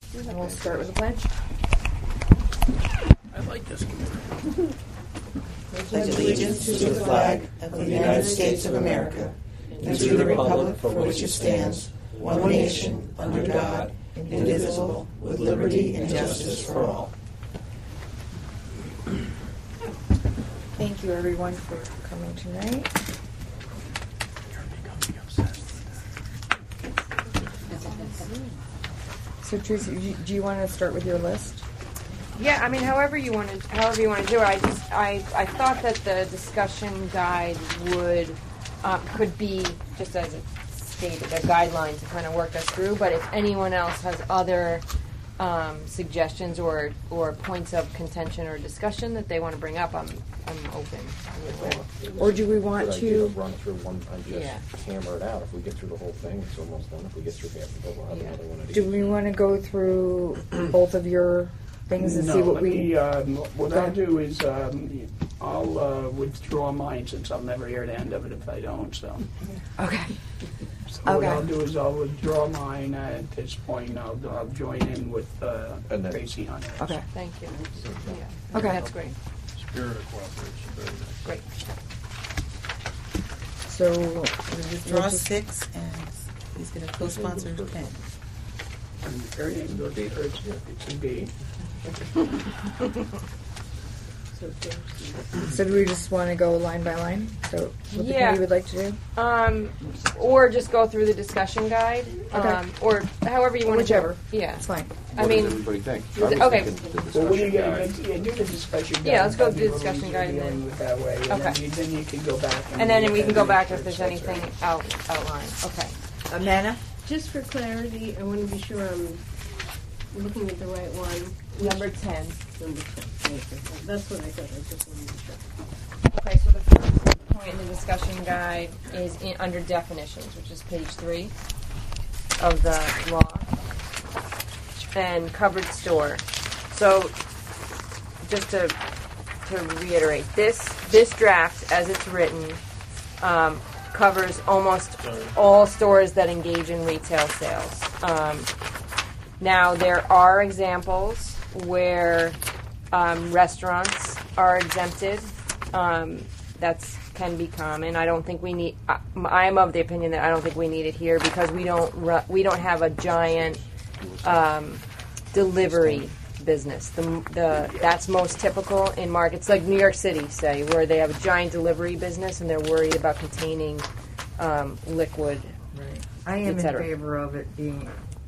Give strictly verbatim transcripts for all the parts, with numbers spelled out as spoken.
And we'll start with the pledge. I like this. Pledge allegiance to the flag of the United States of America and to the republic for which it stands, one nation, under God, indivisible, with liberty and justice for all. Thank you, everyone, for coming tonight. So, Teresa, do you want to start with your list? Yeah, I mean, however you want to, however you want to do it. I just, I, I thought that the discussion guide would, uh, could be just as it stated, a guideline to kind of work us through. But if anyone else has other um, suggestions or or points of contention or discussion that they want to bring up, I'm I'm open. Or do we want Good idea to run through one and just Yeah. hammer it out? If we get through the whole thing, it's almost done. If we get through half of it, we'll have Yeah. another one of do these. we want to go through both of your things and no, see what let we? me, um, what Go I'll ahead. do is um, I'll uh, withdraw mine since I'll never hear the end of it if I don't. So, Okay. so what Okay. I'll do is I'll withdraw mine at this point. I'll, I'll join in with uh, And then- Tracy on it. Okay. Thank you. Yeah. Okay. That's great. Spirit of cooperation, very nice. Great. So Withdraw six, and he's going to co-sponsor ten. And everything goes first. It's a B. So do we just want to go line by line? So what the Yeah. committee would like to do? Um, or just go through the discussion guide. Okay. Um, or however you want to. Whichever. Yeah. It's fine. I What mean, does everybody think? is I it- was okay. thinking the Well, what do you discussion get? guide. Yeah, do the discussion guide. Yeah, let's go That'd through be the what discussion we're guide and dealing then- with that way. And Okay. Then you, then you can go back. And, and then look we at can go the back if research. there's That's anything right. out outlined. Okay. Amanda? Just for clarity, I want to be sure I'm looking at the right one. Number ten. Number ten. Thank you. That's what I thought. I just wanted to be sure. Okay, so the first point in the discussion guide is in, under definitions, which is page three of the law, and covered store. So, just to to reiterate, this this draft, as it's written, um, covers almost all stores that engage in retail sales. Um, now, there are examples where um, restaurants are exempted. Um, that's can be common. I don't think we need. I, I'm of the opinion that I don't think we need it here because we don't ru- we don't have a giant um, delivery business. The the that's most typical in markets like New York City, say, where they have a giant delivery business and they're worried about containing um, liquid. Right. I am Et in cetera. favor of it being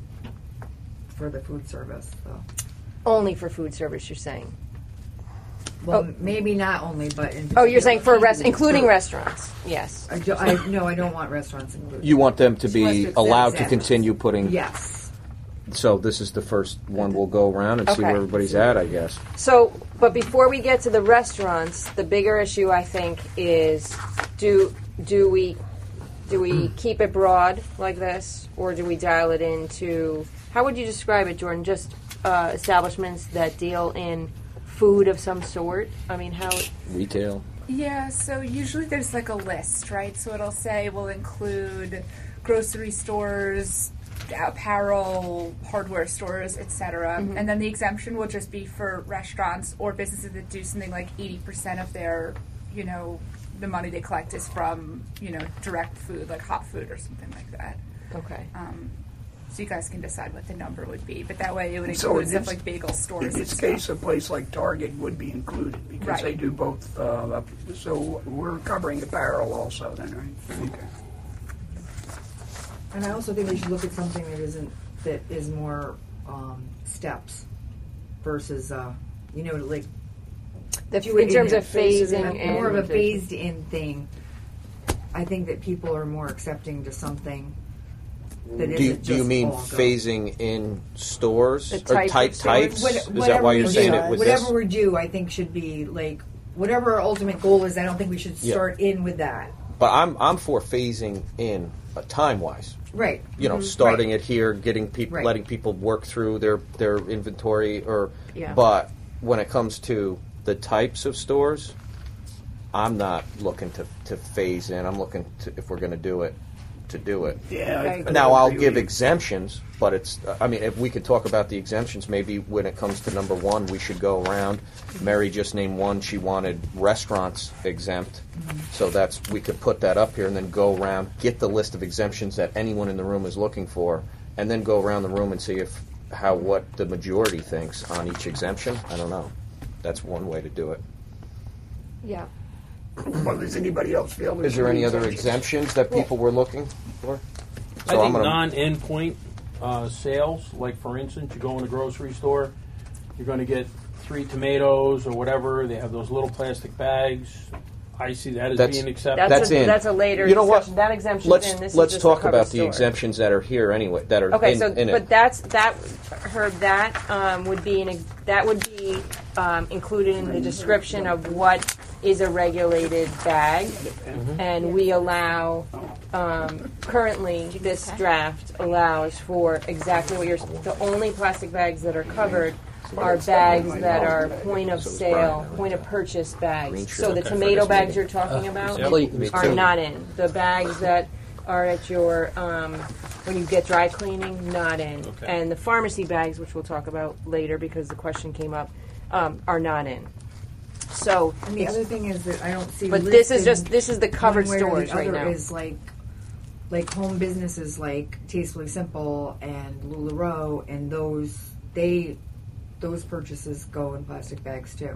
for the food service, though. Only for food service, you're saying? Well, Oh. maybe not only, but in Oh, you're saying for particular- rest, including restaurants? Yes. I, do, I no, I don't want restaurants included. You want them to She wants be to accept allowed to that. continue putting. Yes. So this is the first one we'll go around and see Okay. where everybody's at, I guess. So, but before we get to the restaurants, the bigger issue I think is do do we do we keep it broad like this, or do we dial it into? How would you describe it, Jordan? Just uh, establishments that deal in food of some sort. I mean, how? Retail. Yeah, so usually there's like a list, right? So it'll say will include grocery stores, apparel, hardware stores, et cetera. Mhm. And then the exemption will just be for restaurants or businesses that do something like eighty percent of their, you know, the money they collect is from, you know, direct food, like hot food or something like that. Okay. Um, so you guys can decide what the number would be, but that way it would So include in stuff this- like bagel stores In and this stuff. case, a place like Target would be included because Right. they do both. Uh, up- so we're covering apparel also, then, right? Okay. And I also think we should look at something that isn't that is more um, steps versus uh, you know like The, do it in terms a- of phasing a- and more of a phased in thing. I think that people are more accepting to something that Do you, isn't do you just mean all go. phasing in stores The or type of type stores? types? What- Is that whatever why you're we saying do, it with whatever this? we do, I think should be like whatever our ultimate goal is. I don't think we should Yeah. start in with that. But I'm I'm for phasing in uh, time wise. Right. You know, Mhm. starting Right. it here, getting people, Right. letting people work through their their inventory, or. Yeah. But when it comes to the types of stores, I'm not looking to, to phase in. I'm looking to, if we're going to do it, to do it. Yeah. I- I Now, I'll agree give with you. exemptions, but it's, I mean, if we could talk about the exemptions, maybe when it comes to number one, we should go around. Mary just named one, she wanted restaurants exempt, so that's, we could put that up here and then go around, get the list of exemptions that anyone in the room is looking for, and then go around the room and see if, how, what the majority thinks on each exemption. I don't know. That's one way to do it. Yeah. Well, does anybody else feel? Is there any other exemptions that people were looking for? I So I'm think gonna- non-endpoint uh, sales, like for instance, you go in a grocery store, you're going to get three tomatoes or whatever. They have those little plastic bags. I see that as That's- being accepted. That's, That's a, in. that's a later You know what? discussion. That exemption's Let's in. This let's is just talk the covered about the store. exemptions that are here anyway, that are Okay, in, so in but it. that's that Herb that um, would be an, that would be um, included in the description of what is a regulated bag, and we allow um, currently this draft allows for exactly what you're. The only plastic bags that are covered are bags that are point of sale, point of purchase bags. So the tomato bags you're talking about are not in. The bags that are at your um, when you get dry cleaning, not in. Okay. And the pharmacy bags, which we'll talk about later because the question came up, um, are not in. So, And the other thing is that I don't see. but this is listed just this is the covered one way or stores the right other now. Is like, like home businesses like Tastefully Simple and LuLaRoe, and those they, those purchases go in plastic bags too.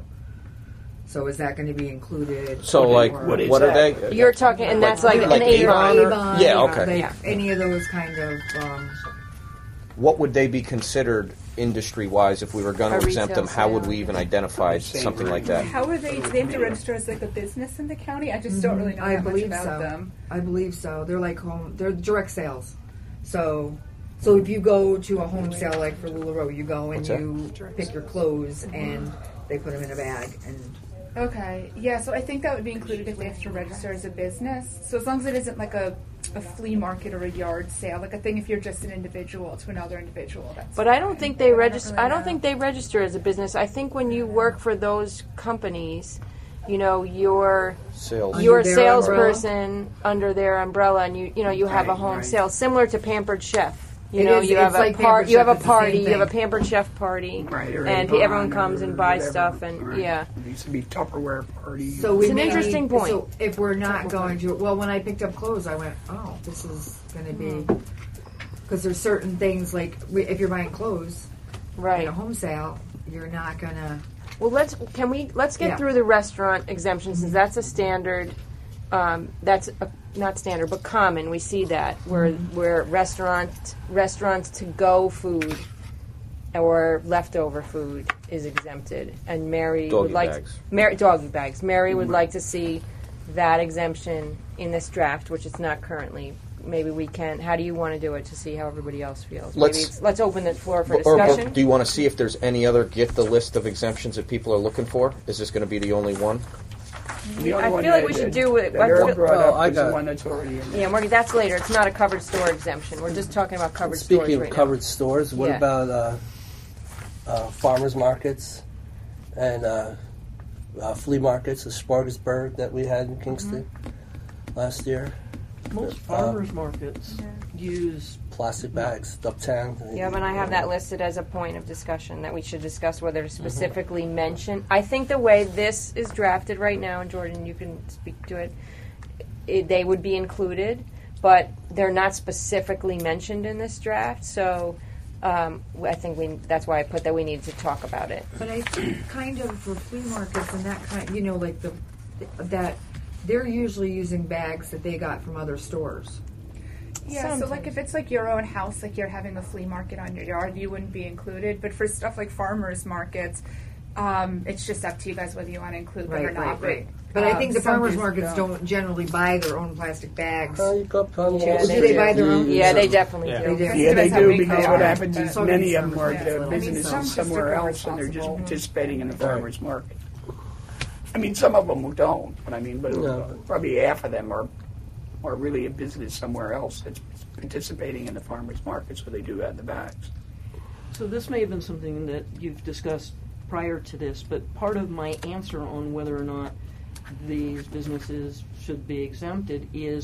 So is that going to be included? So, or- like, or- what is what are that? they? You're talking, and that's like, Like an Avon Avon. or- Avon, Yeah, okay. like Yeah. any of those kind of. Um, What would they be considered industry-wise if we were going A to exempt retail them? How would sale. we even identify Same something rate. like that? How are they? Do they have to register as like a business in the county? I just don't really know I that much believe about so. them. I believe so. They're like home. They're direct sales. So, so if you go to a home sale like for LuLaRoe, you go and What's that? you pick your clothes and they put them in a bag and. Okay, yeah. So I think that would be included if they have to register as a business. So as long as it isn't like a, a flea market or a yard sale, like a thing if you're just an individual to another individual. That's But I don't fine. think they But register. really I don't know. think they register as a business. I think when you work for those companies, you know, you're Sales. Under you're a their salesperson under their umbrella, and you you know you have a Right, home right. sale similar to Pampered Chef. You It know, is- you have it's a like par- Pampered you have Chef, a it's the same party. You have a thing. Pampered Chef party, Right, or and Avon everyone or comes and buys whatever. stuff, and Right. yeah. It used to be Tupperware party. So we It's an may interesting need- point. So if we're not going to, well, when I picked up clothes, I went, oh, this is going to be because there's certain things like we- if you're buying clothes Right. at a home sale, you're not gonna. Well, let's can we let's get Yeah. through the restaurant exemption since that's a standard. Um, that's a, not standard, but common. We see that where where restaurant restaurants to go food or leftover food is exempted, and Mary Doggy would like bags. Mary doggy bags. Mary would like to see that exemption in this draft, which it's not currently. Maybe we can. How do you want to do it to see how everybody else feels? Let's- Maybe it's, let's open the floor for Or, or discussion. do you want to see if there's any other, get the list of exemptions that people are looking for? Is this going to be the only one? The only I one feel like that- we should that- do it- That I Eric feel- brought Oh, up I is the got it. one that's already in there. Yeah, Morgan, that's later. It's not a covered store exemption. We're just talking about covered Speaking stores of right covered stores, what Yeah. about uh, uh, farmers markets and uh, uh, flea markets, the Spartanburg that we had in Kingston last year? Most Uh, farmers markets use Plastic bags, uptown. now. Yeah, but I have that listed as a point of discussion that we should discuss whether to specifically mention. I think the way this is drafted right now, and Jordan, you can speak to it, it they would be included, but they're not specifically mentioned in this draft. So um, I think we that's why I put that we need to talk about it. But I think kind of for flea markets and that kind, you know, like the that they're usually using bags that they got from other stores. Yeah, so like Sometimes. if it's like your own house, like you're having a flea market on your yard, you wouldn't be included. But for stuff like farmers markets, um, it's just up to you guys whether you want to include them or Right, not. right, but, right. But I um, think the some farmers just markets don't generally buy their own plastic bags. Oh, you go up on Yeah, Do they buy their own? Yeah, they definitely Yeah. do. They do. Yeah, they Depends how do big because they what are, happens is but- many of them are Yeah. the I mean, businesses some just somewhere are else and they're just responsible. participating in the farmers market. I mean, some of them don't, but I mean, but Yeah. probably half of them are are really a business somewhere else that's participating in the farmers market, so they do have the bags. So this may have been something that you've discussed prior to this, but part of my answer on whether or not these businesses should be exempted is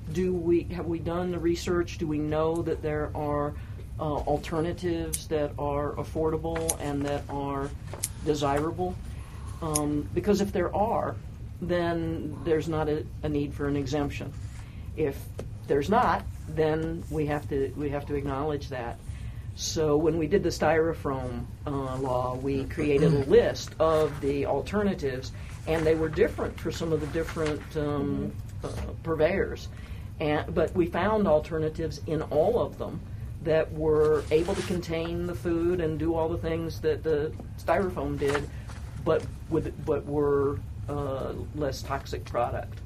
do we have we done the research? Do we know that there are uh, alternatives that are affordable and that are desirable? Um, because if there are, then there's not a, a need for an exemption. If there's not, then we have to we have to acknowledge that. So when we did the styrofoam uh, law, we created a list of the alternatives, and they were different for some of the different um, uh, purveyors. And, but we found alternatives in all of them that were able to contain the food and do all the things that the styrofoam did, but with but were uh, less toxic product.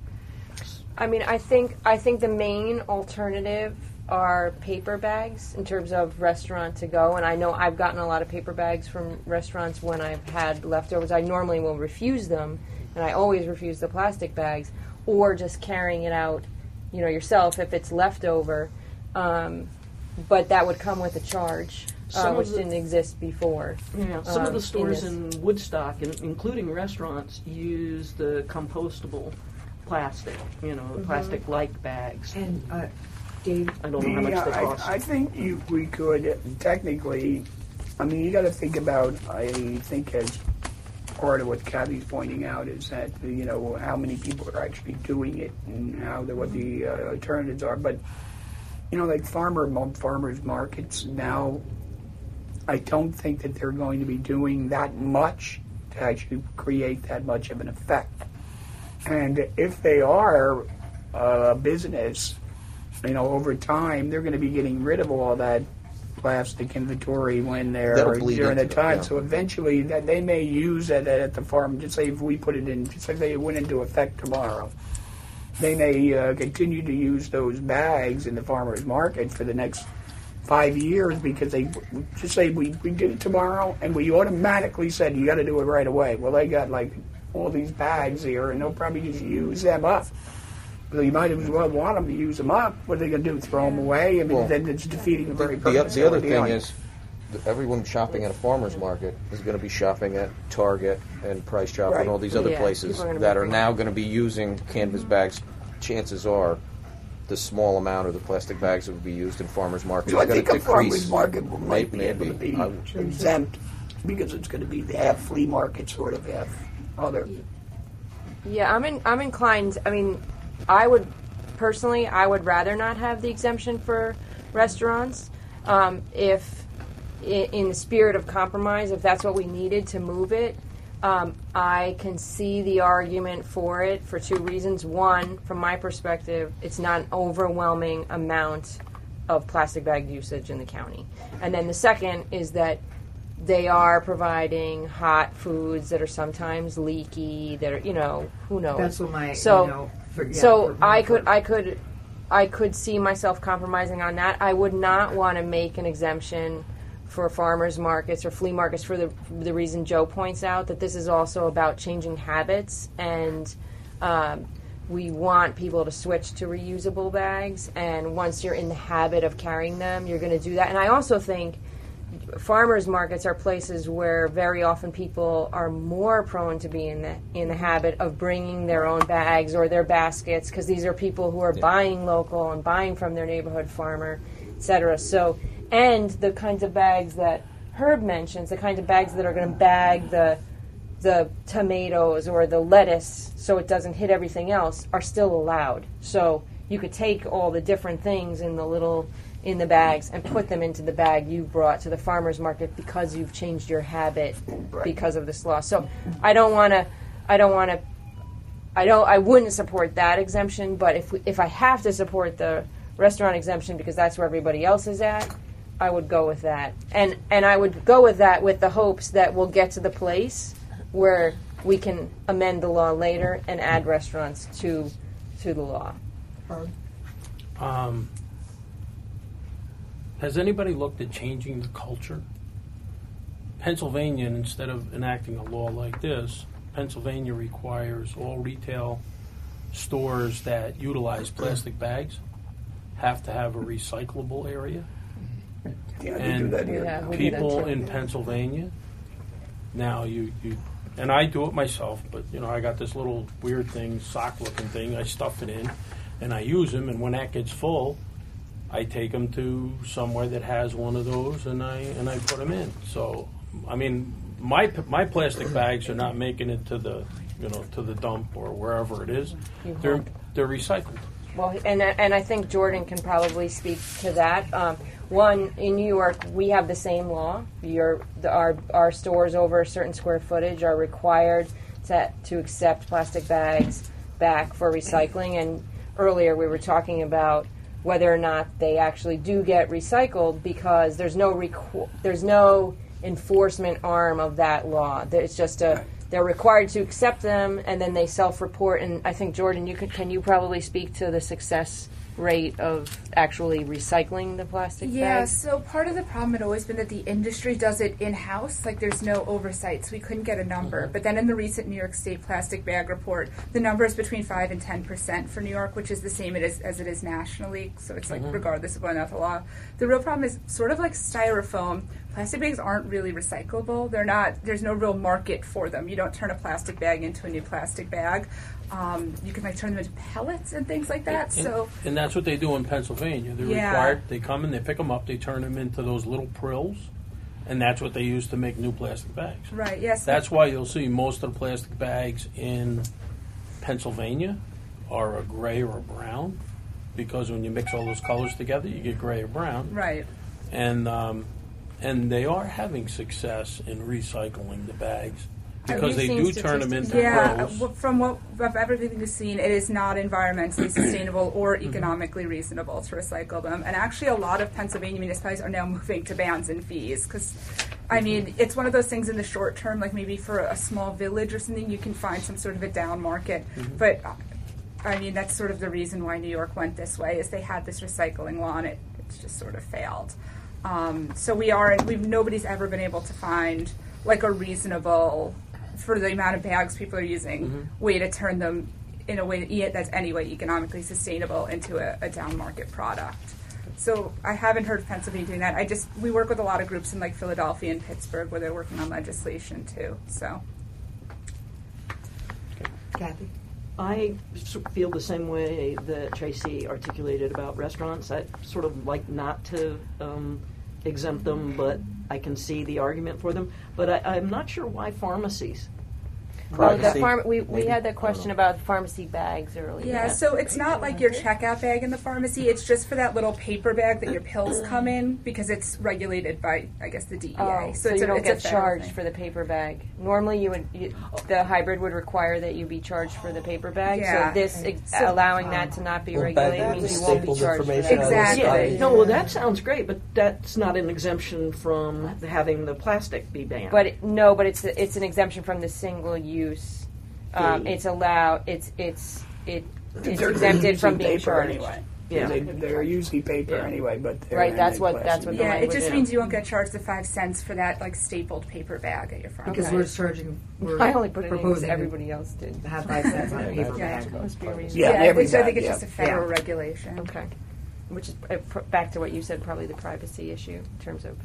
I mean, I think I think the main alternative are paper bags in terms of restaurant to go, and I know I've gotten a lot of paper bags from restaurants when I've had leftovers. I normally will refuse them, and I always refuse the plastic bags, or just carrying it out, you know, yourself if it's leftover. Um, but that would come with a charge, uh, which the, didn't exist before. Yeah, some um, of the stores in, in Woodstock, in, including restaurants, use the compostable plastic, you know, mm-hmm. plastic-like bags. And uh, Dave, I don't know how much yeah, they cost. I, I think you, we could technically. I mean, you got to think about. I think as part of what Kathy's pointing out is that you know how many people are actually doing it and how the, what the uh, alternatives are. But you know, like farmer farmers markets now, I don't think that they're going to be doing that much to actually create that much of an effect. And if they are a business, you know, over time, they're going to be getting rid of all that plastic inventory when they're during the time. Yeah. So eventually, that they may use that at the farm. Just say if we put it in, just like they went into effect tomorrow, they may uh, continue to use those bags in the farmers market for the next five years because they just say we we did it tomorrow and we automatically said you got to do it right away. Well, they got like all these bags here, and they'll probably just use them up. So you might as well want them to use them up. What are they going to do? Throw them away? I mean, well, then it's defeating the very purpose. The, the other thing is, everyone shopping at a farmer's market is going to be shopping at Target and Price Chopper right. and all these other yeah, places are that are now going to be using canvas bags. Chances are, the small amount of the plastic bags that would be used in farmers' market so is going to decrease. I think a farmers' market might maybe, be able to be I, exempt because it's going to be the half flea market sort of half other. Yeah, I'm in, I'm inclined. I mean, I would personally, I would rather not have the exemption for restaurants. Um, if, in, in the spirit of compromise, if that's what we needed to move it, um, I can see the argument for it for two reasons. One, from my perspective, it's not an overwhelming amount of plastic bag usage in the county. And then the second is that they are providing hot foods that are sometimes leaky, that are, you know, who knows. That's what my, so, you know, for, yeah, so for, I for, could, I could, I could see myself compromising on that. I would not want to make an exemption for farmers markets or flea markets for the the reason Joe points out, that this is also about changing habits, and um, we want people to switch to reusable bags, and once you're in the habit of carrying them, you're going to do that. And I also think farmers markets are places where very often people are more prone to be in the in the habit of bringing their own bags or their baskets, because these are people who are yeah. buying local and buying from their neighborhood farmer, et cetera. So, and the kinds of bags that Herb mentions, the kinds of bags that are going to bag the the tomatoes or the lettuce so it doesn't hit everything else, are still allowed. So you could take all the different things in the little in the bags and put them into the bag you brought to the farmer's market because you've changed your habit because of this law. So I don't want to, I don't want to, I don't, I wouldn't support that exemption. But if we, if I have to support the restaurant exemption because that's where everybody else is at, I would go with that. And and I would go with that with the hopes that we'll get to the place where we can amend the law later and add restaurants to to the law. Um. Has anybody looked at changing the culture? Pennsylvania, instead of enacting a law like this, Pennsylvania requires all retail stores that utilize plastic bags have to have a recyclable area. Yeah, and do that here. Yeah, we people do that in Pennsylvania, now you, you, and I do it myself, but you know, I got this little weird thing, sock-looking thing, I stuff it in. and I use them. And when that gets full, I take them to somewhere that has one of those, and I and I put them in. So, I mean, my my plastic bags are not making it to the you know to the dump or wherever it is. They're they're recycled. Well, and and I think Jordan can probably speak to that. Um, one, in New York, we have the same law. Your the, our our stores over a certain square footage are required to to accept plastic bags back for recycling. And earlier we were talking about whether or not they actually do get recycled, because there's no requ- there's no enforcement arm of that law. It's just a they're required to accept them, and then they self-report. And I think, Jordan, you could, can you probably speak to the success rate of actually recycling the plastic Yeah, bags? so part of the problem had always been that the industry does it in-house, like there's no oversight, so we couldn't get a number. But then in the recent New York State Plastic Bag Report, the number is between five and ten percent for New York, which is the same it is, as it is nationally, so it's like regardless of whether or not the law. The real problem is sort of like styrofoam. Plastic bags aren't really recyclable. They're not, there's no real market for them. You don't turn a plastic bag into a new plastic bag. Um, you can like turn them into pellets and things like that. And, so and that's what they do in Pennsylvania. They're Yeah. required. They come and they pick them up. They turn them into those little prills, and that's what they use to make new plastic bags. right, yes. That's why you'll see most of the plastic bags in Pennsylvania are a gray or a brown, because when you mix all those colors together, you get gray or brown. Right. And um, and they are having success in recycling the bags, because you they seen do turn them into Yeah, uh, prills. w- from what of everything we've seen, it is not environmentally sustainable or economically reasonable to recycle them. And actually, a lot of Pennsylvania municipalities are now moving to bans and fees because, I mean, it's one of those things in the short term, like maybe for a small village or something, you can find some sort of a down market. But uh, I mean, that's sort of the reason why New York went this way, is they had this recycling law and it it's just sort of failed. Um, so we are, we've nobody's ever been able to find like a reasonable, for the amount of bags people are using, Mm-hmm. way to turn them in a way that, e- that's anyway economically sustainable into a, a down market product. So I haven't heard of Pennsylvania doing that. I just, we work with a lot of groups in like Philadelphia and Pittsburgh where they're working on legislation too. So Kathy? I s- feel the same way that Tracy articulated about restaurants. I sort of like not to um, exempt them, but I can see the argument for them. But I, I'm not sure why pharmacies. Well, the Privacy, farm, we, we maybe? had that I don't question know. about pharmacy bags earlier. yeah, so it's not like your checkout bag in the pharmacy. It's just for that little paper bag that your pills come in because it's regulated by, I guess, the D E A. Oh, so, it's you a, don't it's get a federal charged thing. for the paper bag. Normally, you would you, the hybrid would require that you be charged for the paper bag. Yeah. So this ex- So- allowing that to not be Well, back regulated to means you won't be stapled charged for information that. on the Exactly. side. No, well, that sounds great, but that's not an exemption from having the plastic be banned. But it, no, but it's a, it's an exemption from the single use. Um, Fee. it's allowed. It's it's it it's They're exempted using from being paper charged. anyway. Yeah. They, they're usually paper Yeah. anyway, but they're Right, in that's a what- plastic that's what the Yeah, it language just is. means you won't get charged the five cents for that like stapled paper bag at your pharmacy. Because we're charging, we're I only put it in because proposing everybody else did. to have five cents on a paper Yeah. bag. Must be a reason. Yeah, Yeah, every which I bag, think it's yeah. just a federal Yeah. regulation. Okay. Which is uh, pr- back to what you said, probably the privacy issue in terms of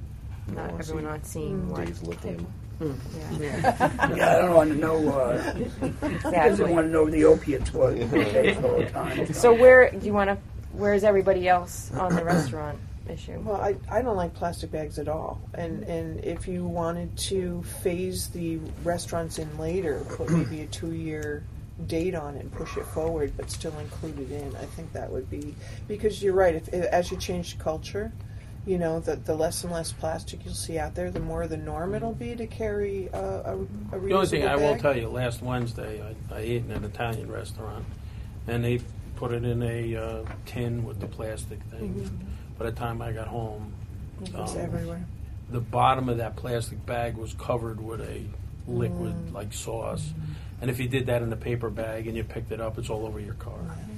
not Oh, everyone see. not seeing what. Dave's looking. Yeah. Yeah, I don't want to know. Uh, doesn't Exactly. want to know the opiates what they take all the time. So where do you want to? Where is everybody else on the restaurant issue? Well, I, I don't like plastic bags at all. And, and if you wanted to phase the restaurants in later, put maybe a two-year date on it and push it forward, but still include it in, I think that would be... Because you're right, if, as you change culture, you know, the, the less and less plastic you'll see out there, the more the norm it'll be to carry a, a, a reusable The only thing I will bag. tell you, last Wednesday I, I ate in an Italian restaurant, and they put it in a uh, tin with the plastic things. By the time I got home, It's um, everywhere. the bottom of that plastic bag was covered with a liquid like sauce. And if you did that in a paper bag and you picked it up, it's all over your car.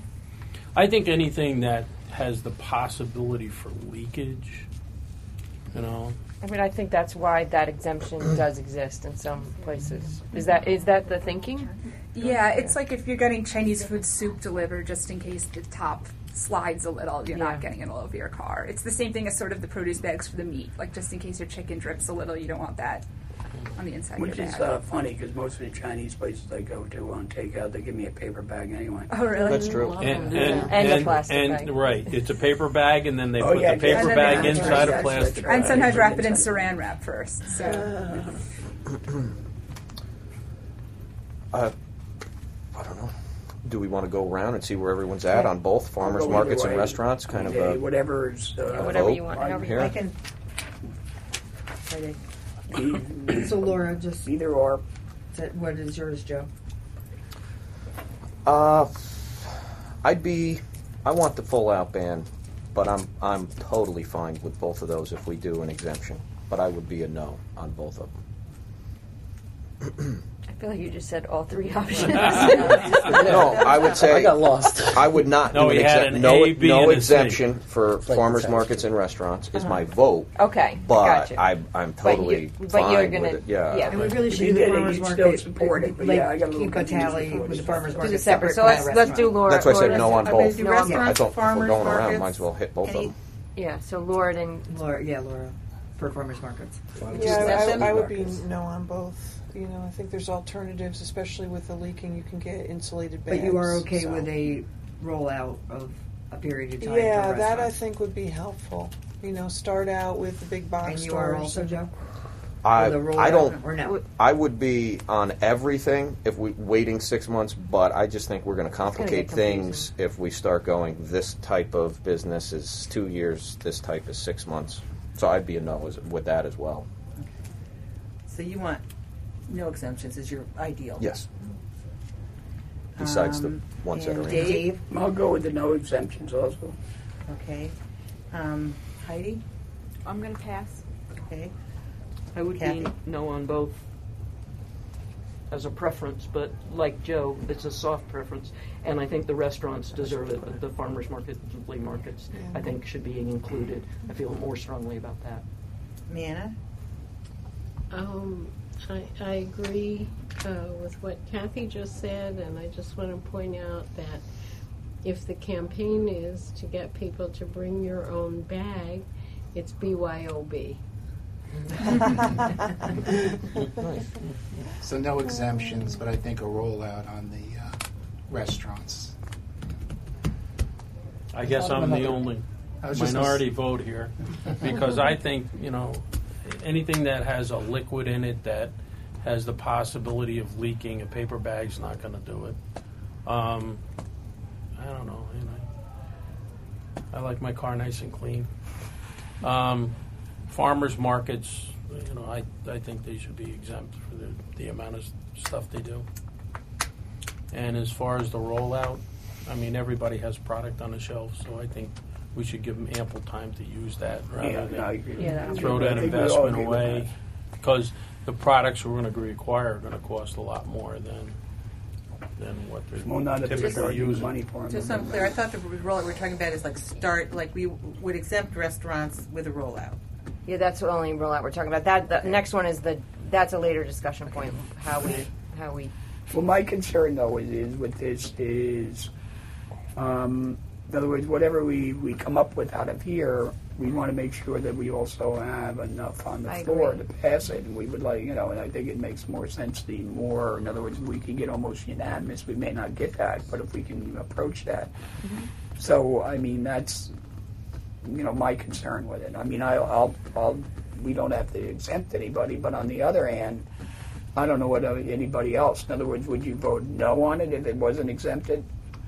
I think anything that has the possibility for leakage, you know, I mean, I think that's why that exemption does exist in some places. Is that is that the thinking? Yeah, it's like if you're getting Chinese food soup delivered, just in case the top slides a little, you're Yeah. not getting it all over your car. It's the same thing as sort of the produce bags for the meat. Like just in case your chicken drips a little, you don't want that on the inside Which of your is bag. uh, funny because most of the Chinese places I go to on takeout, they give me a paper bag anyway. Oh, really? That's true. And, Yeah. and, And a and- plastic and- bag. Right, it's a paper bag, and then they Oh, put yeah, the paper and then bag they- inside That's a right, plastic that's right. And sometimes wrap it in Inside. saran wrap first. So Uh, I don't know. Do we want to go around and see where everyone's at on both farmers I'll go markets either and way. restaurants? Kind of Yeah, a whatever's uh, Whatever vote you want. I'm However you here. I want. can. e- So Laura, just either or. what is yours, Joe? Uh, I'd be. I want the full out ban, but I'm I'm totally fine with both of those if we do an exemption. But I would be a no on both of them. I feel like you just said all three options. No, I would say I got lost. I would not No, do he an had exemption. an No, A, B, no and a C. exemption for Right, farmers exactly. markets and restaurants is my vote. Okay, But gotcha. I, I'm But totally you- but fine you're gonna- with it. Yeah. yeah. And we really If should you do did the it, farmers you'd market. still support it, but like, yeah, I got a little keep a confused tally before with the this. farmers Do market. the separate. So let's let's do Laura. That's why I said Laura no on does- both. okay, do no on I restaurants, thought if we're farmers going around, markets, might as well hit both of any- them. Yeah. So Laura and Laura, yeah, Laura, for farmers markets. Yeah, Exempt I, I, I them? would be no on both. You know, I think there's alternatives, especially with the leaking. You can get insulated bags. But you are okay so. with a rollout of a period of time Yeah, for that I restaurants? think would be helpful. You know, start out with the big box And you stores. are also, Joe? I, With a rollout I don't. Or no? I would be on everything if we waiting six months, but I just think we're going to gonna complicate get things if we start going. This type of business is two years. This type is six months. So I'd be a no as- with that as well. So you want no exemptions is your ideal. Yes. Besides Um, the ones that and are in. Dave? Dave? I'll go with the no exemptions also. Okay. Um, Heidi? I'm going to pass. Okay. I would Kathy? be no on both as a preference, but like Joe, it's a soft preference, and I think the restaurants deserve it, but the farmers market and flea markets, I think, should be included. I feel more strongly about that. Manna? Um, I, I agree uh, with what Kathy just said, and I just want to point out that if the campaign is to get people to bring your own bag, it's B Y O B. So no exemptions, but I think a rollout on the uh, restaurants. I guess thought of I'm the another- only I was just gonna minority s- vote here, because I think, you know, anything that has a liquid in it that has the possibility of leaking, a paper bag's not going to do it. Um, I don't know. You know, I like my car nice and clean. Um, farmers markets, you know, I, I think they should be exempt for the, the amount of stuff they do. And as far as the rollout, I mean, everybody has product on the shelf, so I think we should give them ample time to use that rather Yeah, than no, I agree. Yeah, that throw I that think we all investment agree with away. that. Because the products we're going to require are going to cost a lot more than than what they're Well, not if they're typically charging using. money for them. Just so I'm clear, I thought the rollout we're talking about is like start, like we would exempt restaurants with a rollout. yeah, that's the only rollout we're talking about. That the next one is the that's a later discussion point. How we how we Well, my concern though is, is with this is, um, in other words, whatever we, we come up with out of here, we want to make sure that we also have enough on the I floor agree. to pass it. And we would like, you know, and I think it makes more sense the more, in other words, we can get almost unanimous. We may not get that, but if we can approach that. So, I mean, that's, you know, my concern with it. I mean, I, I'll, I'll, we don't have to exempt anybody, but on the other hand, I don't know what uh, anybody else. In other words, would you vote no on it if it wasn't exempted?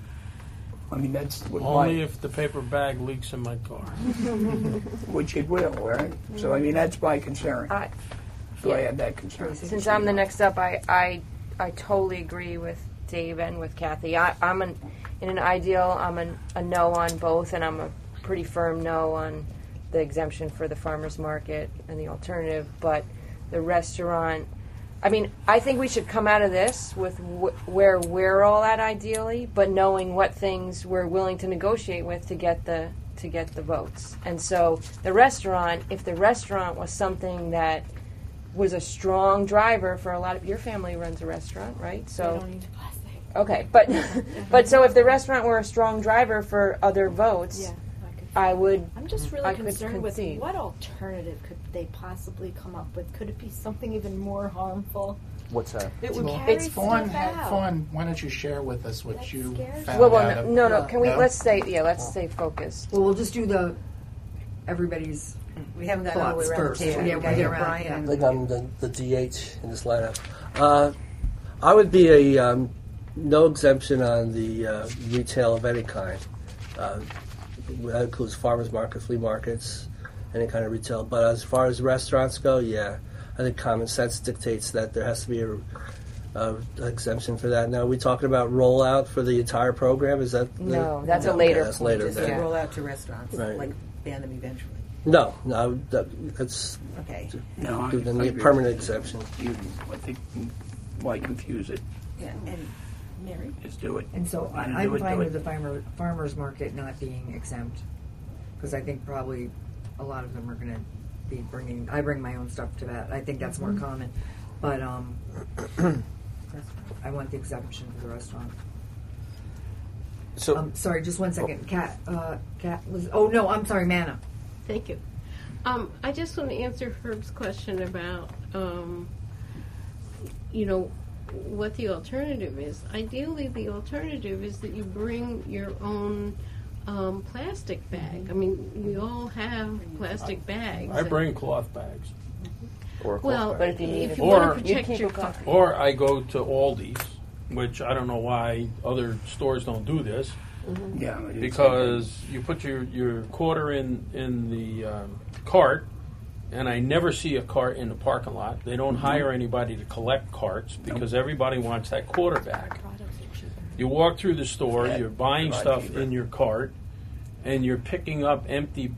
I mean, that's what Only my, if the paper bag leaks in my car. which it will, right? So, I mean, that's my concern. I, So I yeah. have that concern. Since I'm the next up, I, I, I totally agree with Dave and with Kathy. I, I'm an, in an ideal, I'm a, a no on both, and I'm a pretty firm no on the exemption for the farmers market and the alternative. But the restaurant, I mean, I think we should come out of this with wh- where we're all at ideally, but knowing what things we're willing to negotiate with to get the to get the votes. And so the restaurant, if the restaurant was something that was a strong driver for a lot of your family runs a restaurant, right? So okay, but but so if the restaurant were a strong driver for other votes, Yeah, I would. I'm just really I could concerned with concede. what alternative could they possibly come up with? Could it be something even more harmful? What's that? It would Well, carry it's stuff Fawn, out. Fawn, why don't you share with us what That you scares found Well, out? well, of- no, no. Can we? No? Let's say, yeah. Let's stay focused. Well, we'll just do the everybody's. We haven't gotten all the way Thoughts around first. the table. Yeah, We we'll gotta get get around, Brian. yeah. I think I'm the, the D H in this lineup. Uh, I would be a um, no exemption on the uh, retail of any kind. Uh, that includes farmers market, flea markets, any kind of retail. But as far as restaurants go, yeah, I think common sense dictates that there has to be a uh, exemption for that. Now, are we talking about rollout for the entire program? Is that No, the, that's a okay, later That's point. later. Just then. to roll out to restaurants, Right. like ban them eventually. No, no, that, that's Okay. No, I- give them I the agree. permanent exemption. You, I think, why confuse it? Yeah, and Mary? Just do it. And so You wanna I, do I'm it, fine do with it. the farmer, farmer's market not being exempt. Because I think probably a lot of them are going to be bringing, I bring my own stuff to that. I think that's more Mm-hmm. common. But um, I want the exemption for the restaurant. So, Um, sorry, just one second. Cat, uh, Cat was, oh no, I'm sorry, Manna. Thank you. Um, I just want to answer Herb's question about, um, you know, what the alternative is. Ideally, the alternative is that you bring your own um, plastic bag. I mean, we all have plastic bags. I bring cloth bags. or a Well, cloth But bag. if you need it, you Or- want to you protect keep your it car. covered. Or I go to Aldi's, which I don't know why other stores don't do this, Yeah, it's- because you put your, your quarter in, in the um, cart, and I never see a cart in the parking lot. They don't hire anybody to collect carts because everybody wants that quarter back. You walk through the store, Yeah, you're buying a lot stuff cheaper. in your cart, and you're picking up empty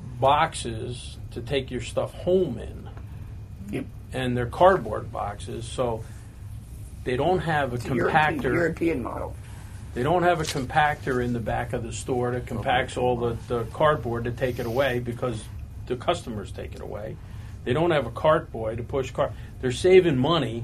boxes to take your stuff home in. Yep. And they're cardboard boxes, so they don't have a It's a European, compactor. European model. They don't have a compactor in the back of the store that compacts all the, the cardboard to take it away because the customers take it away. They don't have a cart boy to push cart. They're saving money,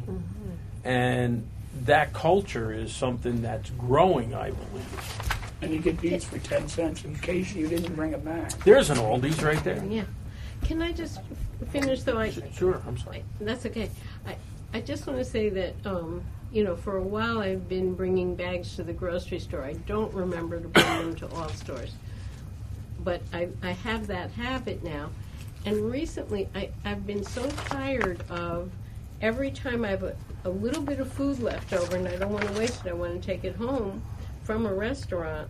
and that culture is something that's growing, I believe. And you get these for ten cents in case you didn't bring it back. There's an Aldi's right there. Yeah. Can I just f- finish though? I, Sure, I'm sorry. That's okay. I, I just want to say that, um, you know, for a while I've been bringing bags to the grocery store. I don't remember to bring them to all stores. But I, I have that habit now. And recently I, I've been so tired of every time I have a, a little bit of food left over and I don't want to waste it, I want to take it home from a restaurant.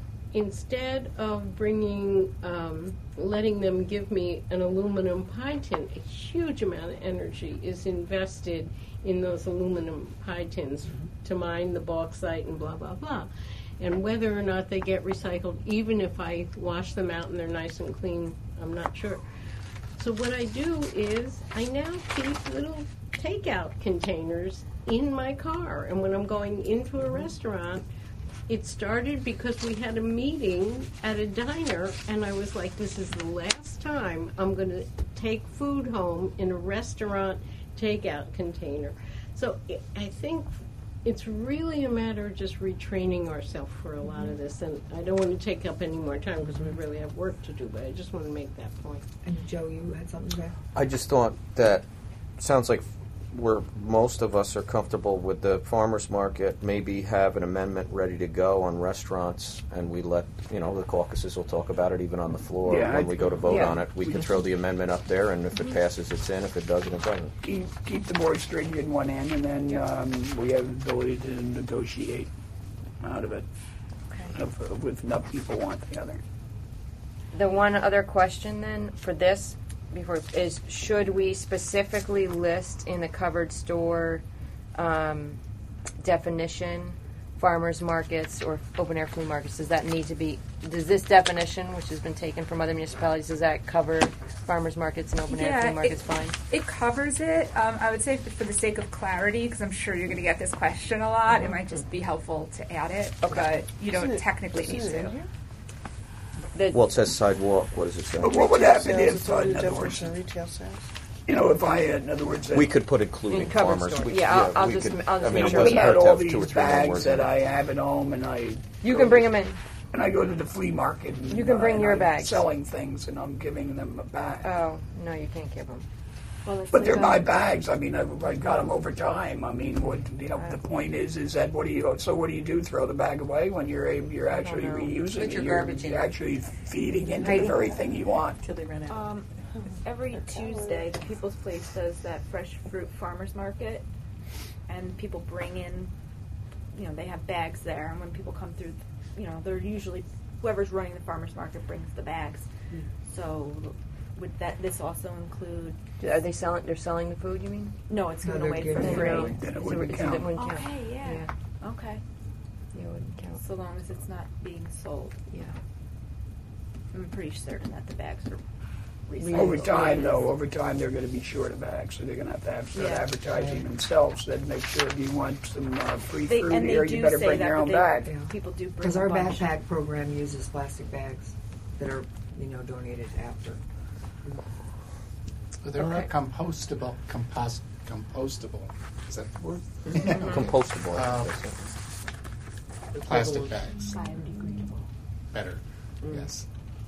Instead of bringing, um, letting them give me an aluminum pie tin, a huge amount of energy is invested in those aluminum pie tins to mine the bauxite and blah, blah, blah. And whether or not they get recycled, even if I wash them out and they're nice and clean, I'm not sure. So what I do is I now keep little takeout containers in my car. And when I'm going into a restaurant, it started because we had a meeting at a diner, and I was like, this is the last time I'm going to take food home in a restaurant takeout container. So I- I think it's really a matter of just retraining ourselves for a lot of this. And I don't want to take up any more time because we really have work to do, but I just want to make that point. And Joe, you had something to say? I just thought that sounds like where most of us are comfortable with the farmers market, maybe have an amendment ready to go on restaurants, and we let, you know, the caucuses will talk about it even on the floor. Yeah, when I- we go to vote yeah. on it, we can throw the amendment up there, and if it passes, it's in. If it doesn't, it doesn't. Keep, keep the board straight in one end, and then um, we have the ability to negotiate out of it. If, if enough people want the other. The one other question then for this before is, should we specifically list in the covered store um, definition farmers markets or open air flea markets? Does that need to be, does this definition, which has been taken from other municipalities, does that cover farmers markets and open air Yeah, flea markets it- fine? It covers it. Um, I would say for, for the sake of clarity, because I'm sure you're going to get this question a lot, it might just be helpful to add it, but you don't Isn't it- technically need isn't it in to. here? The- Well, it says sidewalk. What does it say? But what would happen Sales, if, it's uh, under in the other words, definition of retail sales. you know, if I, in other words, We could put including In covered farmers. store. We, Yeah, I'll- I'll we just- could, I'll just I mean, make it sure we doesn't had hurt to all have two or these three more bags words that in it. I have at home, and I You can bring them in. And I go to the flea market. And, You can bring uh, and your I'm bags. selling things, and I'm giving them a bag. Oh, no, you can't give them. Well, But they're my bags. I mean, I've, I got them over time. I mean, what you know? The point is, is that what do you? So what do you do? Throw the bag away when you're able, you're actually know. reusing Put it. your You're, garbage in you're it. actually feeding into the very thing you want. Till they run out. Um, every Tuesday, the People's Place does that fresh fruit farmers market, and people bring in, you know, they have bags there, and when people come through, you know, they're usually whoever's running the farmers market brings the bags. Hmm. So, would that this also include? Are they selling? They're selling the food. You mean? No, it's No, given they're away giving for it free. away. Then it So wouldn't it- count. It wouldn't count. Okay, yeah. Yeah. Okay. Yeah, it wouldn't count. So long as it's not being sold. Yeah. I'm pretty certain that the bags are recycled. Over time, though, over time they're going to be short of bags, so they're going to have to have start Yeah. advertising themselves. Then make sure if you want some uh, free They, food and they here, do you better say bring that, your but own they- bag. People do bring Because a our bunch. backpack program uses plastic bags that are, you know, donated after. But they're Okay. not compostable, compost, compostable. Is that the word? Compostable. I Uh, think that's it. plastic bags. Biodegradable. Better. Mm. Yes.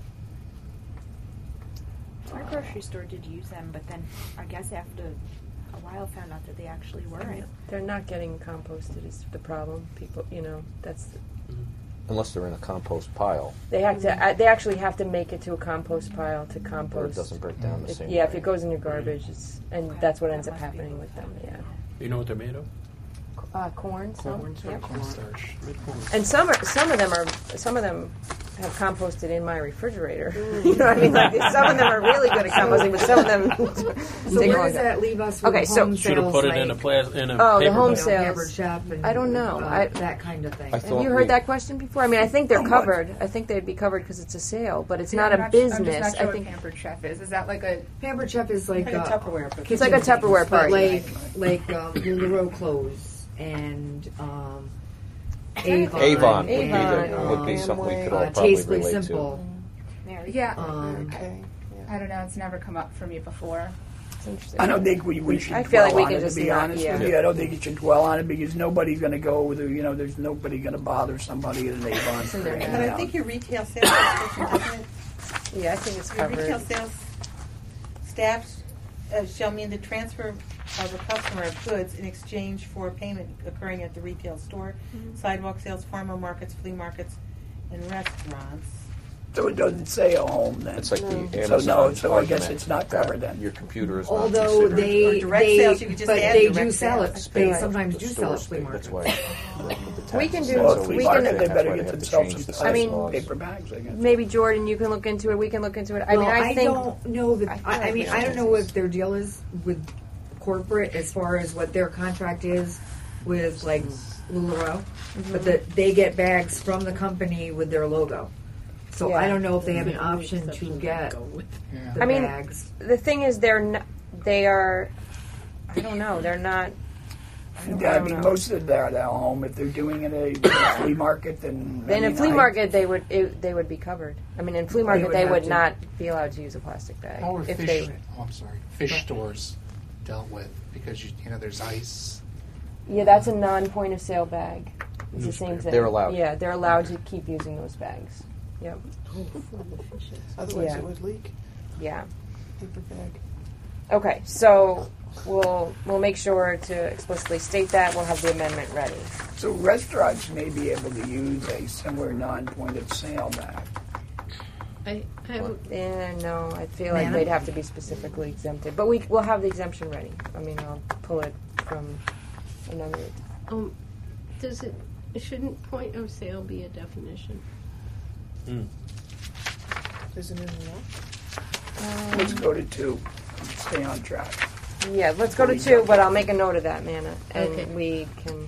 Our grocery store did use them, but then I guess after a while found out that they actually weren't. They're not getting composted is the problem. People, you know, that's Unless they're in a compost pile, they have to. uh, They actually have to make it to a compost pile to or it compost. doesn't break down the If- same yeah, way. if it goes in your garbage, it's, and that's what ends up happening with them. Yeah, You know what they're made of? uh, corn, some, Corn, yeah. Cornstarch. Corn. And some are some of them are some of them have composted in my refrigerator. You know what I mean? Like, some of them are really good at composting, but some of them. So take a where long does time. that leave us with Okay, the so- home Should have sales, put it like, in a plas- in a Oh, the paper home bag. you know, sales. Pampered Chef and I don't know. uh, I- that kind of thing. I Have thought you heard we- that question before? I mean, I think they're Oh, what? covered. I think they'd be covered because it's a sale, but it's Yeah, not I'm a I'm business. just not sure I what think Pampered Chef is. Is that like a Pampered Chef is like, Like a uh, Tupperware. but it's like a Tupperware but party. like like um, LuLaRoe clothes and um, Avon, Avon would be, Avon, the, would be um, something we could all uh, probably Tastefully relate Simple. Mary. yeah? Um, Okay. I don't know. It's never come up for me before. It's interesting. I don't think we, we should I feel dwell like we on can it, just to be not- honest yeah. with you. I don't think you should dwell on it because nobody's going to go with, you know, there's nobody going to bother somebody at an Avon. in their for hand. But I anyhow. think your retail sales description, doesn't it? Yeah, I think it's Your retail covered. sales staff uh, shall mean the transfer of a customer of goods in exchange for payment occurring at the retail store, sidewalk sales, farmer markets, flea markets, and restaurants. So it doesn't say a home then. It's like the So Amazon no, so I argument guess it's not that covered then. Your computer is not Although considered they, Or direct they sales, you could just but add they direct do sell it. sales. They Right. sometimes The do sell at stores flea do. markets. That's why they put the We can taxes do- on, Well, so if we we market, can- they that's better why get they have to themselves change some the I mean- laws. paper bags, I guess. Maybe Jordan, you can look into it. We can look into it. I well, mean, I, I think don't know that. I feel I, I like mean, we I don't don't know what their deal is with corporate as far as what their contract is with like LuLaRoe, but that they get bags from the company with their logo. So Yeah. I don't know if they have an Yeah, option to exception get go with. Yeah. the I mean, bags. the thing is, they're not, they are. I don't know. They're not. I don't, Yeah, I I don't mean, know. most of their at home, if they're doing it at a flea market, then. Then I in mean, flea I- market, they would it, they would be covered. I mean, in flea market, would they have would to. not be allowed to use a plastic bag Or if fish, they. oh, I'm sorry, fish stores dealt with because, you, you know, there's ice. Yeah, that's a non-point of sale bag. It's the same thing. They're allowed. Yeah, they're allowed to keep using those bags. Yep. Otherwise, Yeah. it would leak. Yeah. Paper bag. Okay, so we'll we'll make sure to explicitly state that. We'll have the amendment ready. So restaurants may be able to use a similar non-point of sale bag. I, I would, Eh, no, I feel like Man. they'd have to be specifically exempted. But we we'll have the exemption ready. I mean, I'll pull it from another. um, does it, shouldn't point of sale be a definition? Isn't it in law? Let's go to two. Stay on track. Yeah, let's go to two, but I'll make a note of that, Manna, and Okay. we can.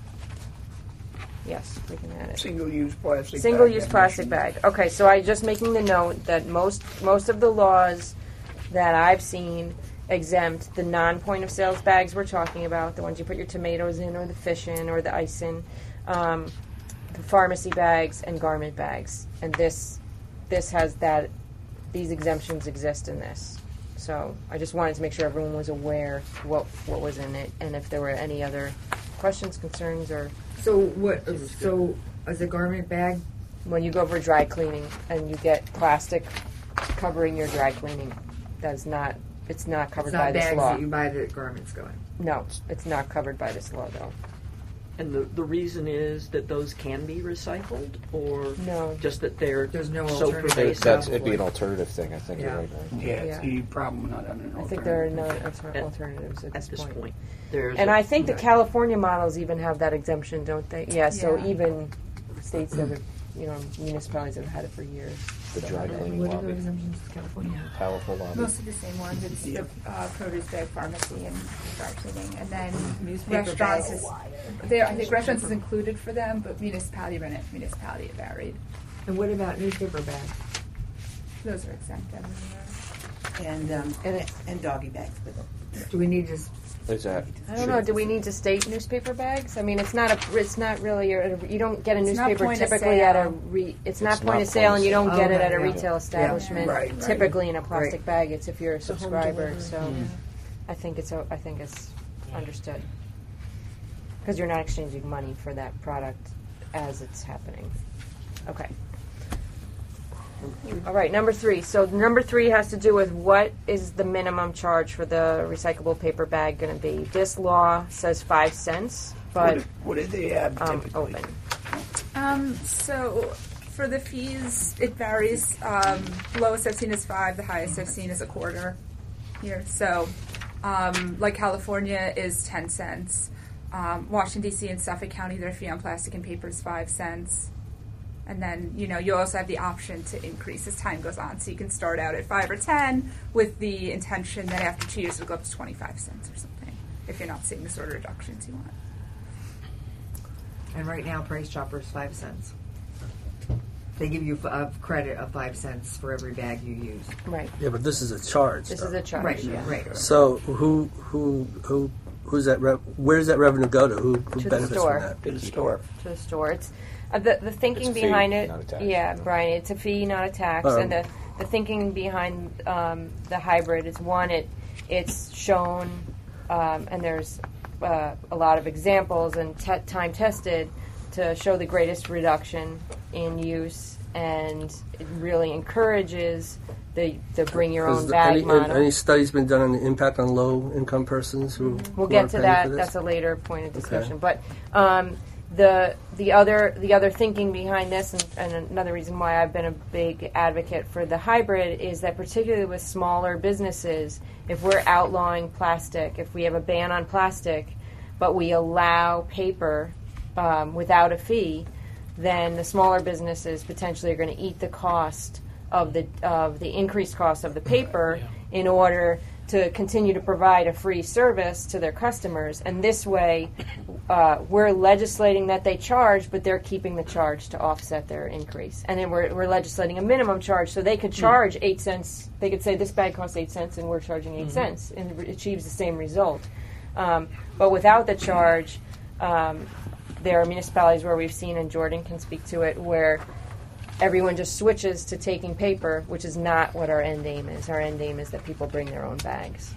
Yes, we can add it. Single-use plastic. bag Single-use plastic definition. bag. Okay, so I just making the note that most most of the laws that I've seen exempt the non-point of sales bags we're talking about, the ones you put your tomatoes in, or the fish in, or the ice in, um, the pharmacy bags and garment bags, and this this has that. These exemptions exist in this. So I just wanted to make sure everyone was aware what what was in it, and if there were any other questions, concerns, or So what? So as a garment bag, when you go for dry cleaning and you get plastic covering your dry cleaning, that's not. It's not covered It's not by this bags law. that you buy the garments going. No, it's not covered by this law, though. And the, the reason is that those can be recycled, or no, just that they're There's no so alternative. pervasive. That's, it'd be an alternative thing, I think. Yeah. You're right, right? Yeah, Yeah. the problem not having an I alternative. think there are no alter- alternatives at, At this point. point, there's And a- I think the Right. California models even have that exemption, don't they? Yeah. So Yeah. even states that have, you know, municipalities have had it for years. The dry cleaning What are the lobby. exemptions in California? Powerful lobby. Most of the same ones. It's Yeah. the uh, produce bag, pharmacy, and dry cleaning, and then Newspaper restaurants bags. is. There, I think restaurants is included for them, but municipality run it. Municipality it varied. And what about newspaper bags? Those are exempt everywhere. And um, And and doggy bags, but Do we need to? s- Is that? I don't know. Do we need to state newspaper bags? I mean, it's not a. It's not really. A, you don't get a It's not newspaper point of typically at a. sale. Re, it's, It's not point not of sale, and you don't point get of it at a sale. retail establishment. Right, right. Typically in a plastic Right. bag. It's if you're a It's a home subscriber. delivery. So, Mm. I think it's. o- I think it's understood because you're not exchanging money for that product as it's happening. Okay. All right, number three. So number three has to do with what is the minimum charge for the recyclable paper bag going to be. This law says five cents, What, but do- what do they have um, typically? open. Um, so for the fees, it varies. Um, lowest I've seen is five. The highest I've seen is a quarter here. So, um, like California is ten cents. Um, Washington D C and Suffolk County, their fee on plastic and paper is five cents. And then, you know, you also have the option to increase as time goes on. So you can start out at five or ten with the intention that after two years it'll go up to twenty-five cents or something, if you're not seeing the sort of reductions you want. And right now, Price Chopper is five cents. They give you f- a credit of five cents for every bag you use. Right. Yeah, but this is a charge. This though. is a charge. Right, yeah. right. So who who who who's that? Rev- where does that revenue go to? Who, who To the benefits store. from that? To the store. To the store. It's uh, the the thinking It's a fee, behind it. not a tax. Yeah, Brian. It's a fee, not a tax. Um, and the the thinking behind um, the hybrid is one. It it's shown, um, and there's uh, a lot of examples and te- time tested to show the greatest reduction in use, and it really encourages the the bring your Has own the- bag any, model. any studies been done on the impact on low income persons who We'll who get are to paying that. for this? That's a later point of Okay. discussion. But um, the the other the other thinking behind this, and, and another reason why I've been a big advocate for the hybrid, is that particularly with smaller businesses, if we're outlawing plastic, if we have a ban on plastic, but we allow paper um, without a fee, then the smaller businesses potentially are going to eat the cost of the of the increased cost of the paper in order to continue to provide a free service to their customers. And this way, uh, we're legislating that they charge, but they're keeping the charge to offset their increase. And then we're, we're legislating a minimum charge, so they could charge eight cents. They could say this bag costs eight cents, and we're charging eight cents, and it achieves the same result. Um, but without the charge, um, there are municipalities where we've seen, and Jordan can speak to it, where everyone just switches to taking paper, which is not what our end aim is. Our end aim is that people bring their own bags.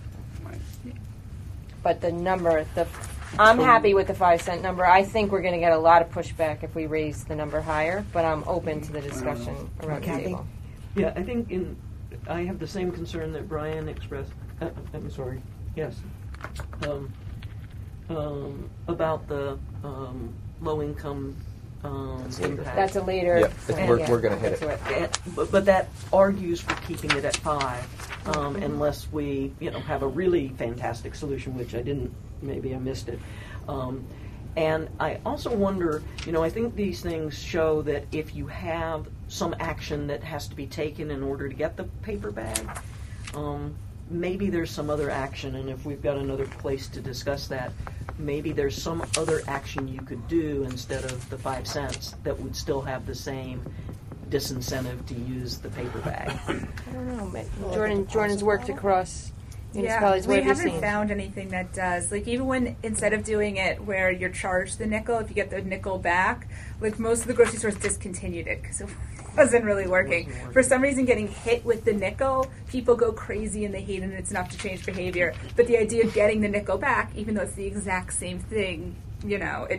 But the number, the I'm happy with the five cent number. I think we're going to get a lot of pushback if we raise the number higher, but I'm open to the discussion around the Kathy? table. Yeah, I think in I have the same concern that Brian expressed. Uh, I'm sorry. Yes. Um, um, about the um, low income um, That's later. impact. That's a later. Yeah, thing, we're- yeah, we're gonna hit that's it. what- And- but, but that argues for keeping it at five, um, unless we, you know, have a really fantastic solution, which I didn't. Maybe I missed it. Um, and I also wonder, you know, I think these things show that if you have some action that has to be taken in order to get the paper bag, um, maybe there's some other action, and if we've got another place to discuss that, maybe there's some other action you could do instead of the five cents that would still have the same disincentive to use the paper bag. I don't know. ma- Jordan, Jordan's worked across Yeah, municipalities. we What have you haven't seen? found anything that does. Like, even when, instead of doing it where you're charged the nickel, if you get the nickel back, like, most of the grocery stores discontinued it because it wasn't really working. For some reason, getting hit with the nickel, people go crazy and they hate it, and it's enough to change behavior. But the idea of getting the nickel back, even though it's the exact same thing, you know, it's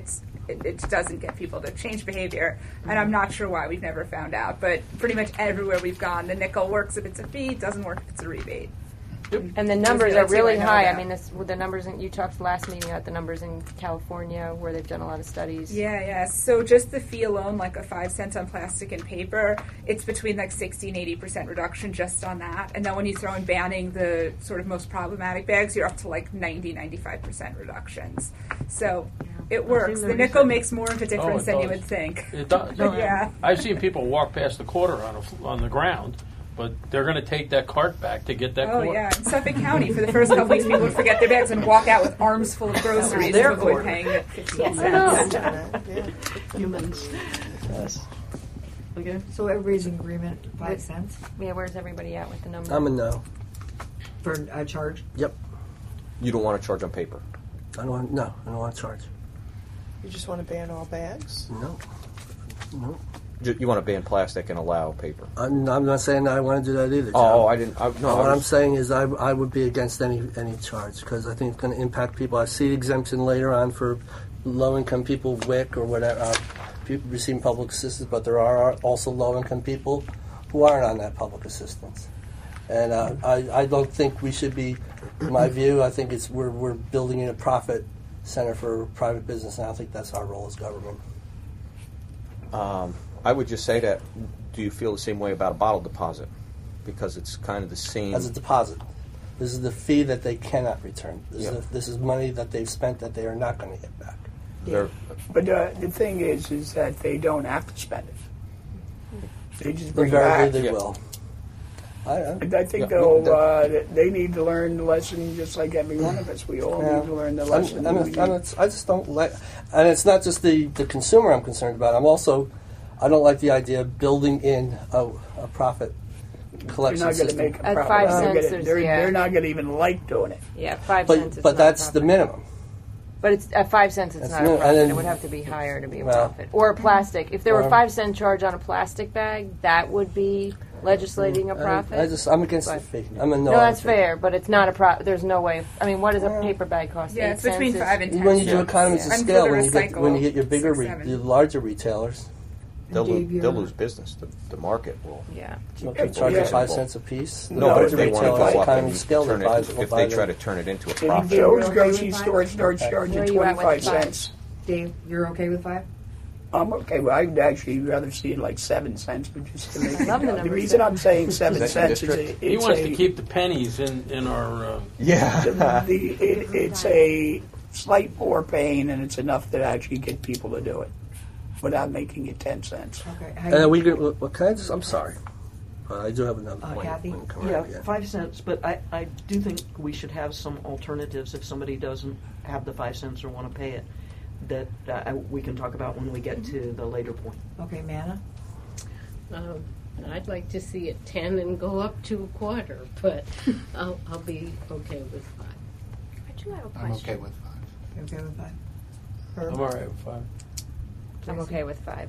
it, it doesn't get people to change behavior. And I'm not sure why we've never found out. But pretty much everywhere we've gone, the nickel works if it's a fee, doesn't work if it's a rebate. And the numbers are That's what really I know high. I about. mean, this, with the numbers in, you talked last meeting about the numbers in California where they've done a lot of studies. Yeah, yeah. So just the fee alone, like a five cents on plastic and paper, it's between like sixty and eighty percent reduction just on that. And then when you throw in banning the sort of most problematic bags, you're up to like ninety, ninety-five percent reductions. So it works. The nickel makes more of a difference it than you does. would think. It does. Yeah. I've seen people walk past the quarter on a, f- on the ground, but they're going to take that cart back to get that Oh quarter. yeah, in Suffolk County, for the first couple weeks, people would forget their bags and walk out with arms full of groceries Their to avoid quarter. paying the fifteen Yes. cents. Humans. Yes. Okay. So everybody's in agreement, five cents Yeah, where's everybody at with the numbers? I'm a no. for a charge? Yep. You don't want to charge on paper. I don't want. No, I don't want to charge. You just want to ban all bags? No. No. Ju- You want to ban plastic and allow paper. I'm, I'm not saying I want to do that either. Oh, John. I didn't. I, no, I what I'm was- saying is I, I would be against any any charge because I think it's going to impact people. I see exemption later on for low-income people, W I C or whatever, uh, people receiving public assistance, but there are also low-income people who aren't on that public assistance. And uh, I, I don't think we should be, in my view, I think it's we're, we're building in a profit center for private business, and I don't think that's our role as government. Um, I would just say that. Do you feel the same way about a bottle deposit? Because it's kind of the same. As a deposit. This is the fee that they cannot return. This, Yeah. is, the, this is money that they've spent that they are not going to get back. They're- But uh, the thing is, is that they don't have to spend it. They just bring it Invariably back. they Yeah. will. I, I, And I think Yeah, though the- uh, that they need to learn the lesson just like every one of us. We all Yeah. need to learn the I'm- lesson. I'm- We need- I'm- it's- I just don't like, and it's not just the, the consumer I'm concerned about. I'm also, I don't like the idea of building in a, a profit They're collection not going to system. make a At profit. five They're cents, gonna- there's- they're, yeah. they're not going to even like doing it. Yeah, five but cents. It's but not that's a the profit. minimum. But it's at five cents. It's That's not no- a and profit. then- It would have to be higher to be a Well- profit. Or a plastic. If there were Or- a five cent charge on a plastic bag, that would be legislating a profit. I, I just I'm against But- the fee. I'm a no. No, on that's the fee. fair, but it's not a pro. There's no way. I mean, what does a Well, paper bag cost? Yeah, Eight it's between cents is- five and ten. When you do cents. economies of And for scale, the when you get when you recycle, get your bigger, six, re, seven. the larger retailers, They'll, Dave, lose, they'll you're- lose business. The, the market will. Yeah. will Yeah, keep charging yeah. five cents a piece. The No, No, if larger they want to retailers, go up economies of and scale, turn that buys, it, will if buy they the- try to turn it into a And profit. those You're okay grocery with stores five? start charging Where are you at with twenty-five five? cents. Dave, you're okay with five? I'm okay. Well, I'd actually rather see it like seven cents, but just to make I love it, the the number reason seven. I'm saying seven Is that your cents is district? it, He it's wants a, to keep the pennies in, in our. Uh, Yeah. the, it, it's a slight more pain, and it's enough to actually get people to do it without making it ten cents. Okay. And then we get, well, can I just, I'm sorry. Uh, I do have another Uh, point. Kathy? when come Yeah, around again. five cents, but I, I do think we should have some alternatives if somebody doesn't have the five cents or want to pay it, that uh, we can talk about when we get to the later point. Okay, Manna? Um, I'd like to see it ten and go up to a quarter, but I'll, I'll be okay with five. I do have a I'm question. okay with five. You okay with five? I'm all right with five. I'm okay with five.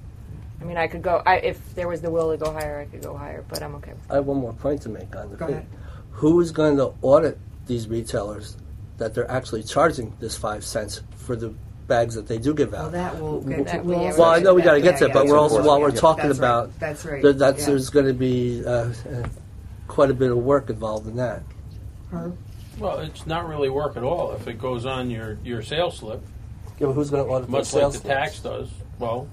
I mean, I could go. I, if there was the will to go higher, I could go higher. But I'm okay with I have one more point to make on the Go fee. ahead. Who is going to audit these retailers that they're actually charging this five cents for the bags that they do give Well, out? that will get That to. we- We'll yeah, also Well, I know we get got to that. get to Yeah, it, but yeah, we're yeah. also while we're Yeah, talking that's right. about That's right. that, that's Yeah. there's going to be uh, uh, quite a bit of work involved in that. Herb? Well, it's not really work at all if it goes on your, your sales slip, Yeah, but who's going to audit much those like sales the tax does. Well,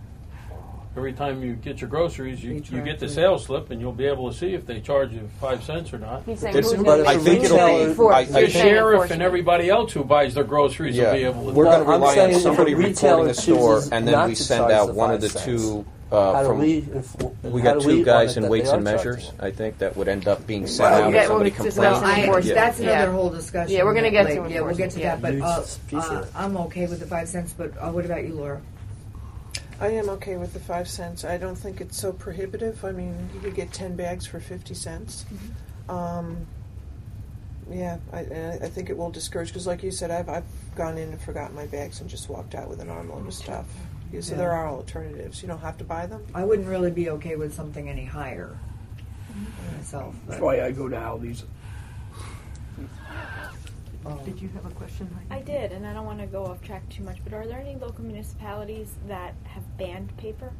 every time you get your groceries, you, They you track get the it. sales slip, and you'll be able to see if they charge you five cents or not. He's saying This- who's but gonna if I a be think it'll retailer- be. enforced? I, I The You're think saying sheriff and enforcement. everybody else who buys their groceries Yeah. will be able to. We're Well, going to I'm rely saying on if a somebody retailer reporting a store, chooses and then not we to send charge out the one of the five cents, two. How Uh, do from we, inf- we how got do two we guys audit in that weights they and are measures. charging? I think that would end up being sent Well, out yeah, if somebody well, it's complains. about Well, I, enforcement. that's another Yeah. whole discussion. Yeah, we're gonna get to Like, Yeah, we'll get to enforcement, that. But uh, Piece- piece of uh, it. I'm okay with the five cents. But uh, what about you, Laura? I am okay with the five cents. I don't think it's so prohibitive. I mean, you could get ten bags for fifty cents. Um, yeah, I, and I I think it will discourage because, like you said, I've I've gone in and forgotten my bags and just walked out with an armload of stuff. Yeah, so Yeah. there are alternatives. You don't have to buy them. I wouldn't really be okay with something any higher myself. That's But why I go to Aldi's. Did you have a question, Heidi? I did, and I don't want to go off track too much, but are there any local municipalities that have banned paper?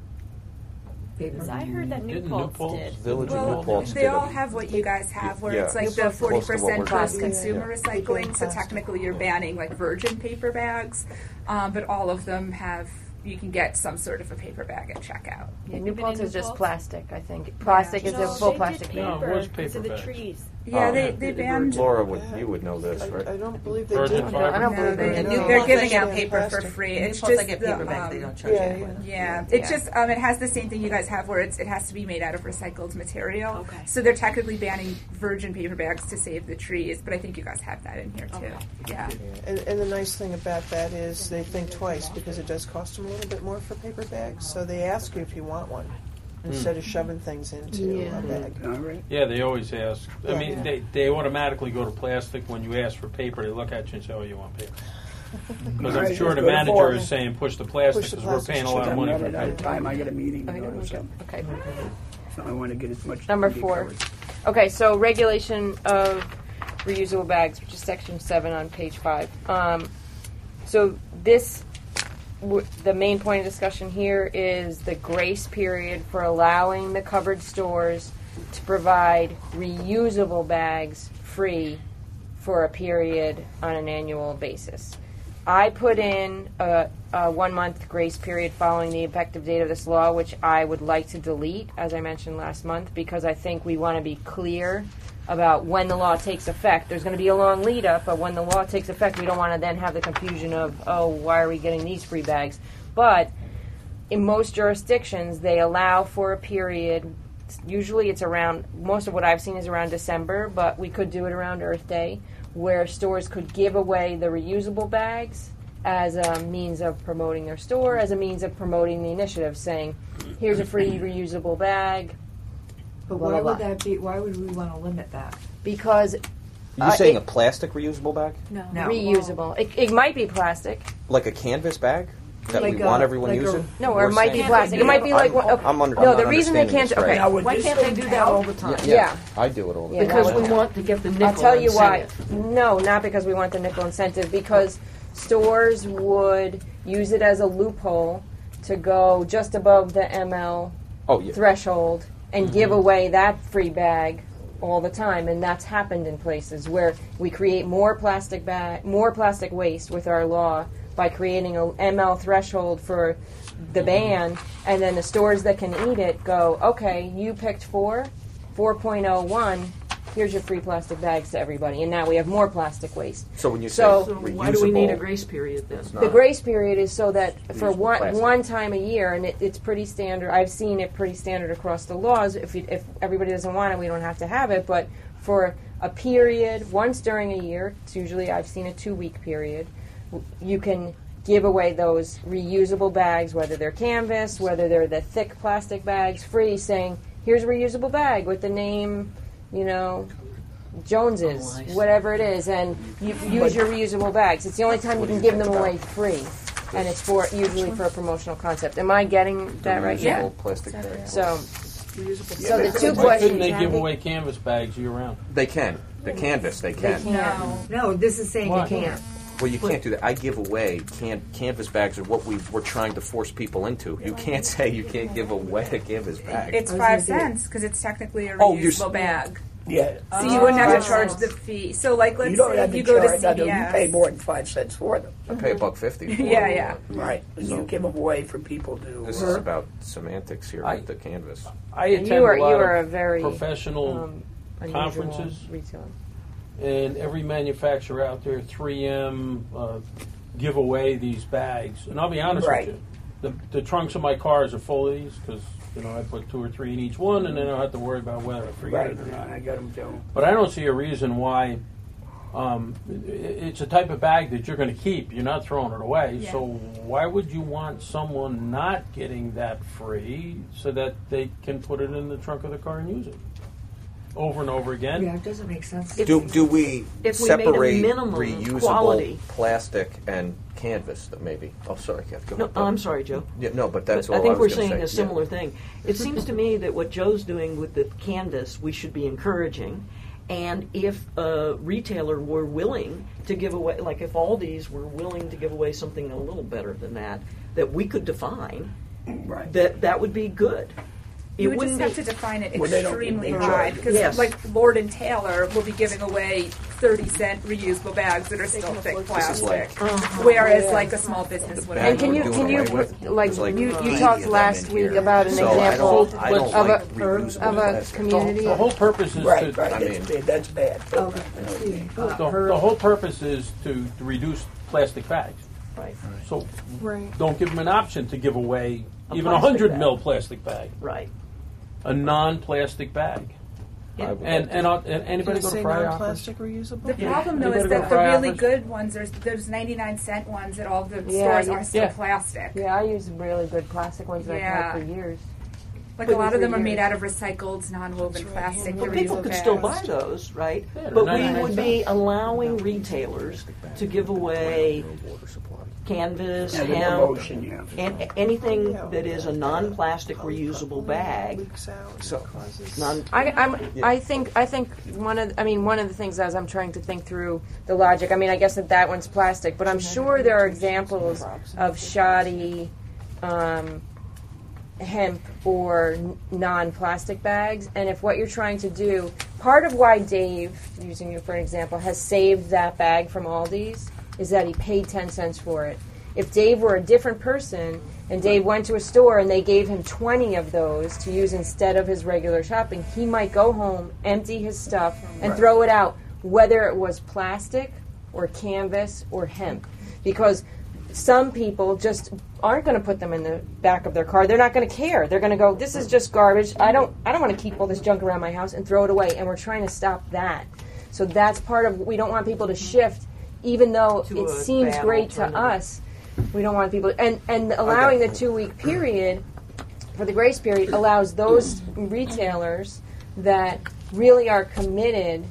Paper. Because I heard that New Didn't Paltz New Paltz? did. Village of Well, New Paltz they did all it. have what you guys have, where Yeah. it's like It's the close to what forty percent we're plus doing. consumer Yeah. recycling. So technically, you're banning like virgin paper bags, um, but all of them have. You can get some sort of a paper bag at checkout. Yeah, New Paltz New is just Paltz? plastic, I think. Plastic is No, a full they plastic did bag. No, it paper was because of paper the bags. trees. Yeah, Oh. they, they banned. Laura, would you would know this, I, right? I don't believe they Virgin did. fiber? I don't No, believe they, they New they're, Paltz, they're giving they out get paper for plastic. free. New It's Paltz, just I get the, paper bags. um, They don't charge yeah, anyone. Yeah, it's Yeah. just um, it has the same thing you guys have, where it's it has to be made out of recycled material. Okay. So they're technically banning virgin paper bags to save the trees, but I think you guys have that in here too. Okay. Yeah. And, and the nice thing about that is they think twice because it does cost them a little bit more for paper bags. So they ask you if you want one instead of shoving things into Yeah. a bag. All right. Yeah, they always ask. I Yeah. mean, Yeah. they, they automatically go to plastic when you ask for paper. They look at you and say, "Oh, you want paper?" Because All I'm right, sure let's the go to manager four. is saying, "Push the plastic," Push the because we're plastic. paying a lot of I'm money not for at out of paper. time. I got a meeting to Okay, go to, so, okay. so I want to get as much. Number to be four. covered. Okay, so regulation of reusable bags, which is section seven on page five. Um, so this, w- the main point of discussion here is the grace period for allowing the covered stores to provide reusable bags free for a period on an annual basis. I put in a, a one-month grace period following the effective date of this law, which I would like to delete, as I mentioned last month, because I think we want to be clear about when the law takes effect. There's going to be a long lead-up, but when the law takes effect, we don't want to then have the confusion of, oh, why are we getting these free bags? But in most jurisdictions, they allow for a period. Usually it's around, most of what I've seen is around December, but we could do it around Earth Day, where stores could give away the reusable bags as a means of promoting their store, as a means of promoting the initiative, saying, here's a free reusable bag. But blah, why blah, would blah. that be? Why would we want to limit that? Because You uh, saying it- a plastic reusable bag, No. No. reusable. It, it might be plastic. like a canvas bag that Like we a- want everyone like a- using? No, or it We're might be saying- plastic. It might be like I'm, what- I'm under, no, I'm the not reason they understanding can't. this Okay, right. Now, would Why this can't they thing do that count? all the time? Yeah, Yeah. I do it all the Yeah. time. Because we want to get the nickel I'll tell you why. incentive. No, not because we want the nickel incentive. Because stores would use it as a loophole to go just above the M L Oh, yeah. threshold and give away that free bag all the time, and that's happened in places where we create more plastic bag, more plastic waste with our law by creating a M L threshold for the ban, and then the stores that can eat it go, okay, you picked four, four point oh one. Here's your free plastic bags to everybody, and now we have more plastic waste. So when you So- say So reusable, why do we need a grace period then? it's not The grace period is so that for Reusable one plastic. one time a year, and it, it's pretty standard. I've seen it pretty standard across the laws. If you, if everybody doesn't want it, we don't have to have it. But for a period, once during a year, it's usually I've seen a two week period. w- You can give away those reusable bags, whether they're canvas, whether they're the thick plastic bags, free, saying here's a reusable bag with the name, you know. Jones's, Oh, I see. whatever it is, and you use your reusable bags. It's the only time you can give them away free, and it's for usually for a promotional concept. Am I getting that right? reusable plastic bag. So, Reusable so the two Why questions. couldn't they give away canvas bags year round? They can. The canvas, they can. No, no. This is saying Why? you can't. Well, you can't do that. I give away can- canvas bags are what we we're trying to force people into. You can't say you can't give away a canvas bag. It's I was five gonna say- cents because it's technically a Oh, you're s- reusable bag. Yeah. So you wouldn't have Five to charge cents. the fee. So like, let's You don't say have to you go to charge. C no, V S. no, you pay more than five cents for them. I pay a buck fifty. for Yeah, it. yeah. Right. And you give them away for people to. This uh, is about semantics here I- with the canvas. I And attend you are a lot you are a of very professional um, unusual conferences. retailer. and every manufacturer out there, three M, uh, give away these bags. And I'll be honest Right. with you, the, the trunks of my cars are full of these because you know I put two or three in each one, and then I don't have to worry about whether I forget Right. it or not. I got them too. But I don't see a reason why. Um, i- it's a type of bag that you're going to keep. You're not throwing it away. Yeah. So why would you want someone not getting that free so that they can put it in the trunk of the car and use it over and over again? Yeah, it doesn't make sense. Do do we If we made a separate minimum reusable quality. plastic and canvas? That maybe. Oh, sorry, Kath. Go No, ahead. oh, I'm sorry, Joe. Yeah, no, but that's But all I think I we're was gonna saying say. a similar Yeah. thing. It seems to me that what Joe's doing with the canvas, we should be encouraging, And if a retailer were willing to give away, like if Aldi's were willing to give away something a little better than that, that we could define, right. that that would be good. You It would just wouldn't have be- to define it Well, they don't- extremely they high don't. because, Yes. like Lord and Taylor will be giving away thirty cent reusable bags that are still thick plastic, like- Uh-huh. whereas Yeah. like a small business would. And can you Doing can you away with, like there's like you, you eighty talked of them last in week here. about an So I example don't- I don't of like a reusable of a plastic. community. The whole purpose is Right, to. right. I That's, mean- that's bad. Okay. The, the whole purpose is to, to reduce plastic bags. Right. So Right. don't give them an option to give away A even a plastic hundred bag. mil plastic bag. Right. A non-plastic bag. Yeah. And and, uh, and anybody Did go it to say Fry non-plastic office? reusable? The Yeah. problem though You is better go that to the Fry really office. good ones, there's there's ninety-nine cent ones at all the Yeah, stores yeah. are still Yeah. plastic. Yeah, I use really good plastic ones that I've Yeah. had for years. Like But a lot of them are for made years. out of recycled, non-woven plastic. Well, reusable people could bags. still buy those, right? Yeah, But they're we ninety-nine would be allowing retailers to give away canvas, Yeah, the hemp, motion, yeah. and anything that is a non-plastic reusable bag. Leaks out. So- causes- Non- I, I'm, I think I think one of I mean one of the things as I'm trying to think through the logic. I mean I guess that that one's plastic, but I'm sure there are examples of shoddy um, hemp or n- non-plastic bags. And if what you're trying to do, part of why Dave, using you for an example, has saved that bag from Aldi's is that he paid ten cents for it. If Dave were a different person and Dave went to a store and they gave him twenty of those to use instead of his regular shopping, he might go home, empty his stuff, and Right. throw it out, whether it was plastic or canvas or hemp. Because some people just aren't going to put them in the back of their car. They're not going to care. They're going to go, this is just garbage. I don't I don't want to keep all this junk around my house and throw it away. And we're trying to stop that. So that's part of, we don't want people to shift, even though To it a seems bad great to alternative. us. We don't want people, and, and allowing the two-week period for the grace period allows those retailers that really are committed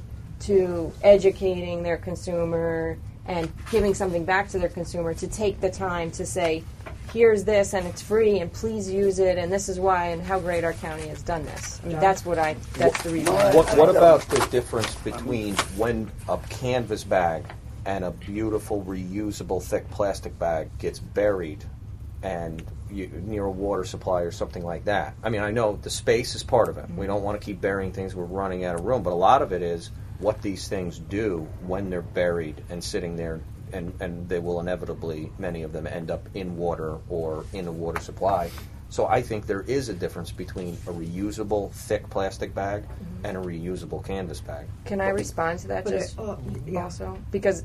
to educating their consumer and giving something back to their consumer to take the time to say, here's this and it's free and please use it and this is why and how great our county has done this. I mean, that's what I, that's the reason. why. What, what about the difference between when a canvas bag and a beautiful reusable thick plastic bag gets buried and you, near a water supply or something like that? I mean, I know the space is part of it. We don't want to keep burying things. We're running out of room. But a lot of it is what these things do when they're buried and sitting there, and, and they will inevitably, many of them, end up in water or in a water supply. So I think there is a difference between a reusable thick plastic bag and a reusable canvas bag. Can I respond to that But it- just oh, yeah. also? Because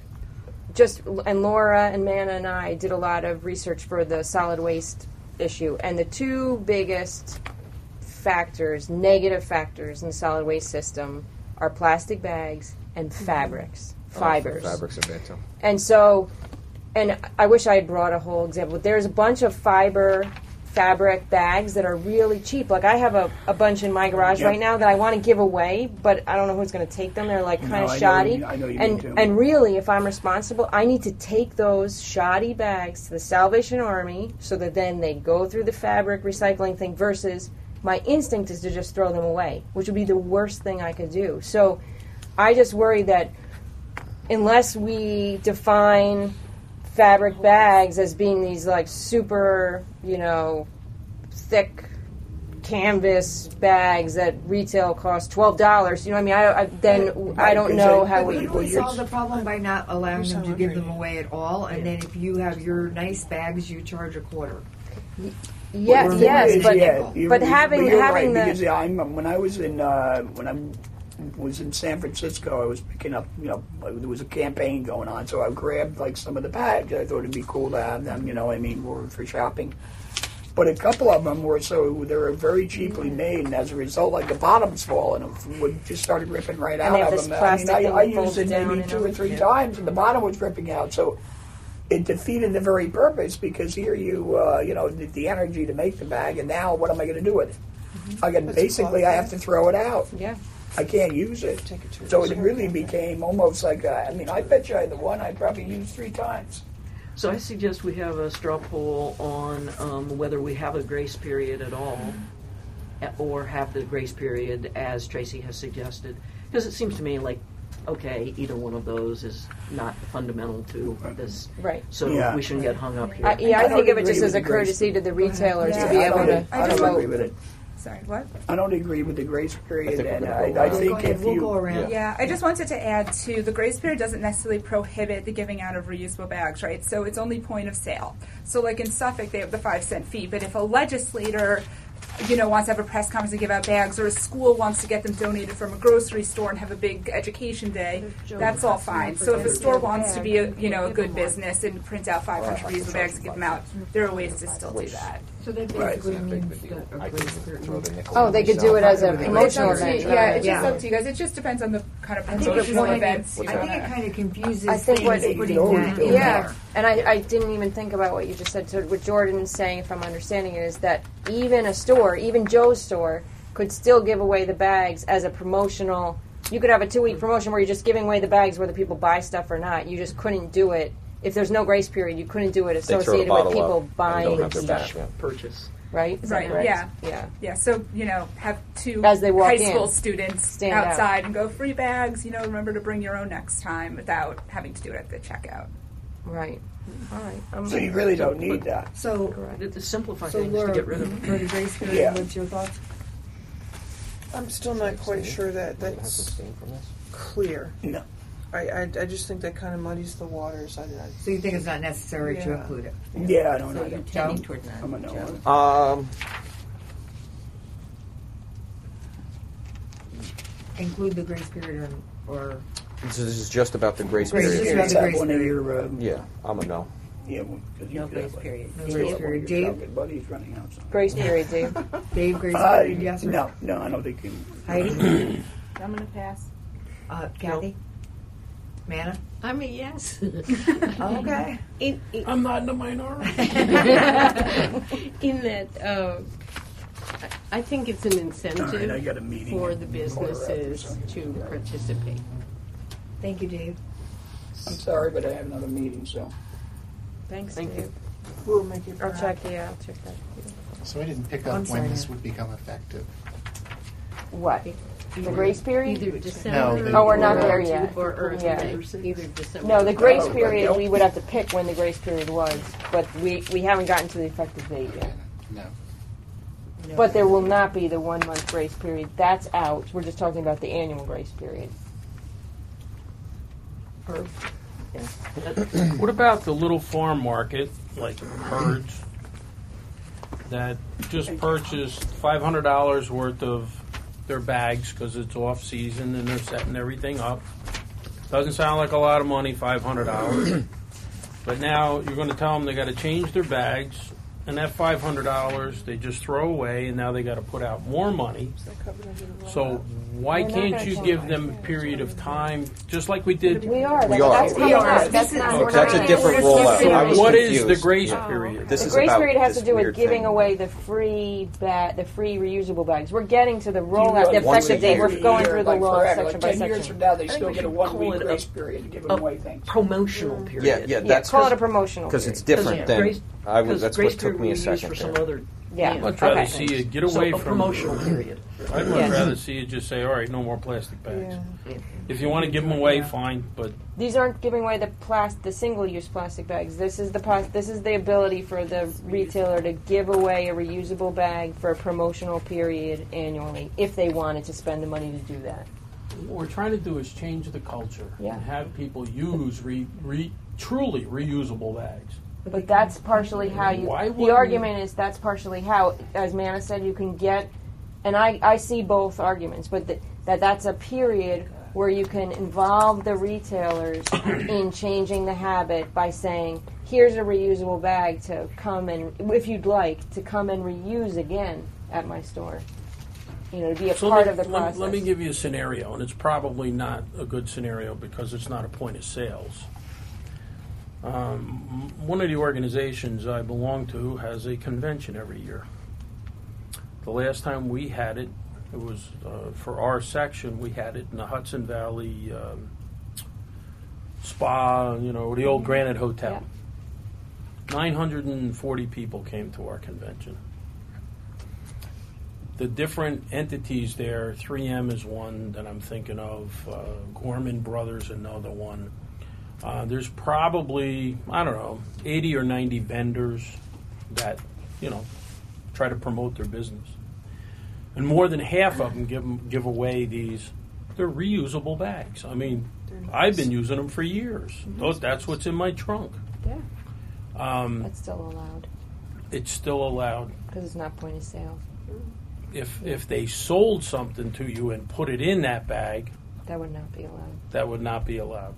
just, and Laura and Manna and I did a lot of research for the solid waste issue, and the two biggest factors, negative factors in the solid waste system are plastic bags and fabrics, fibers. Fabrics are bad too. And so, and I wish I had brought a whole example. There's a bunch of fiber fabric bags that are really cheap. Like I have a, a bunch in my garage Yep. right now that I want to give away, but I don't know who's going to take them. They're like kind No, of I know shoddy. you- I know you and need to. and really, if I'm responsible, I need to take those shoddy bags to the Salvation Army so that then they go through the fabric recycling thing versus my instinct is to just throw them away, which would be the worst thing I could do. So I just worry that unless we define fabric bags as being these like super, you know, thick canvas bags that retail cost twelve dollars, you know what I mean? I, I, then I don't know how we... Couldn't we solve the problem by not allowing them to give them away at all? And then if you have your nice bags, you charge a quarter. Yeah, Well, yes, it's but yeah, you- but having you're having right, the because yeah, I'm, when I was in uh, when I was in San Francisco, I was picking up. You know, there was a campaign going on, so I grabbed like some of the bags. I thought it'd be cool to have them. You know, what I mean, for, for shopping. But a couple of them were so they were very cheaply made, and as a result, like the bottoms falling, and would just started ripping right And out they have of this them. I plastic mean, I, thing I that folds used it down maybe and two or everything. three Yeah. times, and the bottom was ripping out. So it defeated the very purpose because here you, uh, you know, the, the energy to make the bag, and now what am I going to do with it? I can That's basically a I have to throw it out. Yeah. I can't use it. Take it to a So it reserve. really became almost like a, I mean, I bet you I had the one I probably used three times. So I suggest we have a straw poll on um, whether we have a grace period at all, a- or have the grace period as Tracy has suggested, Because it seems to me like, okay, either one of those is not fundamental to this. Right. So Yeah. we shouldn't get hung up here. I, yeah, I, I think don't of it just agree as a with the grace- courtesy to the retailers Yeah, to be I able don't, to. I don't promote. agree with it. Sorry, what? I don't agree with the grace period, I think we're and gonna I, go I around. think Go ahead, if we'll you go around. Yeah, I just wanted to add to the grace period doesn't necessarily prohibit the giving out of reusable bags, right? So it's only point of sale. So like in Suffolk, they have the five cent fee, but if a legislator, you know, wants to have a press conference and give out bags, or a school wants to get them donated from a grocery store and have a big education day, that's all fine. So if a store wants to be a, you know, a good business and print out five hundred reusable bags and give them out, there are ways to still do that. So that Right. basically means that a I grace could period. throw the nickel Oh, in they could myself. do it as a It's up promotional It's up to event. you- yeah, it's Yeah. just up to you guys. It just depends on the kind of I think, it promotional kind events. of, you I think wanna- it kind of confuses I think what- things putting Over that it. in Yeah, there. and I, I didn't even think about what you just said. So what Jordan is saying, if I'm understanding it, is that even a store, even Joe's store, could still give away the bags as a promotional. You could have a two-week promotion where you're just giving away the bags whether people buy stuff or not. You just couldn't do it. If there's no grace period, you couldn't do it They throw the associated bottle with up people and don't buying have their bag, stuff. yeah. Purchase. Right? Is that Right, correct? yeah. Yeah. Yeah, so, you know, have two As they walk high in, school students stand out. outside and go, free bags, you know, remember to bring your own next time without having to do it at the checkout. Right. All right. I'm so you really don't need that. So, To to simplify so things, to Laura, get rid of them. for the grace period, Yeah. what's your thoughts? I'm still not quite sure that Has that's abstained from this? clear. No. I, I, I just think that kind of muddies the waters. I, I, So you think it's not necessary to Yeah. include it? Yeah, I don't So know. you're that. tending Joe? toward that. I'm a no. Joe? Um, Include the grace period or, or this is just about the grace Grace period. period. Let's the have grace one of period. your, um, Yeah, I'm a no. yeah, well, 'cause you no could grace have, like, period? No three grace of one of period. your Dave? chocolate buddies running out. somewhere. Grace period, Dave. Dave, grace Uh, period, yes or no, no, I don't think you. Heidi? I'm going to pass. Uh, Kathy? Manna? I'm a yes. Okay. In, in, I'm not in the minority. in that, uh, I think it's an All right, I incentive got a meeting. for the in Colorado, businesses so- to participate. Thank you, Dave. I'm sorry, but I have another meeting, so. Thanks, Thank Dave. you. we'll make it. I'll check. Yeah, I'll check that. So I didn't pick I'm up sorry, when this Ann. would become effective. What? The grace period? Either December. the- Oh, we're not or- there yet. Or early Yeah. May. Either December. No, the grace Oh, but period, don't- we would have to pick when the grace period was, but we, we haven't gotten to the effective date yet. No. But there will not be the one month grace period. That's out. We're just talking about the annual grace period. What about the little farm market, like herds, that just purchased five hundred dollars worth of their bags because it's off season and they're setting everything up? Doesn't sound like a lot of money, five hundred dollars. But now you're going to tell them they got to change their bags, and that five hundred dollars they just throw away, and now they got to put out more money. So why We're not can't gonna you change give it. them a period of time, just like we did? We are. We That's, are. that's We coming are. up. That's This not. is- we're That's not a different we're rollout. skipping I was What is confused. the grace Yeah. period? This The is grace about period has to this do with weird giving thing. away the free ba- the free reusable bags. We're getting to the rollout, the Once effective a date. We're year. going through the like law forever, section like by ten years section. from now, they I think still we get a should one call week it a- grace period to give a away things. Promotional period. Yeah, yeah, Yeah, that's call it a promotional. because it's period. different Yeah, than grace- I was. because That's grace what took period me a we use second. for some there. other. Yeah. I'd rather Okay. see you get So away a from promotional period. I'd much Yes. rather see you just say, all right, no more plastic bags. Yeah. If you want to give them away, fine, but These aren't giving away the plas- the single-use plastic bags. This is the pos- this is the ability for the retailer to give away a reusable bag for a promotional period annually, if they wanted to spend the money to do that. what we're trying to do is change the culture Yeah. and have people use re, re, truly reusable bags. But that's partially how you. Why The wouldn't- argument is that's partially how, as Manna said, you can get, and I, I see both arguments, but th- that that's a period where you can involve the retailers in changing the habit by saying, here's a reusable bag to come and, if you'd like, to come and reuse again at my store. You know, to be a So part let, of the let- process. let me give you a scenario, and it's probably not a good scenario because it's not a point of sales. Um, one of the organizations I belong to has a convention every year. The last time we had it, it was uh, for our section. We had it in the Hudson Valley um, Spa, you know, the old Granite Hotel. nine hundred forty people came to our convention. the different entities there, three M is one that I'm thinking of, uh, Gorman Brothers another one. Uh, there's probably, I don't know, eighty or ninety vendors that, you know, try to promote their business. And more than half of them give, give away these, they're reusable bags. I mean, I've been using them for years. Mm-hmm. Those, that's what's in my trunk. Yeah. Um, That's still allowed it's still allowed. because it's not point of sale. If if they sold something to you and put it in that bag, That would not be allowed. that would not be allowed.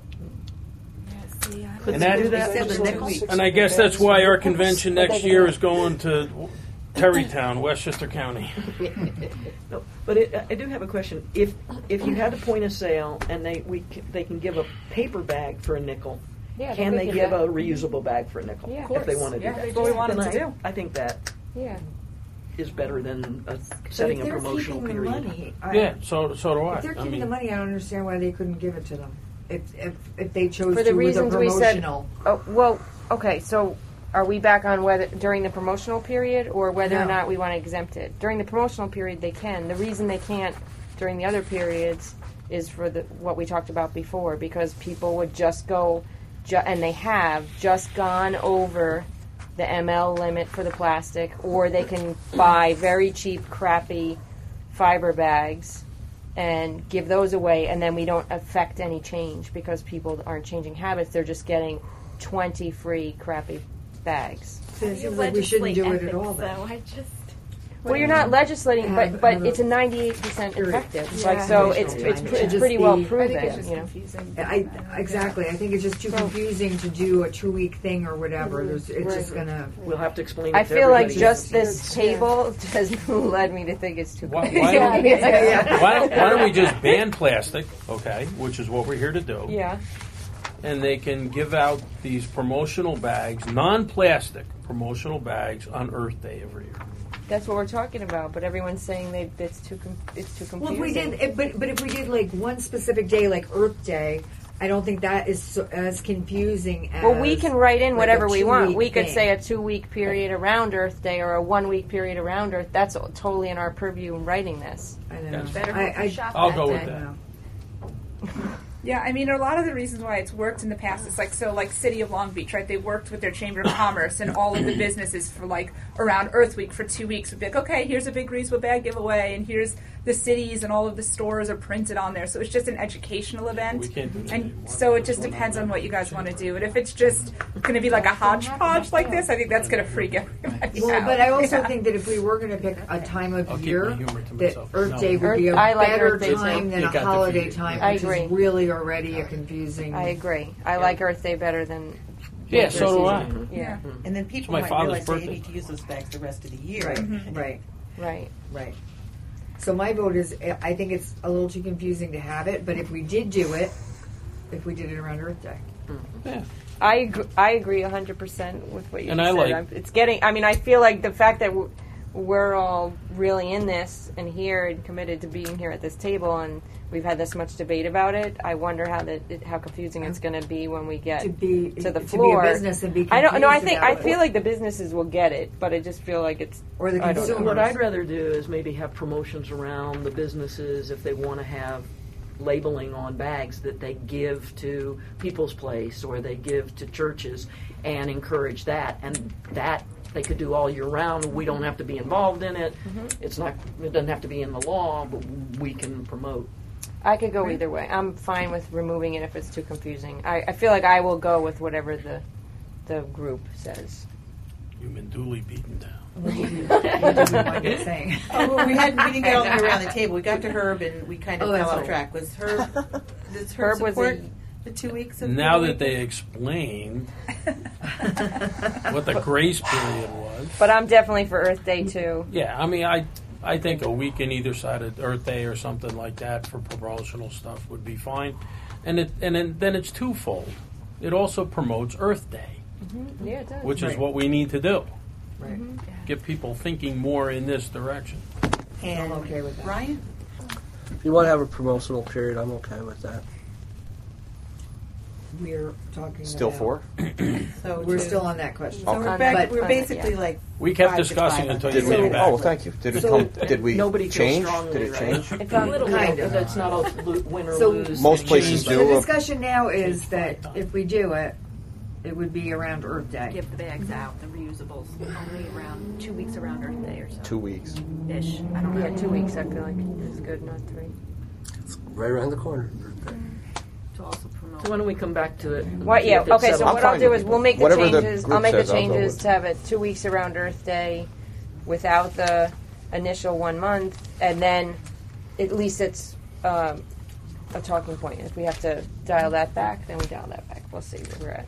Could And they that- do that Except with the next nickels? week. And I guess that's why our convention But next they year can- is going to Terrytown, Westchester County. No, but it, I do have a question. If if you had a point of sale and they we c- they can give a paper bag for a nickel, Yeah, can we they could give do a that. reusable bag for a nickel Yeah. Of if they course. want to do Yeah, that? that's what we wanted Then to I, do. I think that Yeah. is better than uh, But setting if a they're promotional keeping the period. money, I- Yeah, so so do I. If they're I keeping mean, the money, I don't understand why they couldn't give it to them. If if, if they chose For to the with a reasons we said. promotional. Oh, well, okay. So, are we back on whether during the promotional period or whether or No. not we want to exempt it? During the promotional period, they can. The reason they can't during the other periods is for the what we talked about before, because people would just go, ju- and they have just gone over the M L limit for the plastic, or they can buy very cheap, crappy fiber bags and give those away, and then we don't affect any change because people aren't changing habits. They're just getting twenty free crappy bags. So it seems like we shouldn't do it at all. Then. So I just. Well, you're not legislating, Have but but another it's a ninety-eight percent period. effective. Yeah. Like so, it's Additional it's time. pr- It it's should pretty just well be- proven. I think it's just you know. confusing. I exactly. I think it's just too So- confusing to do a two week thing or whatever. There's, it's just gonna. We'll have to explain. I it to feel like everybody. just this table has led me to think it's too. Why, confusing. why, don't, yeah, yeah. why, don't, why don't we just ban plastic, okay, which is what we're here to do, Yeah. and they can give out these promotional bags, non-plastic promotional bags on Earth Day every year. That's what we're talking about, but everyone's saying they it's too com- it's too Well, confusing. if we did, if, but but if we did like one specific day, like Earth Day, I don't think that is so, as confusing as. Well, we can write in like whatever a we want. two-week We could thing. say a two-week period around Earth Day or a one-week period around Earth. That's totally in our purview in writing this. I know. That's Better I, hope I, you shop I'll that go day. with I that. know. Yeah, I mean, a lot of the reasons why it's worked in the past is like, so like City of Long Beach, right? They worked with their Chamber of Commerce and all of the businesses for like around Earth Week for two weeks would be like, okay, here's a big reusable bag giveaway, and here's the cities and all of the stores are printed on there. So it's just an educational event. We can't do that And anymore. so it just depends on what you guys want to do. And if it's just going to be like a hodgepodge like this, I think that's going to freak everybody Well, out. but I also Yeah. think that if we were going to pick a time of I'll keep year, my humor to that myself. Earth No. Day would be a Earth- I like better Earth Day too. time than You a got holiday defeated. time, I which agree. is really already a confusing. I agree. I like Earth Day better than. Yeah, so do I. season. Yeah. And then people my might father's realize they birthday. need to use those bags the rest of the year. Right, And right, Right. right. So my vote is, I think it's a little too confusing to have it, but if we did do it, if we did it around Earth Day. Yeah. I agree, I agree one hundred percent with what you And said. I like- I'm- it's getting. I mean, I feel like the fact that we're, we're all really in this and here and committed to being here at this table, and we've had this much debate about it. I wonder how that it, how confusing it's going to be when we get To be to the to floor. be a business and be I don't. No, I confused think about I it. feel like the businesses will get it, but I just feel like it's Or the I don't know. consumer. What I'd rather do is maybe have promotions around the businesses if they want to have labeling on bags that they give to People's Place or they give to churches and encourage that. And that they could do all year round. We don't have to be involved in it. It's not. It doesn't have to be in the law, but we can promote. I could go either way. I'm fine with removing it if it's too confusing. I, I feel like I will go with whatever the the group says. You've been duly beaten down. What did you, what did you wind up saying? Oh, well, we had we didn't get all the way around the table. We got to Herb and we kind of Oh, fell that's off right. track. Was Herb? Does Herb, Herb was support a- the two weeks of Now the that they explained what the grace period was. But I'm definitely for Earth Day too. Yeah, I mean, I I think a week in either side of Earth Day or something like that for promotional stuff would be fine, and it and then, then it's twofold. It also promotes Earth Day, Mm-hmm. Yeah, it does. which is Right. what we need to do. Right. Get people thinking more in this direction. and I'm okay with that. Ryan? If you want to have a promotional period, I'm okay with that. we're talking Still about. four? So We're to- still on that question. So we're, Okay. back, But- we're basically yeah. like We kept five to discussing five until on you that. made it back. Oh, well, thank you. Did it So- come? Did we Nobody feels change? strongly, Did it right? change? It's a little Kind bit. of. That's not a lo- win or So- lose. Most places The do. discussion now is that if we do it, it would be around Earth Day. Give the bags out, the reusables, only around two weeks around Earth Day or so. Two weeks. Ish. I don't know. Yeah, two weeks. I feel like is good, not three. Right around the corner. To also promote. So why don't we come back to it? What? Yeah. If it's Okay. So settled. what I'll fine do with is it. we'll make the Whatever the changes. group I'll make the says, I'll go changes with. to have it two weeks around Earth Day, without the initial one month, and then at least it's um, a talking point. If we have to dial that back, then we dial that back. We'll see where we're at.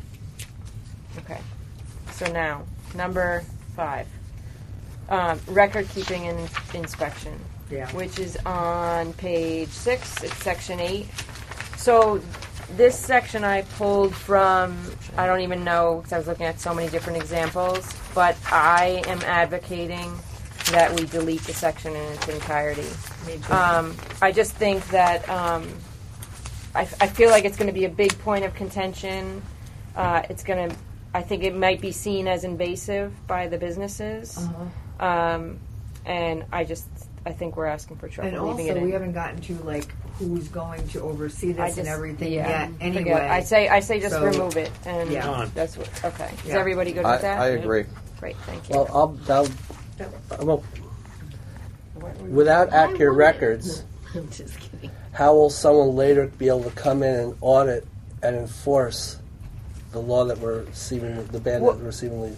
Okay. So now number five, um, record keeping and inspection. Yeah. Which is on page six. It's section eight. So this section I pulled from, I don't even know, because I was looking at so many different examples, but I am advocating that we delete the section in its entirety. Um, I just think that um, I, I feel like it's going to be a big point of contention. Uh, it's going to, I think it might be seen as invasive by the businesses. Uh-huh. Um, and I just, I think we're asking for trouble And leaving also, it in. we haven't gotten to like who's going to oversee this I and just- everything yeah, yet. forget- Anyway, I say, I say just So- remove it, and Yeah. Done. that's what. Okay, is Yeah. everybody good I, with that? I agree. Great, thank you. Well, I'll, I'll, I'm a, without accurate records, I'm just kidding. how will someone later be able to come in and audit and enforce the law that we're receiving, the ban Well- that we're receiving?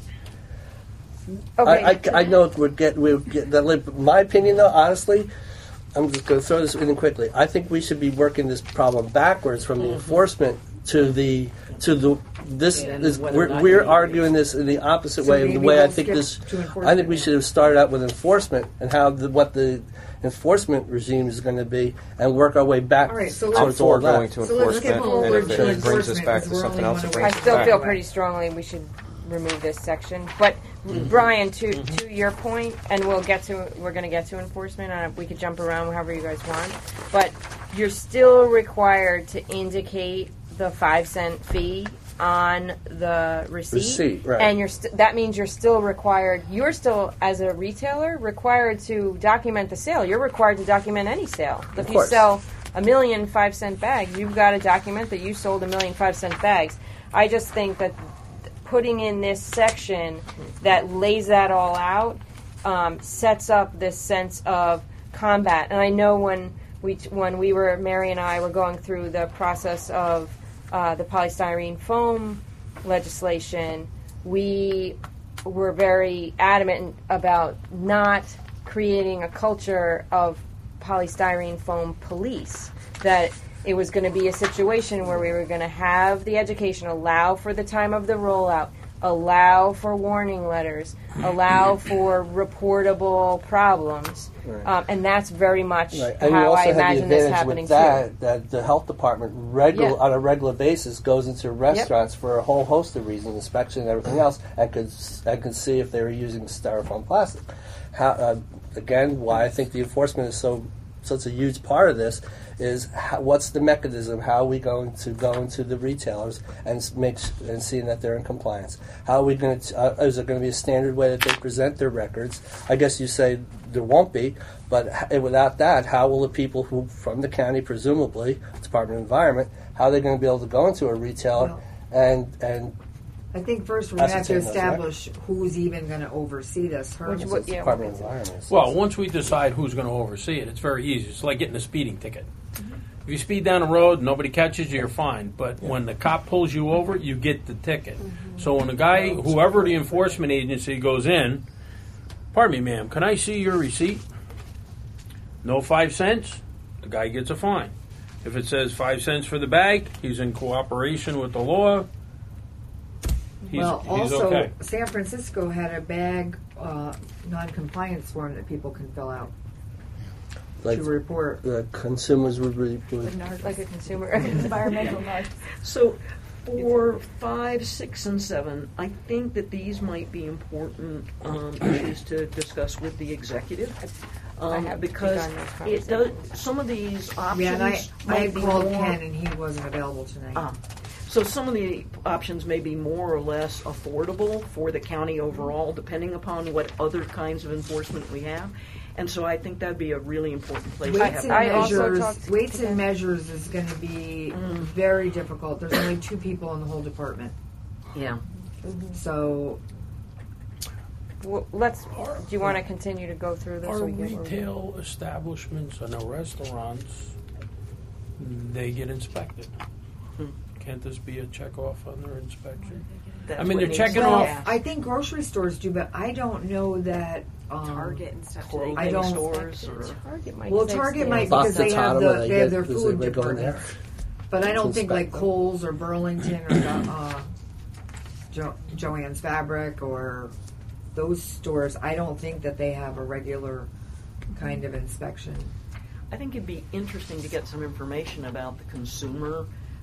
Okay. I, I, I know we're getting, we're getting that. My opinion, though, honestly, I'm just going to throw this in quickly. I think we should be working this problem backwards from the enforcement to the to the this And is whether or we're, not we're you- arguing this in the opposite So way of the maybe way I we'll think skip this. to I think enforcement we now. should have started out with enforcement and how the, what the enforcement regime is going to be, and work our way back All right, so I'm let's- towards all for that. going to So let's skip enforcement, and over if to it brings us enforcement, back to because we're something only else, it one brings I away. us still back. feel pretty strongly we should remove this section. But Brian, to to your point, and we'll get to we're going to get to enforcement. Uh, we could jump around however you guys want, but you're still required to indicate the five cent fee on the receipt, Receipt, right. and you're st- that means you're still required. You're still, as a retailer, required to document the sale. You're required to document any sale. Of If you course. sell a million five cent bags, you've got to document that you sold a million five cent bags. I just think that putting in this section that lays that all out um, sets up this sense of combat. And I know when we when we were Mary and I were going through the process of uh, the polystyrene foam legislation, we were very adamant about not creating a culture of polystyrene foam police. That it was going to be a situation where we were going to have the education, allow for the time of the rollout, allow for warning letters, allow for reportable problems, Right. um, and that's very much Right. And you how also I have the imagine this advantage happening with that, too. that the health department regular Yeah. on a regular basis goes into restaurants for a whole host of reasons, inspection and everything else, and could s- and could see if they were using styrofoam plastic. How, uh, again, why I think the enforcement is so such a huge part of this is how, what's the mechanism? How are we going to go into the retailers and s- make s- and seeing that they're in compliance? How are we going to? Uh, is there going to be a standard way that they present their records? I guess you say there won't be, but h- without that, how will the people who from the county, presumably Department of Environment, how are they going to be able to go into a retailer Well- and and I think first we're going to have to Ascertain those, right? establish who's even going to oversee this. Herms Which would- is- yeah, Department of Environment? Well, once we decide who's going to oversee it, it's very easy. It's like getting a speeding ticket. If you speed down the road, nobody catches you, you're fine. But when the cop pulls you over, you get the ticket. So when the guy, whoever the enforcement agency goes in, pardon me, ma'am, can I see your receipt? No five cents, the guy gets a fine. If it says five cents for the bag, he's in cooperation with the law. He's, well, he's also, okay. San Francisco had a bag uh, non-compliance form that people can fill out like to report. the consumers would really. Would, Like a consumer. Environmental narcs. So for five, six, and seven, I think that these might be important um, issues to discuss with the executive. Um, I have because begun those it does some of these options Yeah, and I, I might had be called more. Ken and he wasn't available tonight. Ah. So some of the options may be more or less affordable for the county overall, depending upon what other kinds of enforcement we have. And so I think that'd be a really important place to Weights have. and I also measures. talked- Weights and measures is going to be very difficult. There's only two people in the whole department, Yeah. so Well, let's. Do you want to continue to go through this? Are so we get- retail establishments, I know restaurants, they get inspected. Can't this be a check off on their inspection? That's I mean, what they're needs checking to well, off. happen. I think grocery stores do, but I don't know that um, Target and stuff. Clothing I don't- stores or Target might Well, say Target it's might there. because they have Boston the Tata, they have their does food anybody go in there? department. But I don't To think like inspect them? Kohl's or Burlington or the, uh, jo- Joann's Fabric or those stores. I don't think that they have a regular kind of inspection. I think it'd be interesting to get some information about the consumer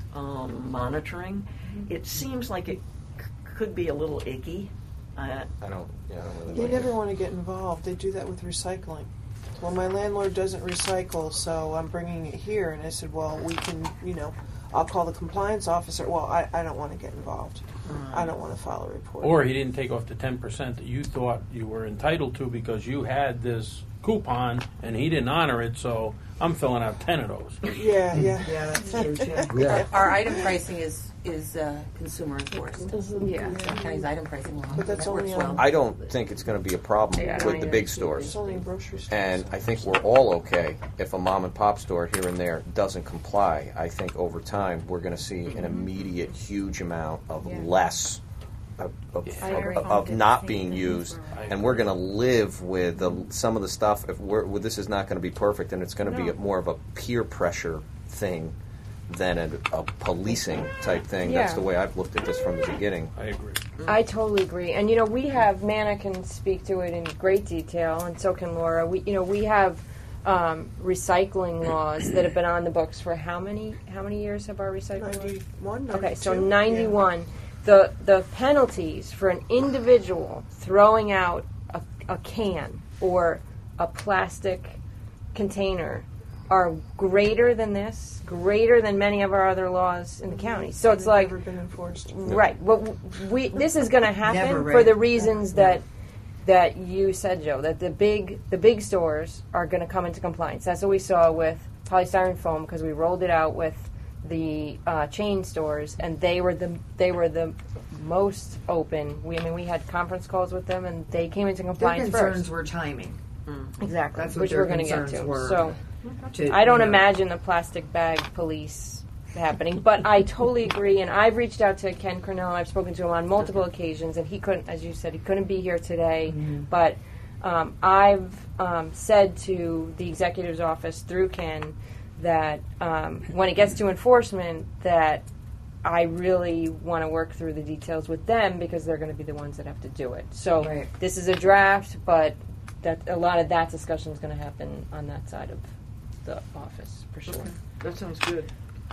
um, monitoring. It seems like it c- could be a little icky. Uh, I don't. Yeah, I don't really. They like never it. want to get involved. They do that with recycling. Well, my landlord doesn't recycle, so I'm bringing it here. And I said, well, we can, you know, I'll call the compliance officer. Well, I, I don't want to get involved. I don't want to file a report. Or he didn't take off the ten percent that you thought you were entitled to because you had this coupon and he didn't honor it, so I'm filling out ten of those. Yeah, yeah. Yeah, that's true too. Yeah. Our item pricing is is uh, consumer enforced. Yeah. The county's item pricing law. But that's that works only on- well. I don't think it's going to be a problem Yeah, I don't with the either. big It's stores. only in grocery stores. And I think we're all okay if a mom and pop store here and there doesn't comply. I think over time we're going to see an immediate, huge amount of Yeah. less of, of, I agree. of, of not being used, and we're going to live with the, some of the stuff. If we're, well, this is not going to be perfect, and it's going to be No. a, more of a peer pressure thing than a, a policing type thing. That's Yeah. the way I've looked at this from the beginning. I agree. I totally agree. And you know, we have Manna can speak to it in great detail, and so can Laura. We, you know, we have um, recycling laws that have been on the books for how many? How many years have our recycling laws? ninety-one, Okay, so ninety-two? ninety-one. The the penalties for an individual throwing out a, a can or a plastic container are greater than this, greater than many of our other laws in the county. So it's They've like never been enforced. right. Well, we this is going to happen Never, for right. the reasons that that you said, Joe. That the big the big stores are going to come into compliance. That's what we saw with polystyrene foam because we rolled it out with the uh, chain stores, and they were the they were the most open. We I mean we had conference calls with them, and they came into Their compliance concerns first. were timing. Exactly, That's what which their we're going to get concerns to. were. So To, I don't you know, imagine the plastic bag police happening, but I totally agree. And I've reached out to Ken Cornell. I've spoken to him on multiple occasions, and he couldn't, as you said, he couldn't be here today. But um, I've um, said to the executive's office through Ken that um, when it gets to enforcement, that I really want to work through the details with them because they're going to be the ones that have to do it. So Right. this is a draft, but that a lot of that discussion is going to happen on that side of the office for sure. that sounds good.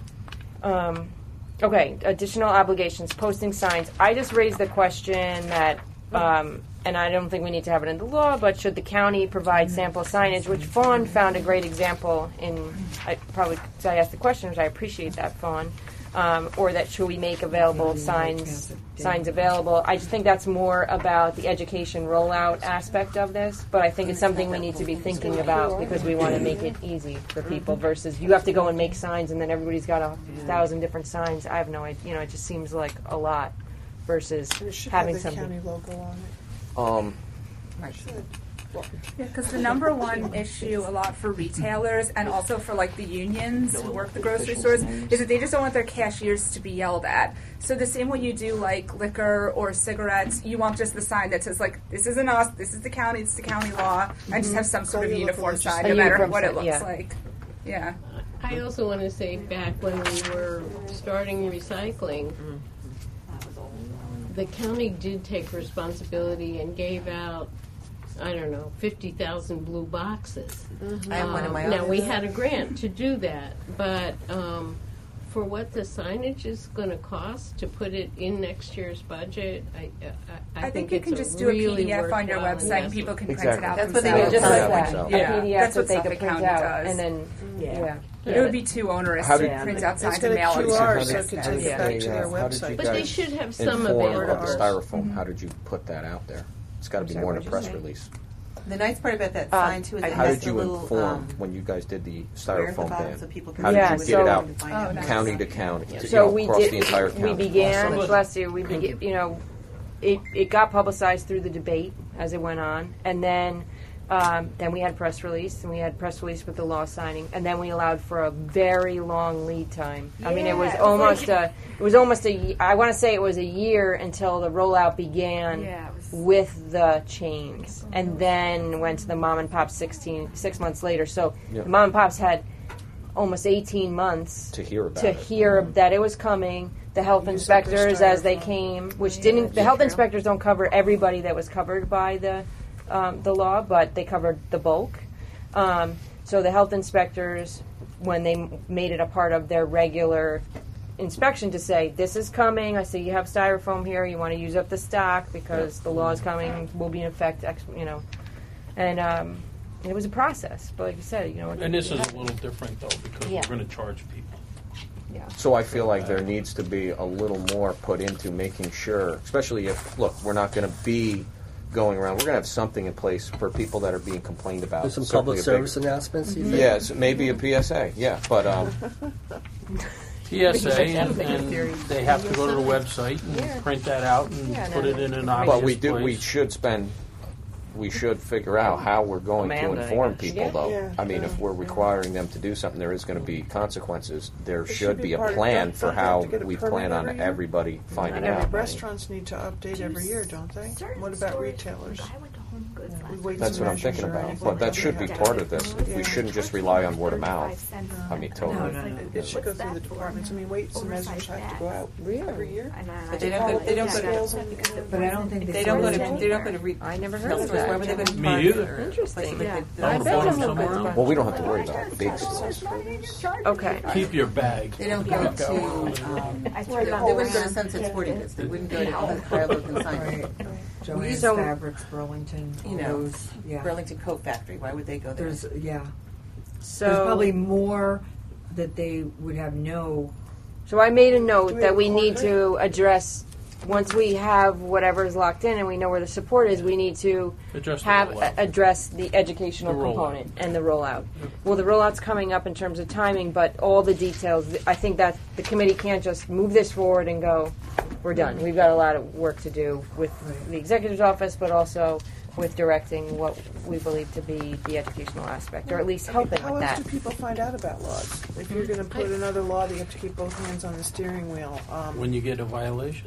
Um, okay, additional obligations, posting signs. I just raised the question that, um, and I don't think we need to have it in the law, but should the county provide sample signage, which Fawn found a great example in, I probably, so I asked the question, which I appreciate that, Fawn, um, or that should we make available signs, signs available. I just think that's more about the education rollout aspect of this, but I think it's something we need to be thinking about because we want to make it easy for people versus you have to go and make signs and then everybody's got a thousand different signs. I have no idea, you know, it just seems like a lot versus And it should having have the something. county logo on it. Um, Should. Yeah, because the number one issue a lot for retailers and also for like the unions who work the grocery stores is that they just don't want their cashiers to be yelled at. So the same way you do like liquor or cigarettes, you want just the sign that says like, this isn't us, this is the county, it's the county law, and just have some sort of Call your local uniform sign, no legislature. matter A uniform what it sign, looks yeah. like. Yeah. I also want to say back when we were starting recycling, the county did take responsibility and gave out, I don't know, fifty thousand blue boxes. I have one in my Um, Now, office. we had a grant to do that, but um, for what the signage is going to cost to put it in next year's budget, I, I, I, I think, think you it's can a just do a really P D F on your worthwhile website and investment. people can print Exactly. it out That's what they themselves. do. Just like Yeah, that, themselves. a Yeah. P D F That's that what they Suffolk could print County out, does. and then Yeah. yeah. But it would be too onerous How to did- print out It's signs got and a mail Q it. R, to so it the could staff. take it back to their How did you website. But they guys should have some inform available. of the styrofoam? How did you put that out there? It's got to be sorry, more than a what'd you press say? release. The nice part about that Uh, sign too is it How has did the you little inform um, when you guys did the square at the styrofoam bottom ban? so people can How Yeah, did you so- get it out to find out. Oh, nice. county to county, to, you So know, we across did. the entire We county? began Awesome. last year. We began. You know, it it got publicized through the debate as it went on, and then um, then we had press release, and we had press release with the law signing, and then we allowed for a very long lead time. I mean, it was Yeah, it was almost like- a. It was almost a. ye- I want to say it was a year until the rollout began. Yeah, it was- With the chains, and then went to the mom and pops sixteen six months later. So Yeah. the mom and pops had almost eighteen months To hear about to it. hear that it was coming. The health Use up their inspectors, as they styrofoam. came, which Yeah, didn't. that's The health true. inspectors don't cover everybody that was covered by the um, the law, but they covered the bulk. Um, so the health inspectors, when they m- made it a part of their regular inspection, to say this is coming. I say you have styrofoam here. You want to use up the stock because the law is coming. Will be in effect. Ex- you know, and um, it was a process. But like you said, you know. And this is a little different though because Yeah. we're going to charge people. Yeah. So I feel like there needs to be a little more put into making sure, especially if, look, we're not going to be going around. We're going to have something in place for people that are being complained about. There's some Certainly public a big- service announcements. You think? Yes, maybe a P S A. Yeah, but um, P S A, and, and they have to go to the website and Yeah. print that out and Yeah, put no, it in an no. obvious but we do. place. We should spend. We should figure out how we're going to Amanda, I inform guess. people, Yeah. though. Yeah. I mean, if we're requiring them to do something, there is going to be consequences. There It should should be be a part of- plan don't- for don't they have how to get a we permit plan on every year? everybody finding And out. restaurants need to update every year, don't they? Certain What about stores- retailers? I went to Home Goods last With weights That's and what I'm thinking measures or about. anything But that like should be that. part of this. Yeah. We shouldn't just rely on word of mouth. I mean, totally. No, no, no. It should go through the departments. I mean, weights and measures have to go out every year. But they don't go, they don't go Scales to, and- But I don't think they they don't go sort to, of- they don't go to re- I never heard retail of stores. that. Where would they go to? Me Target either. or Interesting. places like Yeah. the- I Don't bet find them somewhere look else. Well, we don't have to worry about big stores. Okay. Keep your bag. They don't go to, um, I they threw them wouldn't go to around. Sunset Sporting Goods. They wouldn't go to Harlow Consignment. Joann's So- Fabrics, Burlington, You know, those, yeah. Burlington Coat Factory. Why would they go there? There's, yeah. So There's probably more that they would have no. So I made a Do note we that have we a need coordinator? to address, once we have whatever is locked in and we know where the support is, we need to Address the have rollout. a- address the educational The rollout. component and the rollout. Well, the rollout's coming up in terms of timing, but all the details, I think that the committee can't just move this forward and go, we're done. We've got a lot of work to do with the executive's office, but also with directing what we believe to be the educational aspect, or at least helping How with else that. do people find out about laws? If you're going to put another law that you have to keep both hands on the steering wheel. Um, When you get a violation.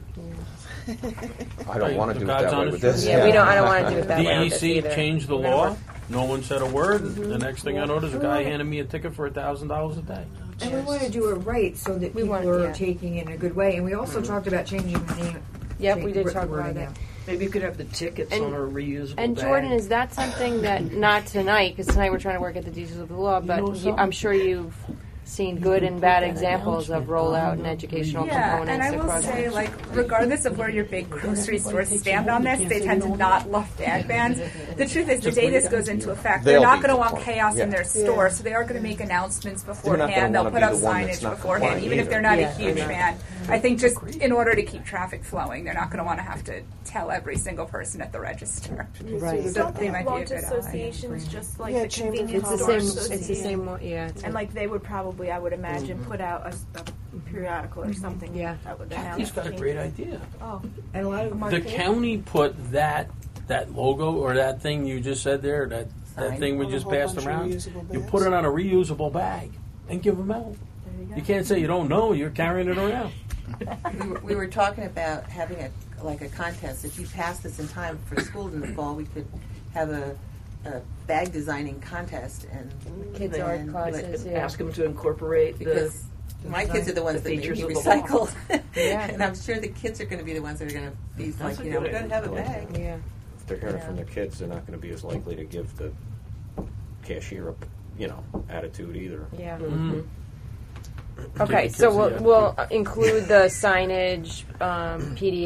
I don't want to do it God's that way honest with this. truth. Yeah, we don't- I don't wanna do it that way. D E with this C either. changed the Remember? law. No one said a word. The next thing I know, there's a guy handing me a ticket for a thousand dollars a day. And we want to do it right so that We people want- are yeah. taking it in a good way. And we also talked about changing the name. Yep, we change- did the talk wording, about that. yeah. Maybe you could have the tickets And- on a reusable And bag. Jordan, is that something that, not tonight, because tonight we're trying to work at the details of the law, but know you, something? I'm sure you've seen good and bad examples of rollout and educational Yeah, and components I will across. say, like, regardless of where your big grocery stores stand on this, they tend to not love bag bans. The truth is, the day this goes into effect, they're They'll not be going to want compliant. chaos in Yeah. their store, so they are going to make announcements They're not beforehand. gonna They'll wanna put be up the one that's signage not beforehand, compliant even if either. they're not Yeah, a huge yeah. fan. I think just in order to keep traffic flowing, they're not going to want to have to tell every single person at the register. Right. So they might be a Launch good ally. associations, just like Yeah, the Chamber of convenience It's the store same, association. it's the same, one- yeah. It's And like they would probably, I would imagine, put out a, s- a periodical or something Yeah. that would He's announce. got a changes. great idea. Oh, And a lot of The market. county put that that logo or that thing you just said there, that, that Sign. thing we On a just whole passed bunch of around, reusable you bags. put it on a reusable bag and give them out. there you go. You can't say you don't know, you're carrying it around. We were, we were talking about having a, like a contest. If you pass this in time for school in the fall, we could have a, a bag designing contest and Kids' and art let- classes, yeah. Ask them to incorporate the. because my kids are the ones the that need features to be of the law. recycled, Yeah. and I'm sure the kids are going to be the ones that are going to be That's like, a you know, good we're going to have a idea. bag. Yeah. If they're hearing it from their kids, they're not going to be as likely to give the cashier a, you know, attitude either. Yeah. Mm-hmm. Okay, Give the so kids we'll, the we'll include the signage, um, P D F,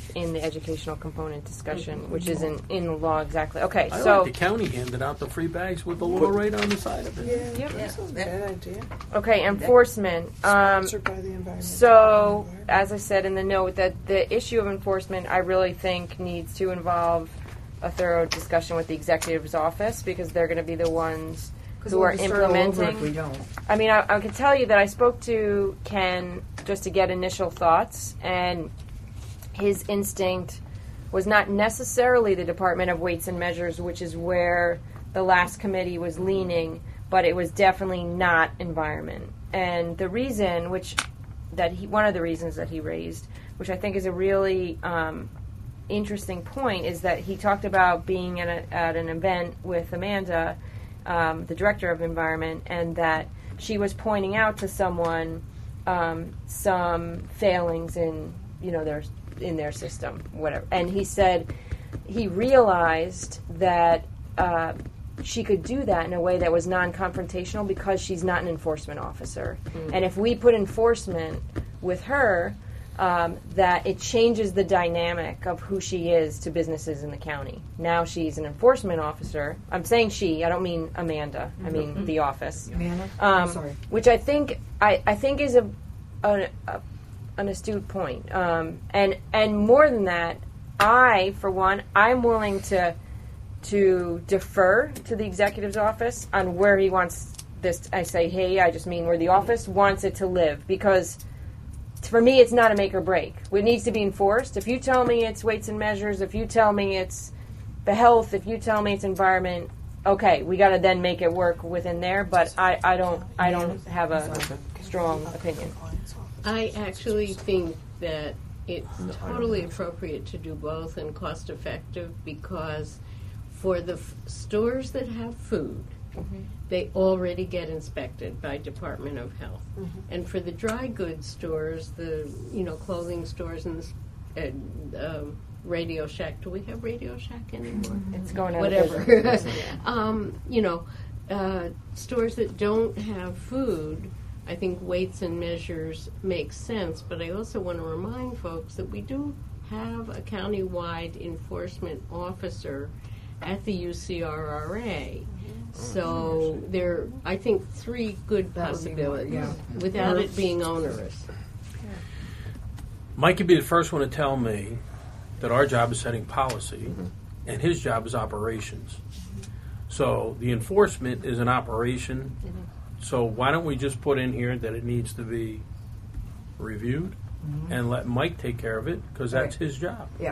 in the educational component discussion, which isn't in the law exactly. Okay, I so like the county handed out the free bags with the little right on the side of it. Yeah, Yep. that's a bad idea. okay, enforcement. Um, Sponsored by the environment. so, as I said in the note, that the issue of enforcement, I really think, needs to involve a thorough discussion with the executive's office, because they're going to be the ones who we'll are just start all over implementing. if we don't. I mean, I, I can tell you that I spoke to Ken just to get initial thoughts, and his instinct was not necessarily the Department of Weights and Measures, which is where the last committee was leaning, but it was definitely not environment. And the reason, which that he, one of the reasons that he raised, which I think is a really um, interesting point, is that he talked about being at, a, at an event with Amanda, um, the director of environment, and that she was pointing out to someone um, some failings in, you know, their in their system, whatever. And he said he realized that uh, she could do that in a way that was non-confrontational because she's not an enforcement officer. Mm. And if we put enforcement with her, um, that it changes the dynamic of who she is to businesses in the county. Now she's an enforcement officer. I'm saying she, I don't mean Amanda. I mean Mhm. the office. Amanda? Um, I'm sorry. Which I think I, I think is a, a, a an astute point. Um, and and more than that, I, for one, I'm willing to to defer to the executive's office on where he wants this. I say, hey, I just mean where the office wants it to live, because for me, it's not a make or break. It needs to be enforced. If you tell me it's weights and measures, if you tell me it's the health, if you tell me it's environment, okay, we got to then make it work within there. But I, I don't I don't have a strong opinion. I actually think that it's totally appropriate to do both and cost effective, because for the f- stores that have food, Mhm. they already get inspected by Department of Health. Mhm. And for the dry goods stores, the you know clothing stores and, the, s- and um, Radio Shack. Do we have Radio Shack anymore? It's going out of Whatever. business. um, you know, uh, stores that don't have food, I think weights and measures make sense, but I also want to remind folks that we do have a countywide enforcement officer at the U C R R A. So there are, I think, three good That would be more, possibilities yeah. without it being onerous. Mike could be the first one to tell me that our job is setting policy, and his job is operations. So the enforcement is an operation. So why don't we just put in here that it needs to be reviewed Mhm. and let Mike take care of it, because that's his job. Yeah.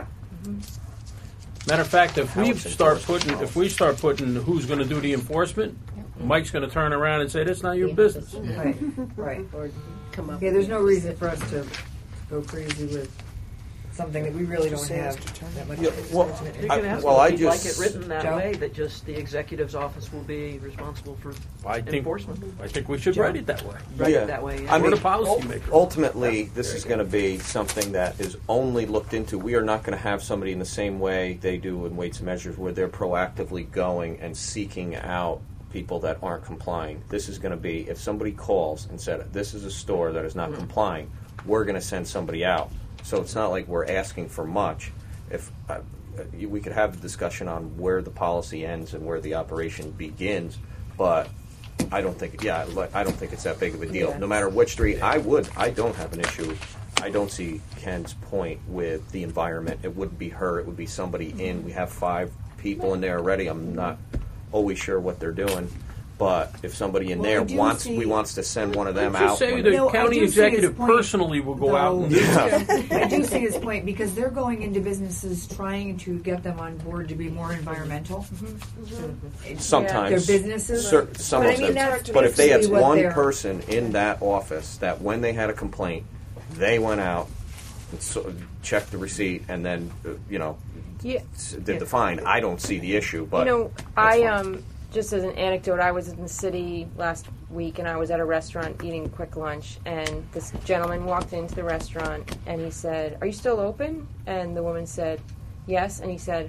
Matter of fact, if How we it's start enforced. putting if we start putting who's going to do the enforcement, Mike's going to turn around and say that's not your business. Right, right. Or come up Yeah, there's no with- reason for us to go crazy with something that we really don't have that much. Yeah, well, You I- can ask well, them I if you'd like just- it written that Joe? way, that just the executive's office will be responsible for I think enforcement. I think we should write it that way. Write Yeah. it that way. Yeah. I We're mean, the policy ul- makers. ultimately, this is going to be something that is only looked into. We are not going to have somebody in the same way they do in weights and measures, where they're proactively going and seeking out people that aren't complying. This is going to be, if somebody calls and said, this is a store that is not complying, we're going to send somebody out. So it's not like we're asking for much. If uh, you- we could have a discussion on where the policy ends and where the operation begins, but I don't think, yeah, like, I don't think it's that big of a deal. Yeah. No matter which street, I would, I don't have an issue. I don't see Ken's point with the environment. It wouldn't be her. It would be somebody in. We have five people in there already. I'm not always sure what they're doing. But if somebody in Well, there I do wants, see- we wants to send one of them Just out. say when- the No, I county do see his executive point, personally will go out and do Yeah. I do see his point, because they're going into businesses trying to get them on board to be more environmental. Sometimes Their businesses. cer- some But I of mean, them. that's But if they had basically what one they're- person in that office that when they had a complaint, they went out and so, checked the receipt and then, uh, you know, Yeah. s- did the fine. I don't see the issue, but you know, that's I fine. um just as an anecdote, I was in the city last week and I was at a restaurant eating a quick lunch, and this gentleman walked into the restaurant and he said, "Are you still open?" And the woman said, "Yes." And he said,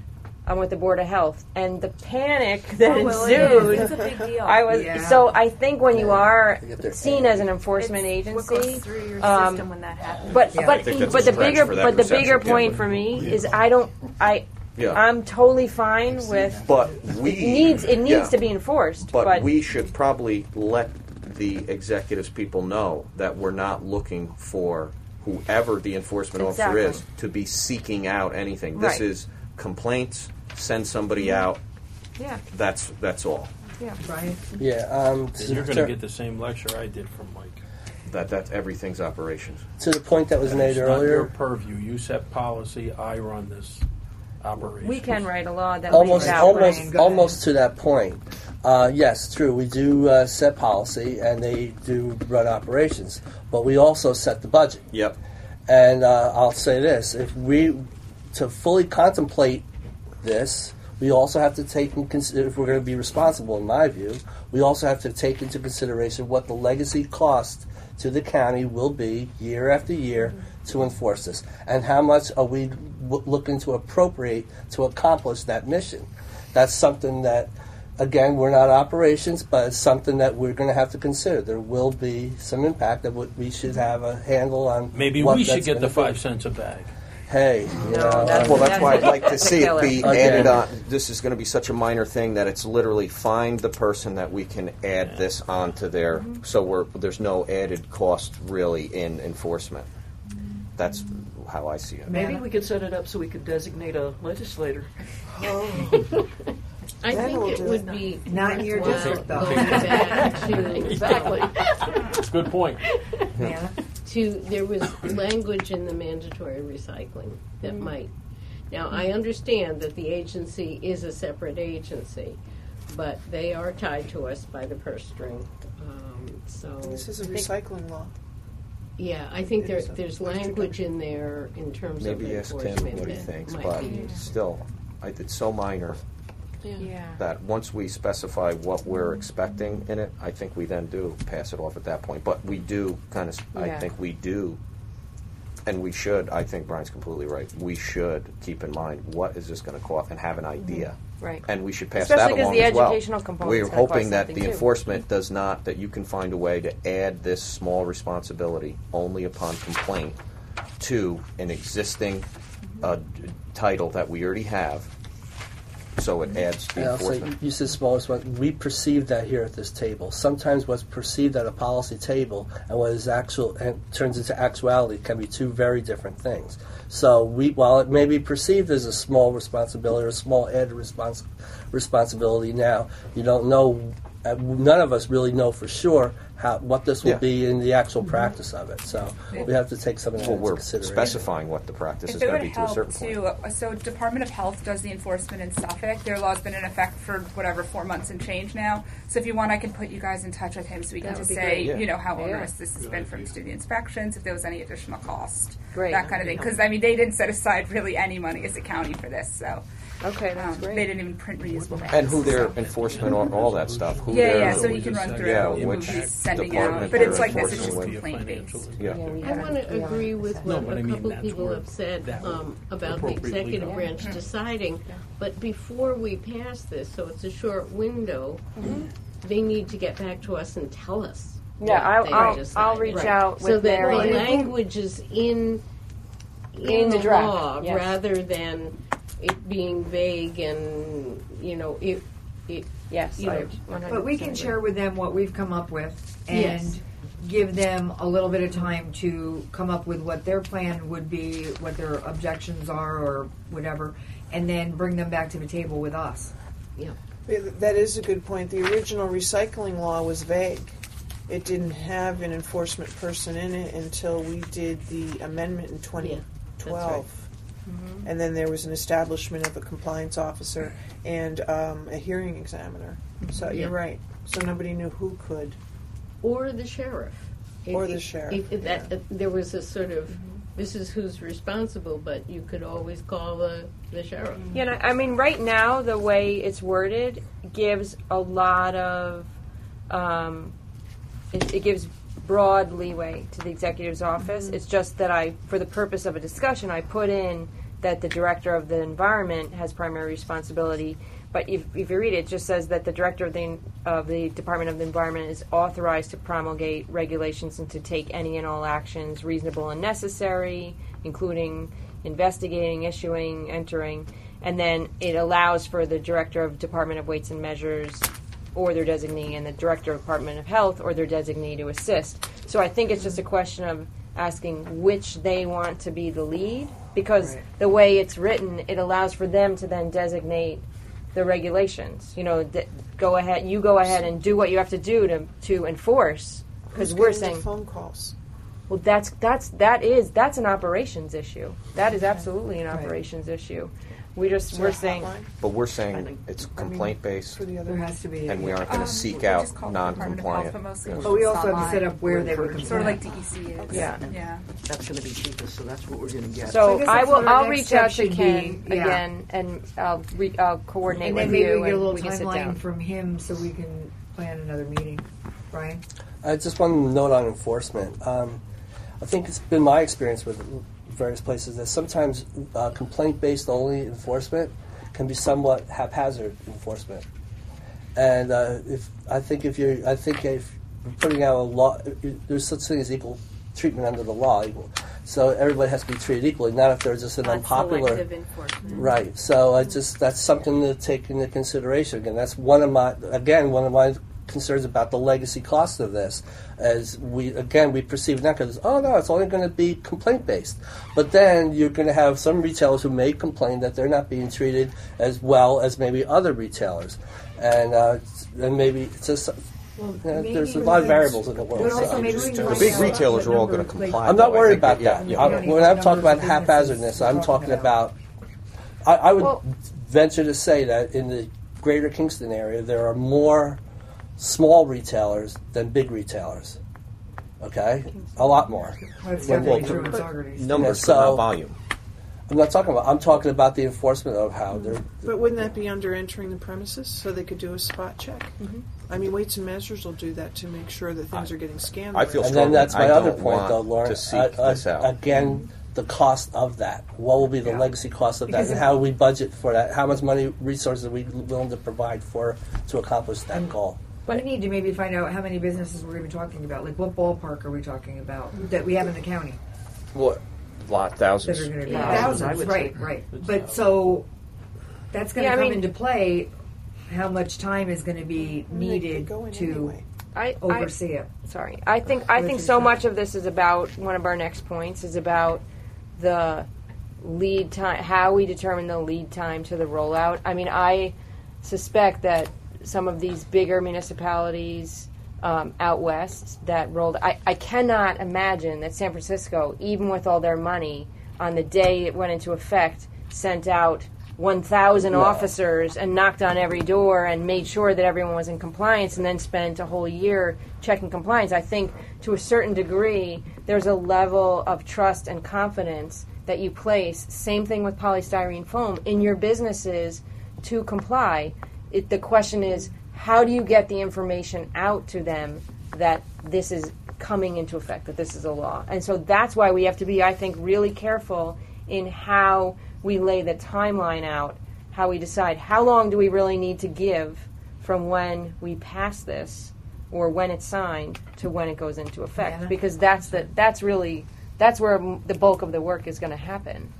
I'm with the Board of Health, and the panic that Oh, well, it ensued. is. It's a big deal. I was Yeah. so. I think when you are get their seen as an enforcement It's agency, what goes through your um, system when that happens. But Yeah. I but think that's but a the stretch bigger for that but the perception, bigger yeah. point for me is I don't I. Yeah. I'm totally fine with. But we it needs it needs yeah. to be enforced, But, but, we should probably let the executives people know that we're not looking for whoever the enforcement Exactly. officer is to be seeking out anything. This Right. is complaints, send somebody out. yeah, That's that's all. yeah, Right. Yeah. Um, And you're going to, to get the same lecture I did from Mike. That that's everything's operations. to the point that was made It's not your earlier. purview. You set policy. I run this operation. we can write a law that almost lays out. almost Brian, go almost to that point. Uh, yes, true. We do uh, set policy and they do run operations, but we also set the budget. Yep. And uh, I'll say this: if we to fully contemplate this, we also have to take in consider if we're going to be responsible. In my view, we also have to take into consideration what the legacy cost to the county will be year after year to enforce this, and how much are we w- looking to appropriate to accomplish that mission. That's something that, again, we're not operations, but it's something that we're going to have to consider. There will be some impact that w- we should have a handle on. Maybe what we should that's get the gonna be. five cents a bag. Hey, you know, that's- Well, that's why I'd like to see it be Again. added on. This is going to be such a minor thing that it's literally find the person that we can add this onto their, so we're, there's no added cost really in enforcement. That's how I see it. Maybe we could set it up so we could designate a legislator. I That think will it do would it. be Not in your worthwhile district, though. going back to Exactly. Good point. Yeah. to there was language in the mandatory recycling that might. Now I understand that the agency is a separate agency, but they are tied to us by the purse string. Um, so This is a I think- recycling law. Yeah, I think It there, is a there's waste language in there in terms Maybe of ask Tim enforcement what he that thinks, might but be. still, I, it's so minor yeah. that once we specify what we're expecting in it, I think we then do pass it off at that point. But we do kind of, I Yeah. think we do, and we should, I think Brian's completely right, we should keep in mind what is this going to cost and have an idea. Right. And we should pass Especially that 'cause along the as well. educational component's We're gonna hoping cost that something, the too. enforcement does not, that you can find a way to add this small responsibility only upon complaint to an existing uh, d- title that we already have, so it adds the And also, enforcement. you said smallest one. We perceive that here at this table. Sometimes what's perceived at a policy table and what is actual and turns into actuality can be two very different things. So we, while it may be perceived as a small responsibility or a small added respons- responsibility now, you don't know. Uh, none of us really know for sure how what this will Yeah. be in the actual practice of it. So we have to take some of that Well, into we're consideration. specifying what the practice If is it going would to be to a help certain point. too, uh, so Department of Health does the enforcement in Suffolk. Their law's been in effect for whatever four months and change now. So if you want, I can put you guys in touch with him so we can That just would be say, great. Yeah. you know, how Yeah. onerous this has been from student inspections, if there was any additional cost, Great. that kind of thing. Because I mean, they didn't set aside really any money as a county for this, so Okay, that's um, great. they didn't even print reusable bags. And who their so. enforcement, all, all that stuff. Who Yeah, their, yeah. So he can run through Yeah, who which he's sending department out, but they're it's like this. It's just enforcing with. complaint based. Yeah. Yeah, we I have- want to yeah. agree with No, what but I a mean, couple that's people where have said that would um, about the appropriately executive go. branch deciding. But before we pass this, so it's a short window, they need to get back to us and tell us. Yeah, what they I'll, I'll, decided. I'll reach out So with that the Mary. language is in in, In the the, draft, law yes. rather than it being vague and you know it. it Yes, you I know, one hundred But we can percent share with them what we've come up with and Yes. give them a little bit of time to come up with what their plan would be, what their objections are, or whatever, and then bring them back to the table with us. Yeah. That is a good point. The original recycling law was vague. It didn't have an enforcement person in it until we did the amendment in twenty twelve. Mm-hmm. And then there was an establishment of a compliance officer and um, a hearing examiner. So Yeah. you're right. So nobody knew who could. Or the sheriff. Or If- the if- sheriff, If, if that, yeah. if there was a sort of, this is who's responsible, but you could always call the, the sheriff. You know, I mean, right now the way it's worded gives a lot of, um, it, it gives broad leeway to the executive's office. It's just that I, for the purpose of a discussion, I put in that the director of the environment has primary responsibility. But if, if you read it, it just says that the director of the of the Department of the Environment is authorized to promulgate regulations and to take any and all actions reasonable and necessary, including investigating, issuing, entering, and then it allows for the director of Department of Weights and Measures or their designee and the director of Department of Health or their designee to assist. So I think it's just a question of asking which they want to be the lead, because Right. the way it's written, it allows for them to then designate the regulations. You know, d- go ahead, you go ahead and do what you have to do to to enforce, because Who's we're getting the saying, phone calls. well, that's that's that is that's an operations issue. That is absolutely an Right. operations issue. We just Is we're there a saying hotline? But we're saying it's complaint based, For the other There has to be. and we aren't going Um, to seek we out just call the Department of Health, non-compliant. but mostly Yes. But we It's also have to online. set up where they would Sort of complain. like D E C is. Yeah. Yeah. That's going to be cheapest, so that's what we're going to get. so. I guess I that's will. what our I'll next reach step out to should Ken be, yeah. again, and I'll re, I'll coordinate And with then maybe you, we get a and little we can sit down. timeline from him so we can plan another meeting. Brian? I just want to note on enforcement. Um, I think it's been my experience with various places that sometimes uh, complaint-based only enforcement can be somewhat haphazard enforcement. And uh, if I think if you're, I think if you're putting out a law, there's such thing as equal treatment under the law. Equal. So everybody has to be treated equally, not if there's just an Not unpopular. selective enforcement. Right. So I just that's something to take into consideration. Again, that's one of my again one of my concerns about the legacy cost of this. As we again we perceive that because oh no, it's only going to be complaint based, but then you're going to have some retailers who may complain that they're not being treated as well as maybe other retailers, and uh, and maybe it's just. Well, you know, maybe there's a we lot of can- variables in the world. But also so. maybe we can The find big out retailers what are all going to number, like- comply. I'm not though. I worried think about that- that. yeah, I'm- yeah. when I'm talking about Numbers of businesses haphazardness, we're I'm talking talking about. I, I would Well- venture to say that in the greater Kingston area, there are more small retailers than big retailers. Okay, a lot more. Well, it's Well, definitely well, true in but- Saugerties. Numbers, Yeah, but not so- volume. I'm not talking about. I'm talking about the enforcement of how they're. But wouldn't that be under entering the premises so they could do a spot check? Mm-hmm. I mean, Weights and Measures will do that to make sure that things are getting scanned. I feel right. And then that's my I other don't point, want though, Lauren. to seek Uh, uh, this out. Again, the cost of that. What will be the Yeah. legacy cost of Because that, and if- how we budget for that? How much money, resources are we willing to provide for to accomplish that goal? We need to maybe find out how many businesses we're even talking about. Like, what ballpark are we talking about that we have in the county What? Lot that thousands. are going to be Yeah. thousands? I would right, say. right. But so that's going to Yeah, I come mean- into play. How much time is going to be I mean, they needed could go in to anyway. I, I oversee it? sorry. I think I What think you so think? much of this is about one of our next points is about the lead time, how we determine the lead time to the rollout. I mean, I suspect that some of these bigger municipalities um, out west that rolled, I, I cannot imagine that San Francisco, even with all their money, on the day it went into effect, sent out one thousand No. officers and knocked on every door and made sure that everyone was in compliance and then spent a whole year checking compliance. I think to a certain degree, there's a level of trust and confidence that you place, same thing with polystyrene foam, in your businesses to comply. It, the question is, how do you get the information out to them that this is coming into effect, that this is a law? And so that's why we have to be, I think, really careful in how we lay the timeline out, how we decide how long do we really need to give from when we pass this or when it's signed to when it goes into effect, Yeah. because that's the that's really that's where m- the bulk of the work is going to happen.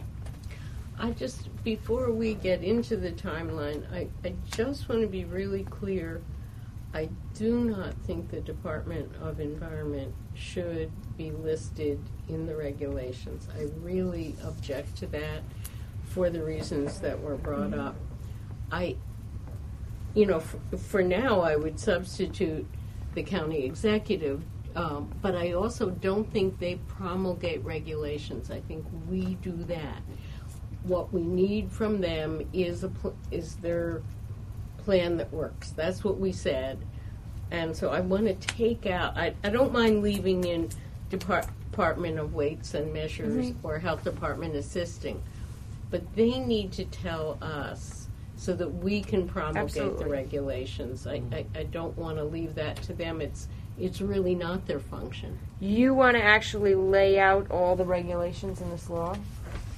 I just, before we get into the timeline, I, I just want to be really clear. I do not think the Department of Environment should be listed in the regulations. I really object to that for the reasons that were brought up. I, you know, for, for now, I would substitute the county executive, um, but I also don't think they promulgate regulations. I think we do that. What we need from them is a pl- is their plan that works. That's what we said. And so I want to take out, I, I don't mind leaving in Depart- Department of Weights and Measures Mhm. or Health Department assisting. But they need to tell us so that we can promulgate Absolutely. the regulations. I, I, I don't want to leave that to them. It's it's really not their function. You want to actually lay out all the regulations in this law?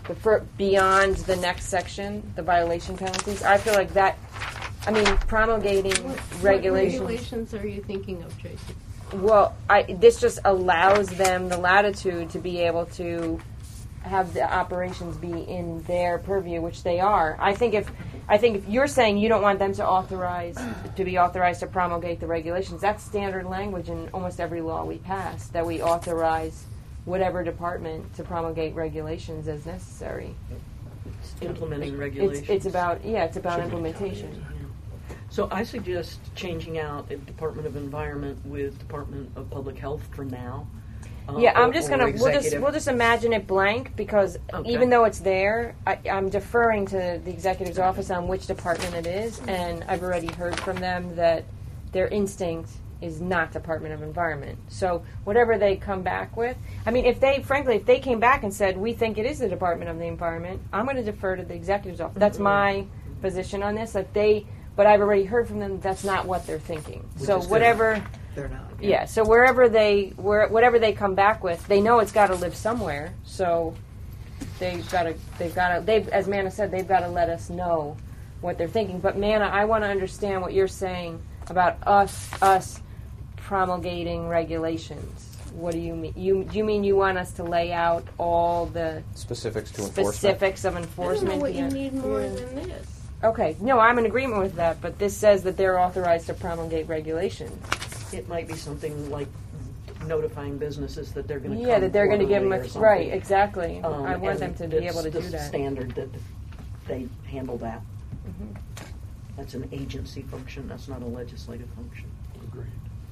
But for beyond the next section, the violation penalties, I feel like that. I mean, promulgating What, regulations. What regulations are you thinking of, Tracy? Well, I, this just allows them the latitude to be able to have the operations be in their purview, which they are. I think if I think if you're saying you don't want them to authorize to be authorized to promulgate the regulations, that's standard language in almost every law we pass, that we authorize whatever department to promulgate regulations as necessary. It's implementing It's, regulations. it's about yeah, it's about Should be implementation. So I suggest changing out the Department of Environment with Department of Public Health for now. Uh, Yeah, I'm or- just or gonna we'll just executive. we'll just imagine it blank because Okay. even though it's there, I, I'm deferring to the executive's office on which department it is, and I've already heard from them that their instinct is not Department of Environment. So whatever they come back with, I mean, if they frankly if they came back and said we think it is the Department of the Environment, I'm going to defer to the executive's office. That's my position on this. Like they. But I've already heard from them that's not what they're thinking. Which so is whatever, They're not. yeah. So wherever they, where whatever they come back with, they know it's got to live somewhere. So they've got to, they've got to, they, as Manna said, they've got to let us know what they're thinking. But Manna, I want to understand what you're saying about us, us promulgating regulations. What do you mean? You do you mean you want us to lay out all the Specifics to enforcement. specifics of I don't enforcement? know what you Yeah. need more than this. Okay, no, I'm in agreement with that, but this says that they're authorized to promulgate regulations. It might be something like notifying businesses that they're going to Yeah, that they're going to give them a right, exactly. Um, I want them to be able to do It's the that. standard that they handle that. Mhm. That's an agency function. That's not a legislative function. Agreed.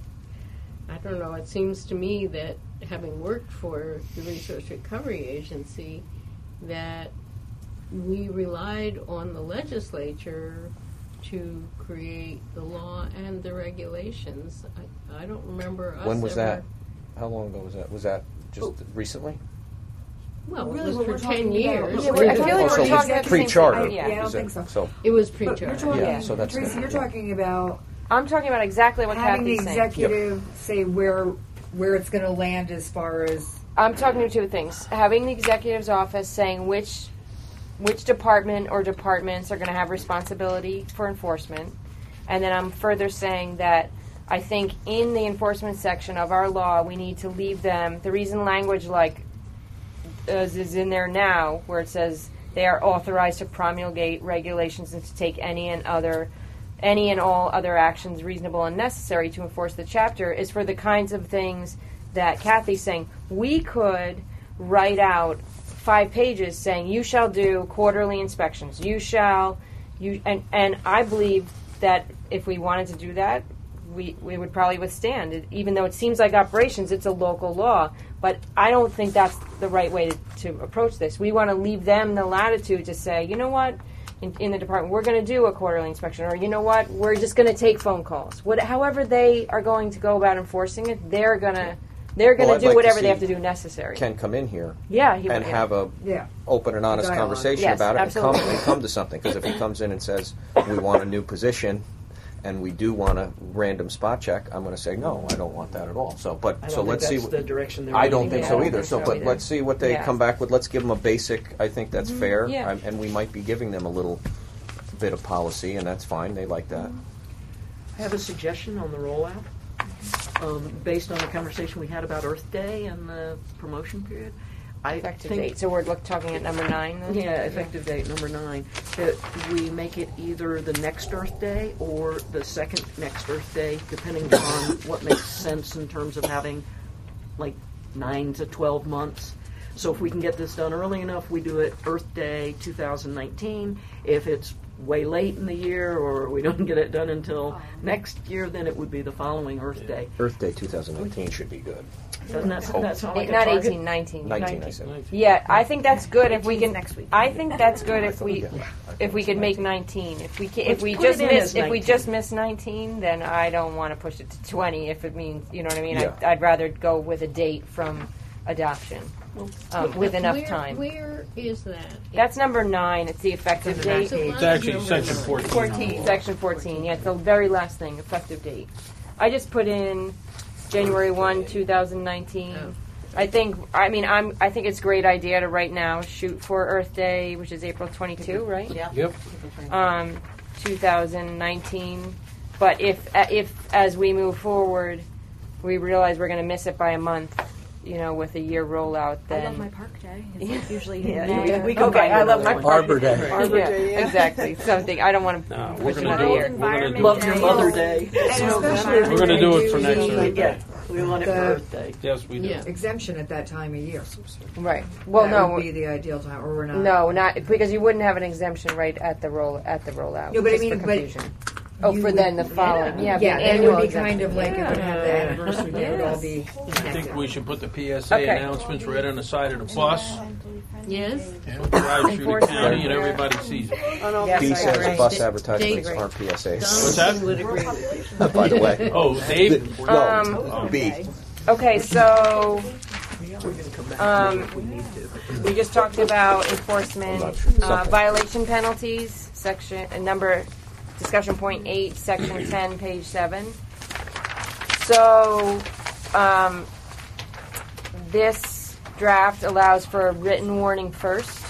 I don't know. It seems to me that having worked for the Resource Recovery Agency, that we relied on the legislature to create the law and the regulations. I, I don't remember us When was ever, that? How long ago was that? Was that just Oh. recently? Well, Really, it was what for we're ten talking years. about- Yeah, we're- I feel like Oh, we're so talking about the same pre-charter. thing. Yeah, I don't is it? think so. So It was But pre-charter. you're talking, Yeah, so that's Tracy, good. you're talking about I'm talking about exactly what having the Kathy's saying. executive say where where it's going to land as far as I'm talking about two things. Having the executive's office saying which which department or departments are going to have responsibility for enforcement. And then I'm further saying that I think in the enforcement section of our law, we need to leave them, the reason language like as is in there now, where it says they are authorized to promulgate regulations and to take any and other any and all other actions reasonable and necessary to enforce the chapter, is for the kinds of things that Kathy's saying. We could write out five pages saying you shall do quarterly inspections. You shall, you and and I believe that if we wanted to do that, we we would probably withstand it. Even though it seems like operations, it's a local law. But I don't think that's the right way to, to approach this. We want to leave them the latitude to say, you know what, in, in the department, we're going to do a quarterly inspection, or you know what, we're just going to take phone calls. What, however they are going to go about enforcing it, they're going to they're going Well, to I'd do like to whatever they see have to do necessary. Ken come in here Yeah, he and would, have a yeah. open and honest Dialogue. conversation Yes, about it and come, absolutely. and come to something. Because if he comes in and says, we want a new position and we do want a random spot check, I'm going to say, no, I don't want that at all. So, but I don't so think let's that's see. what- the direction they're I don't leaning think in. so I don't either. think So, so but either. let's see what they Yeah. come back with. Let's give them a basic. I think that's Mhm, fair, yeah. I'm, and we might be giving them a little bit of policy, and that's fine. They like that. I have a suggestion on the rollout, um, based on the conversation we had about Earth Day and the promotion period. I Effective think, date. So we're look, talking at number nine then? Yeah, effective date number nine. That we make it either the next Earth Day or the second next Earth Day, depending upon what makes sense in terms of having like nine to twelve months. So if we can get this done early enough, we do it Earth Day two thousand nineteen. If it's way late in the year or we don't get it done until next year, then it would be the following Earth Day. Earth Day twenty nineteen should be good. Doesn't that, Oh. that sound like a Not target? eighteen, nineteen. nineteen, I said. Yeah, I think that's good if we can. next week. I think that's good if thought we we- if we could make nineteen. If we can, if Let's we put just it in miss as if we nineteen. just miss nineteen, then I don't want to push it to twenty. If it means, you know what I mean, Yeah. I'd, I'd rather go with a date from adoption um, with enough Where- time. Where is that? That's number nine. It's the effective date. It's actually section fourteen. fourteen. Section fourteen. Yeah, it's the very last thing. Effective date. I just put in January one, two thousand nineteen. Oh. I think. I mean, I'm. I think it's a great idea to right now shoot for Earth Day, which is April twenty-second, right? Yeah. Yep. Um, two thousand nineteen. But if if as we move forward, we realize we're going to miss it by a month, you know, with a year rollout, then I love my park day. It's usually yeah, May yeah. or- We can okay, I love my Arbor Day. Arbor Yeah, Day, yeah. exactly. Something I don't want to No, push we're gonna another do year. it. We're gonna do Love it. your Mother Day. We're going to do it for next Earth Yeah, Day. we want it for The- Earth Day. Yes, we do. Yeah. Exemption at that time of year. Right. Well, that no, would be the ideal time, or we're not. no, not because you wouldn't have an exemption right at the roll at the rollout. No, but I just for mean, but confusion. Oh, you for would- then the following. Yeah, Yeah, the then it annual would be exemption. kind of like it would have the Yeah. anniversary. They would all be I think connected. we should put the P S A Okay. announcements right on the side of the bus. Yes. So it drives through the Enforcement. county and everybody sees it. On all Yes, B I says agree. bus advertisements Dave- aren't P S As. What's that? Dawson would agree with you. By the way. Oh, Dave? No, Um, B. Okay, so um, we just talked about enforcement, uh, violation penalties, section uh, number discussion point eight, section ten, page seven. So um, this draft allows for a written warning first,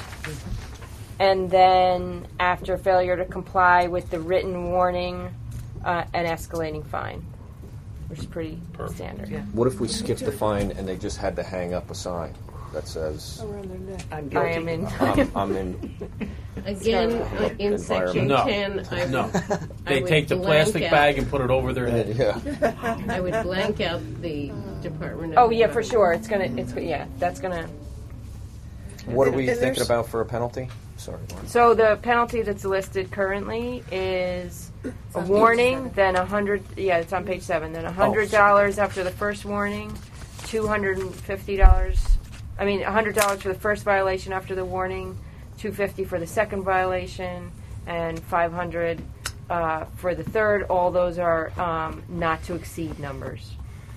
and then after failure to comply with the written warning, uh, an escalating fine, which is pretty standard. What if we skipped the fine and they just had to hang up a sign that says, Around their neck. I'm I guilty. am in. I'm, I'm in. Again, uh, in section No. ten, I would, No. I They would take the blank plastic out- bag and put it over their head. Yeah. I would blank out the Department of. Oh yeah, for sure. It's gonna. It's yeah. That's gonna. What are And- we and thinking there's- about for a penalty? Sorry, Lauren. So the penalty that's listed currently is a warning, then a hundred. Yeah, it's on page seven. Then a hundred dollars after the first warning, two hundred and fifty dollars. I mean, a hundred dollars for the first violation after the warning, two fifty for the second violation, and five hundred uh, for the third. All those are um, not to exceed numbers.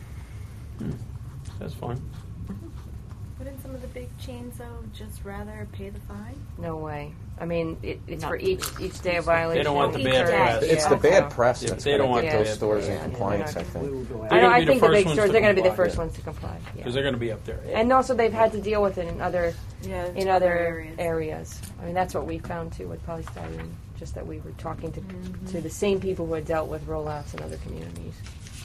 That's fine. Wouldn't some of the big chains though just rather pay the fine? No way. I mean, it, it's Not for each each day of violation. They don't want the each bad day. press. It's the bad press Yeah, that's they going don't to want get the those bad stores press. in Yeah, compliance, they're I not think. They're I, know, gonna I be the think the first big ones stores to they're going to be the comply. first ones to comply. Yeah. Because they're going to be up there. And also, they've had to deal with it in other Yeah, in other areas. areas. I mean, that's what we found too with polystyrene. Just that we were talking to to the same people who had dealt with rollouts in other communities.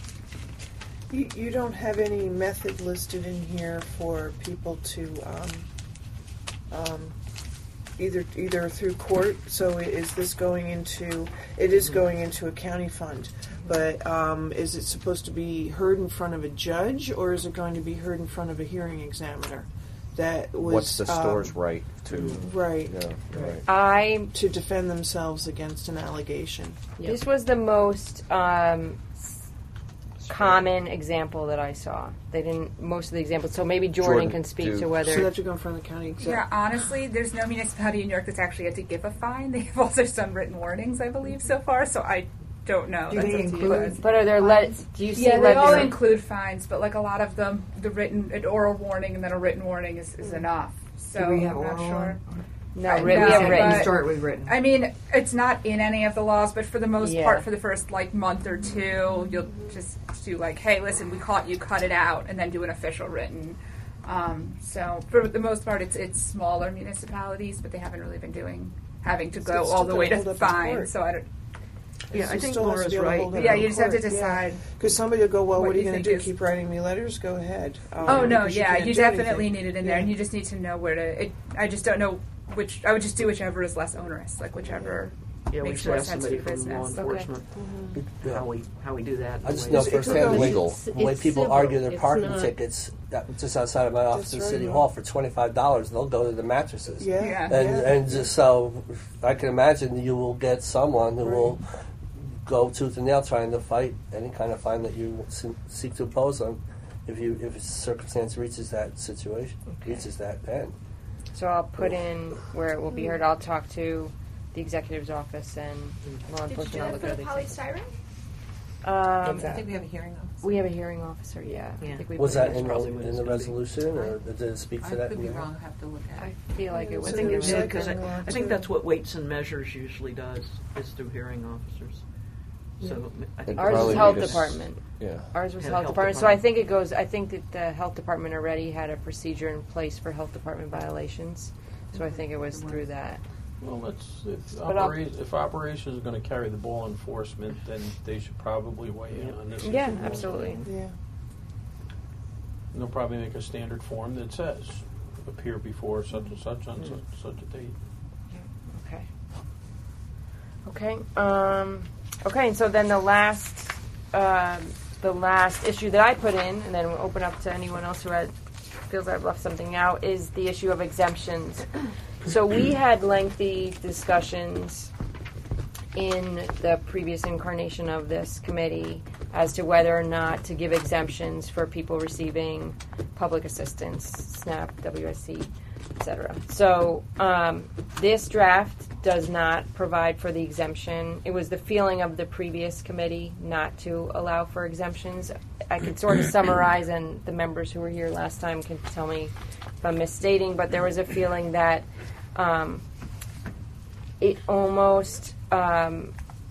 You, you don't have any method listed in here for people to um, um, either either through court. So i- is this going into? It is going into a county fund, but um, is it supposed to be heard in front of a judge, or is it going to be heard in front of a hearing examiner? That was What's the um, store's right to? right Yeah, right. I to defend themselves against an allegation. This was the most um, common example that I saw. They didn't most of the examples. So maybe Jordan, Jordan, can speak do- to whether. So they have to go in front of the county exec. Yeah, honestly, there's no municipality in New York that's actually had to give a fine. They've also done written warnings, I believe, so far. So I don't know. Do That's they up to you include- guys. But are there let? Do you see Yeah, they all letter- include fines, but like a lot of them, the written, an oral warning and then a written warning is, is enough. So Do we have I'm not oral sure. No, I- written- no, we have written. but- Start with written. I mean, it's not in any of the laws, but for the most Yeah. part, for the first like month or two, you'll just do like, "Hey, listen, we caught you, cut it out," and then do an official written. Um, so for the most part, it's it's smaller municipalities, but they haven't really been doing having to It's go still all the way gonna to hold up in fine. court. So I don't. Yeah, I You think still have to Laura's be able to right. hold it Yeah, in you just have to court, yeah. decide. Because somebody will go, well, what what are you you going to think do? is- Keep writing me letters? Go ahead. Um, Oh no, because yeah, can't you do definitely anything. need it in there, Yeah. and you just need to know where to. It, I just don't know which. I would just do whichever is less onerous, like whichever Yeah, we makes should more have sense to somebody do from law business. enforcement. How we how we do that. I just Ways- know It's- it's firsthand legal. the way It's people civil. argue their It's parking not- tickets uh, just outside of my office That's in City right. Hall for twenty-five dollars. They'll go to the mattresses. Yeah, Yeah. And, yeah. and just so I can imagine you will get someone who will go tooth and nail trying to fight any kind of fine that you se- seek to impose on if you if a circumstance reaches that situation, Okay. reaches that end. So I'll put in where it will be heard. I'll talk to the executive's office and law Did you enforcement. do I'll it look for at the these things. polystyrene? Um, I think we have a hearing officer. we have a hearing officer. Yeah. I Yeah. think we Was put that it in, probably the, what in it's the gonna be. resolution, or did it speak to I that? could in be there? wrong. I have to look at I it. feel like it was So in there's there. like Because I, a law, I think too. that's what Weights and Measures usually does, is through hearing officers. So I think Ours Probably was health need a s- department. Yeah. Ours was Had health, health department. So I department. think it goes. I think that the health department already had a procedure in place for health department violations. So I think it was through that. Well, let's, if, But I'll- opera- if operations is going to carry the ball enforcement, then they should probably weigh in on this. Yeah, issue. absolutely. Yeah. And they'll probably make a standard form that says, appear before such and such on such, such a date. Okay. Okay. Um, okay. And so then the last, um, the last issue that I put in, and then we'll open up to anyone else who had, feels I've left something out, is the issue of exemptions. So we had lengthy discussions in the previous incarnation of this committee as to whether or not to give exemptions for people receiving public assistance, SNAP, W S C, et cetera. So um, this draft does not provide for the exemption. It was the feeling of the previous committee not to allow for exemptions. I could sort of summarize, and the members who were here last time can tell me if I'm misstating, but there was a feeling that um, it almost um,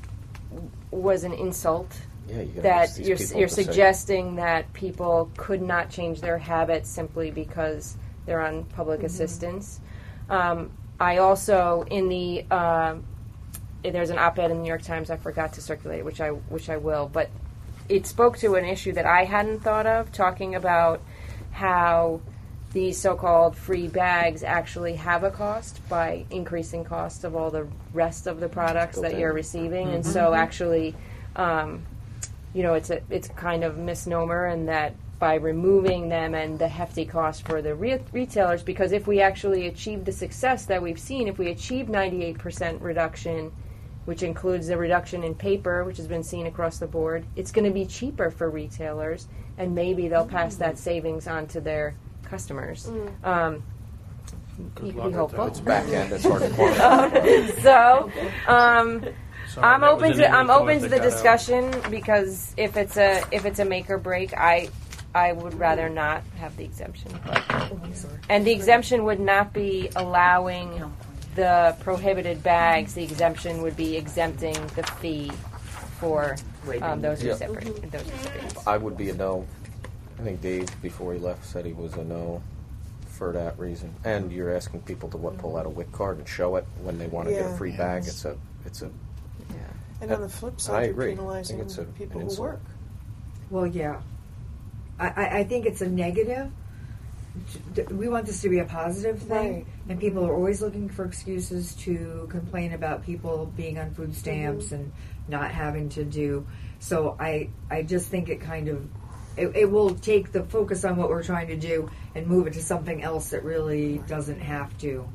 was an insult. Yeah, you gotta That ask these you're, people you're to say- suggesting that people could not change their habits simply because they're on public assistance. Um, I also, in the, uh, there's an op-ed in the New York Times, I forgot to circulate, which I, which I will, but it spoke to an issue that I hadn't thought of, talking about how these so-called free bags actually have a cost by increasing cost of all the rest of the products that you're receiving. And so actually, um, you know, it's a it's kind of misnomer, and that by removing them and the hefty cost for the re- retailers, because if we actually achieve the success that we've seen, if we achieve ninety-eight percent reduction, which includes the reduction in paper, which has been seen across the board, it's going to be cheaper for retailers, and maybe they'll pass that savings on to their customers. Um, you can be hopeful. It's back end. It's hard to quantify. So, um, Sorry, I'm that was open an to I'm early open thought to that the got out. discussion, because if it's a if it's a make or break, I I would rather not have the exemption. And the exemption would not be allowing the prohibited bags. The exemption would be exempting the fee for um, those Yeah. recipients. Those recipients. I would be a no. I think Dave, before he left, said he was a no for that reason. And you're asking people to what, pull out a W I C card and show it when they want to get Yeah. a free bag. It's a, it's a. And on the flip I side, you're agree. I penalizing think it's a- people an who insult. work. Well, yeah. I, I, I think it's a negative. D- We want this to be a positive thing, Right. and people are always looking for excuses to complain about people being on food stamps and not having to do. So I, I just think it kind of, it, it will take the focus on what we're trying to do and move it to something else that really doesn't have to.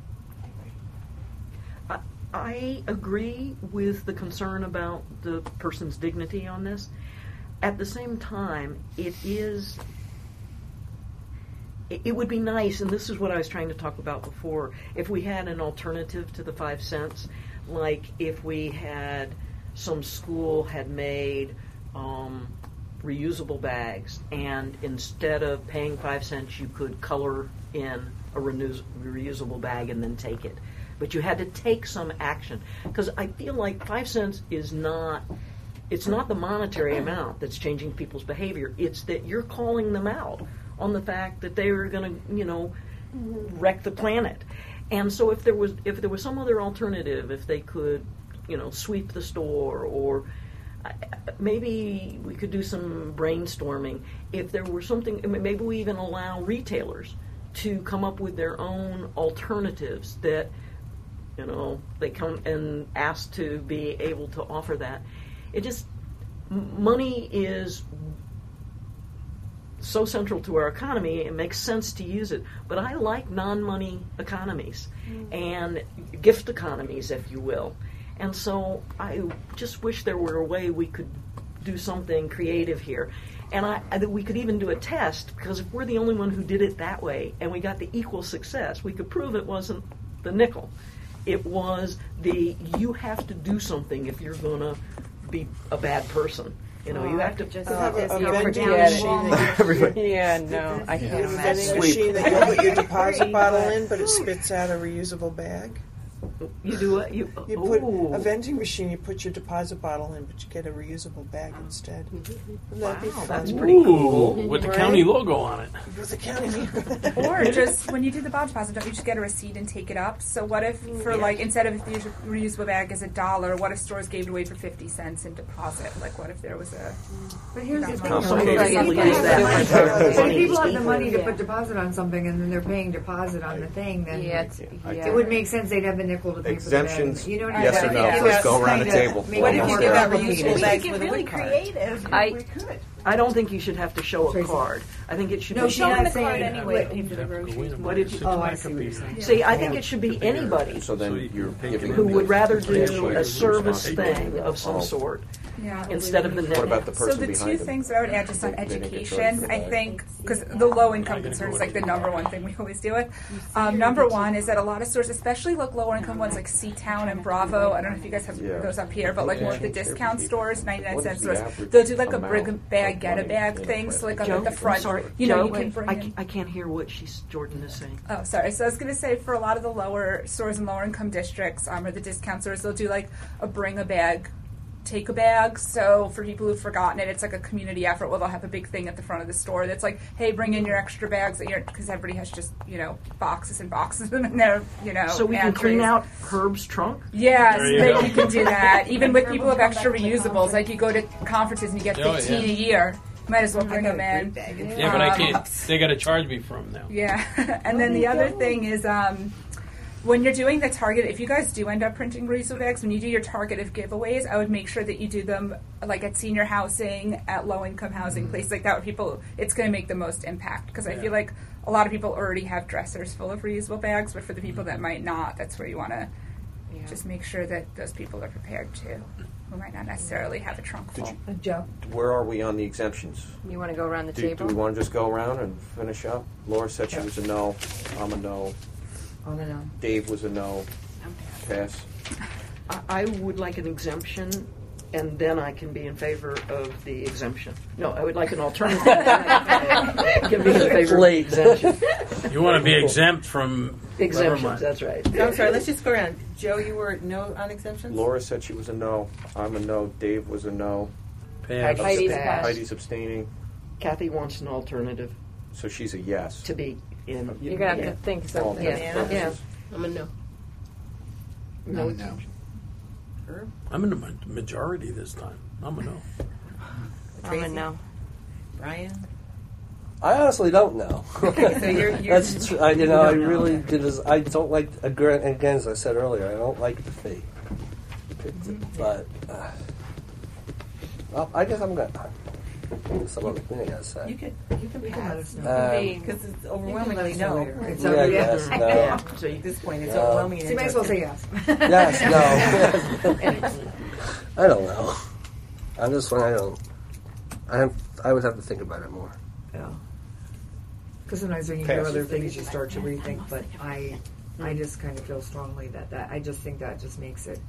I, I agree with the concern about the person's dignity on this. At the same time, it is. It, it would be nice, and this is what I was trying to talk about before, if we had an alternative to the five cents, like if we had some school had made um, reusable bags, and instead of paying five cents, you could color in a renews- reusable bag and then take it. But you had to take some action, because I feel like five cents is not. It's not the monetary amount that's changing people's behavior. It's that you're calling them out on the fact that they are going to, you know, wreck the planet. And so if there was if there was some other alternative, if they could, you know, sweep the store, or uh, maybe we could do some brainstorming. If there were something, maybe we even allow retailers to come up with their own alternatives that, you know, they come and ask to be able to offer that. It just, m- money is so central to our economy, it makes sense to use it. But I like non-money economies and gift economies, if you will. And so I just wish there were a way we could do something creative here. And I, I, that we could even do a test, because if we're the only one who did it that way and we got the equal success, we could prove it wasn't the nickel. It was the, you have to do something if you're going to be a bad person. You know, Oh, you I have to could just have a- a you know, vending forget machine it. that you- Yeah, no, I You can't have a imagine. vending machine that you put your deposit bottle in, but it spits out a reusable bag. You do what? You, You put ooh. a vending machine. You put your deposit bottle in, but you get a reusable bag instead. Wouldn't that be fun? That's pretty Ooh, cool. with the Right? county logo on it. With the county. Or just when you do the bottle deposit, don't you just get a receipt and take it up? So what if for like instead of the reusable bag is a dollar, what if stores gave it away for fifty cents in deposit? Like what if there was a? But here's the that thing: much? though, Complicated. like, People if use people that have for the money- money if people have the to money to Yeah. put deposit on something and then they're paying deposit on the thing, then Yeah, it's, I yeah. it would make sense they'd have the nickel to pay Exemptions, for the bag. You know what I mean? yes I or think no? it Let's was go around the kinda table. make What it if you more give out complicated. reusable We bags get with a really wood card? creative. I- we could. I don't think you should have to show a Tracy. card. I think it should No, be she's Show not them the saying card it. anyway. Wait, Pay for the groceries. What did you? Oh, I see what you're saying. See, I think it should be anybody So then you're giving who them would the rather do financial a service responsibility. thing of some Oh. sort Yeah. instead of the What about the So person the behind two them? things that I would add just on They- they didn't get charged education, for I that. think, because the low income concern is like the number one thing we always deal with. Um, number one is that a lot of stores, especially like lower income ones like Seatown and Bravo, I don't know if you guys have Yeah. those up here, but like Yeah. more of the discount stores, ninety-nine What cent is the stores, average they'll do like a amount bring a bag, of get a money bag in a thing, so like up Joe, at the I'm front, sorry. you know, Joe, you can bring I, in. I can't hear what she's Jordan is saying. Oh, sorry. So I was going to say for a lot of the lower stores in lower income districts um, or the discount stores, they'll do like a bring a bag, take a bag. So for people who've forgotten it, it's like a community effort where they'll have a big thing at the front of the store that's like, hey, bring in your extra bags that you're, because everybody has just, you know, boxes and boxes of them in their, you know, So we can pantries. clean out Herb's trunk? Yes, There you that go. you can do that. Even with people with extra reusables, like you go to conferences and you get Oh, fifteen yeah. a year. Might as well bring them in. Yeah, but I Um, can't. They got to charge me for them now. Yeah, and then the other thing is um, when you're doing the target, if you guys do end up printing reusable bags, when you do your targeted giveaways, I would make sure that you do them like at senior housing, at low income housing places like that, where people, it's going to make the most impact. Because I Yeah. feel like a lot of people already have dressers full of reusable bags, but for the people that might not, that's where you want to Yeah. just make sure that those people are prepared too, who might not necessarily have a trunk full. Uh, Joe? Where are we on the exemptions? You want to go around the Do, do table? we want to just go around and finish up? Laura said she was a no. I'm a no. Oh, no, no. Dave was a no. Pass. I, I would like an exemption, and then I can be in favor of the exemption. No, I would like an alternative. I can be in favor of the exemption. You want to be exempt from Exemptions, never mind. that's right. I'm sorry, let's just go around. Joe, you were no on exemptions? Laura said she was a no. I'm a no. Dave was a no. Pass. Heidi's a pass. Heidi's abstaining. Kathy wants an alternative So she's a yes. to be in. You're going to have yeah. to think For all something. intents and Yeah. purposes. I'm a no. No No, exemption. Herb? I'm in the ma- majority this time. I'm a no. I'm a Tracy? no. Brian? I honestly don't know. Okay, so you're- you're- That's tr- I, you know, you I don't know. really did. As, I don't like again, again, as I said earlier, I don't like the fee. But uh, well, I guess I'm gonna. Some other thing I gotta say. You could, you can You can let pass. us know. Um, Because it's overwhelmingly no. It's Yeah, over, I yeah. guess, no. Yeah, so at this point, it's No. overwhelming. So you might as well say yes. Yes, no. I don't know. On this one, I don't. I have. I would have to think about it more. Yeah. Because sometimes when you hear Pass. other things, you start to rethink. But I, I just kind of feel strongly that that I just think that just makes it.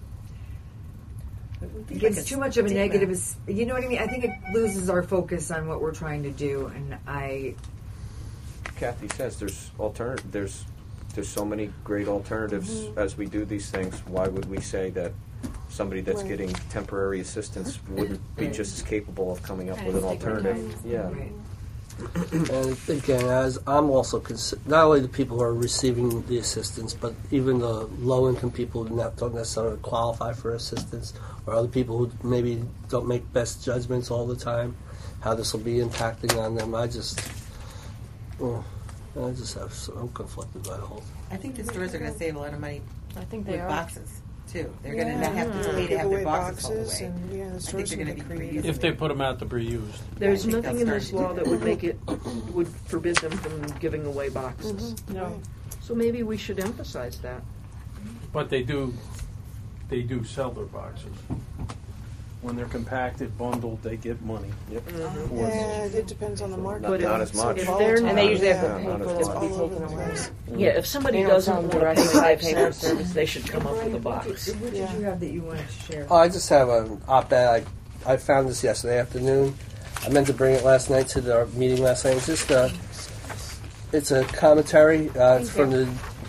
It gives too much of a negative. is- You know what I mean? I think it loses our focus on what we're trying to do, and I. Kathy says there's alternative. There's there's so many great alternatives Mhm. as we do these things. Why would we say that somebody that's Right. getting temporary assistance wouldn't be just as capable of coming up with an Kinda stick with alternative? it. Yeah. Right. And again, as I'm also consi- not only the people who are receiving the assistance, but even the low-income people who not, don't necessarily qualify for assistance, or other people who maybe don't make best judgments all the time, how this will be impacting on them. I just, oh, I just have so, I'm conflicted by the whole thing. I think the stores are going to save a lot of money I think they with are. boxes, too. They're going to Yeah. not have to pay to Give have away their boxes hauled boxes away. and, yeah, the I think stores they're will going to be be creative. reusable. If they put them out to be used. There's I think nothing in they'll this start to law do that would make it would forbid them from giving away boxes. No. So maybe we should emphasize that. But they do, they do sell their boxes. When they're compacted, bundled, they get money. Yep. Mm-hmm. Yeah, it depends on the market. Not, not as much. if they're- And they usually have Yeah, to not pay as for it to much. be All over taken the away. place. Yeah, if somebody They don't doesn't sell them want to directly, pay they five pay for cents, service. they should come up with a What box. did, what did Yeah. you have that you wanted to share? Oh, I just have an op-ed. I, I found this yesterday afternoon. I meant to bring it last night to the meeting last night. It's just a, it's a commentary. Uh, it's from the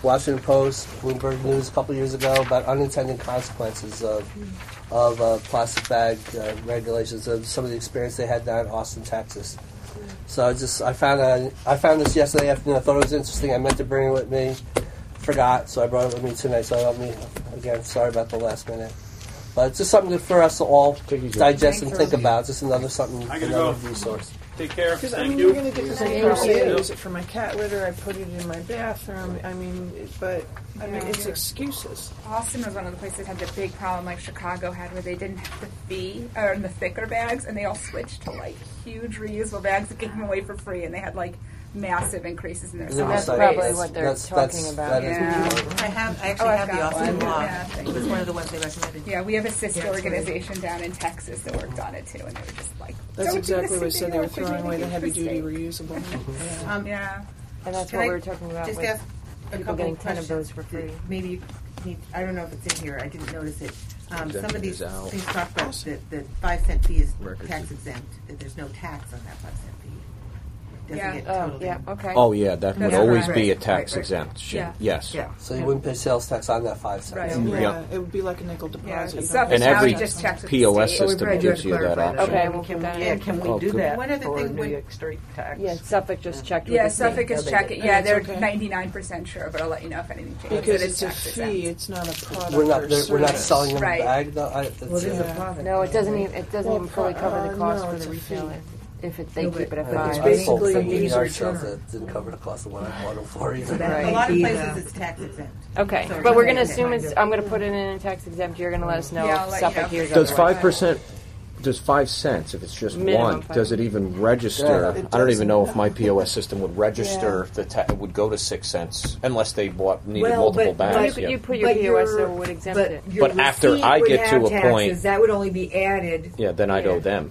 Washington Post, Bloomberg News a couple years ago about unintended consequences of of uh, plastic bag uh, regulations, of some of the experience they had down in Austin, Texas. So I just I found uh, I found this yesterday afternoon. I thought it was interesting. I meant to bring it with me, forgot, so I brought it with me tonight. So I don't mean again. Sorry about the last minute, but it's just something for us to all digest and think about. Just another something, another go. resource. Take care. Because I Thank mean, you. you're going to get the Thank same you. person. I Yeah. use it for my cat litter. I put it in my bathroom. I mean, it- but I mean, it's excuses. Austin was one of the places that had the big problem like Chicago had where they didn't have the fee or the thicker bags and they all switched to like huge reusable bags that gave them away for free and they had like massive increases in their So size. that's probably what they're That's- talking that's- about. that is Yeah. what I have, I actually Oh, I've have the got Austin one. law. Yeah, It was one of the ones they recommended. Yeah, we have a sister Yeah, it's really- organization down in Texas that worked on it too, and they were just like, That's "Don't do exactly this what I said. They were anymore, throwing away the we're heavy duty making reusable. Yeah. Um, yeah. And that's Can what I we were talking about Just with ask a people couple getting of ten of those questions for that free. Maybe you need, I don't know if it's in here, I didn't notice it. Um, some of these Executive is out. things talk about that the five cent fee is Records. tax exempt, that there's no tax on that five cent fee. Doesn't Yeah. get Oh, totaled yeah, in. okay. Oh yeah, that would That's always correct. be a Right, tax right, right. exemption. Yeah. Yes. Yeah. So you wouldn't pay sales tax on that five cents. Right. Yeah, Yeah. it would be like a nickel deposit. Yeah, You stuff don't is And have to every tax just on checked it. with P O S the state. system Oh, we probably gives do you have to that clarify that. option. Okay, we'll Can put that we, yeah, in. can we Oh, do good. that One other for thing, New when- York State tax? Yeah, Suffolk just checked with Yeah, the state. Suffolk is they checking. get- Yeah, That's they're okay. ninety-nine percent sure, but I'll let you know if anything changes. Because It is it's a tax fee, exempt. it's not a product We're not or they're- we're not service. selling them Right. a bag though. I, that's, Well, it is a uh, profit. No, it doesn't even it doesn't Well, even fully cover uh, the cost no, for it's the a fee. retailer if it, they No, keep but- it at I five. think I sold basically some you use yard return. sales that didn't cover the cost of what I bought them for either. that Right. A lot of Be places the- it's tax exempt. Okay, So but we're it's gonna okay. assume it's. I'm gonna put it in a tax exempt. You're gonna let us know Yeah, I'll if let you Suffolk know. hears Does otherwise. five percent? Does five cents, if it's just Minimum one, five. does it even register? Yeah, it I don't even doesn't. know if my P O S system would register the ta- it would go to six cents unless they bought needed Well, multiple but- Well, you, bags. could, yeah. you put your But P O S your- so it would exempt but it. your But after receipt I would get to have a taxes, point- that would only be added. yeah, then I'd owe them.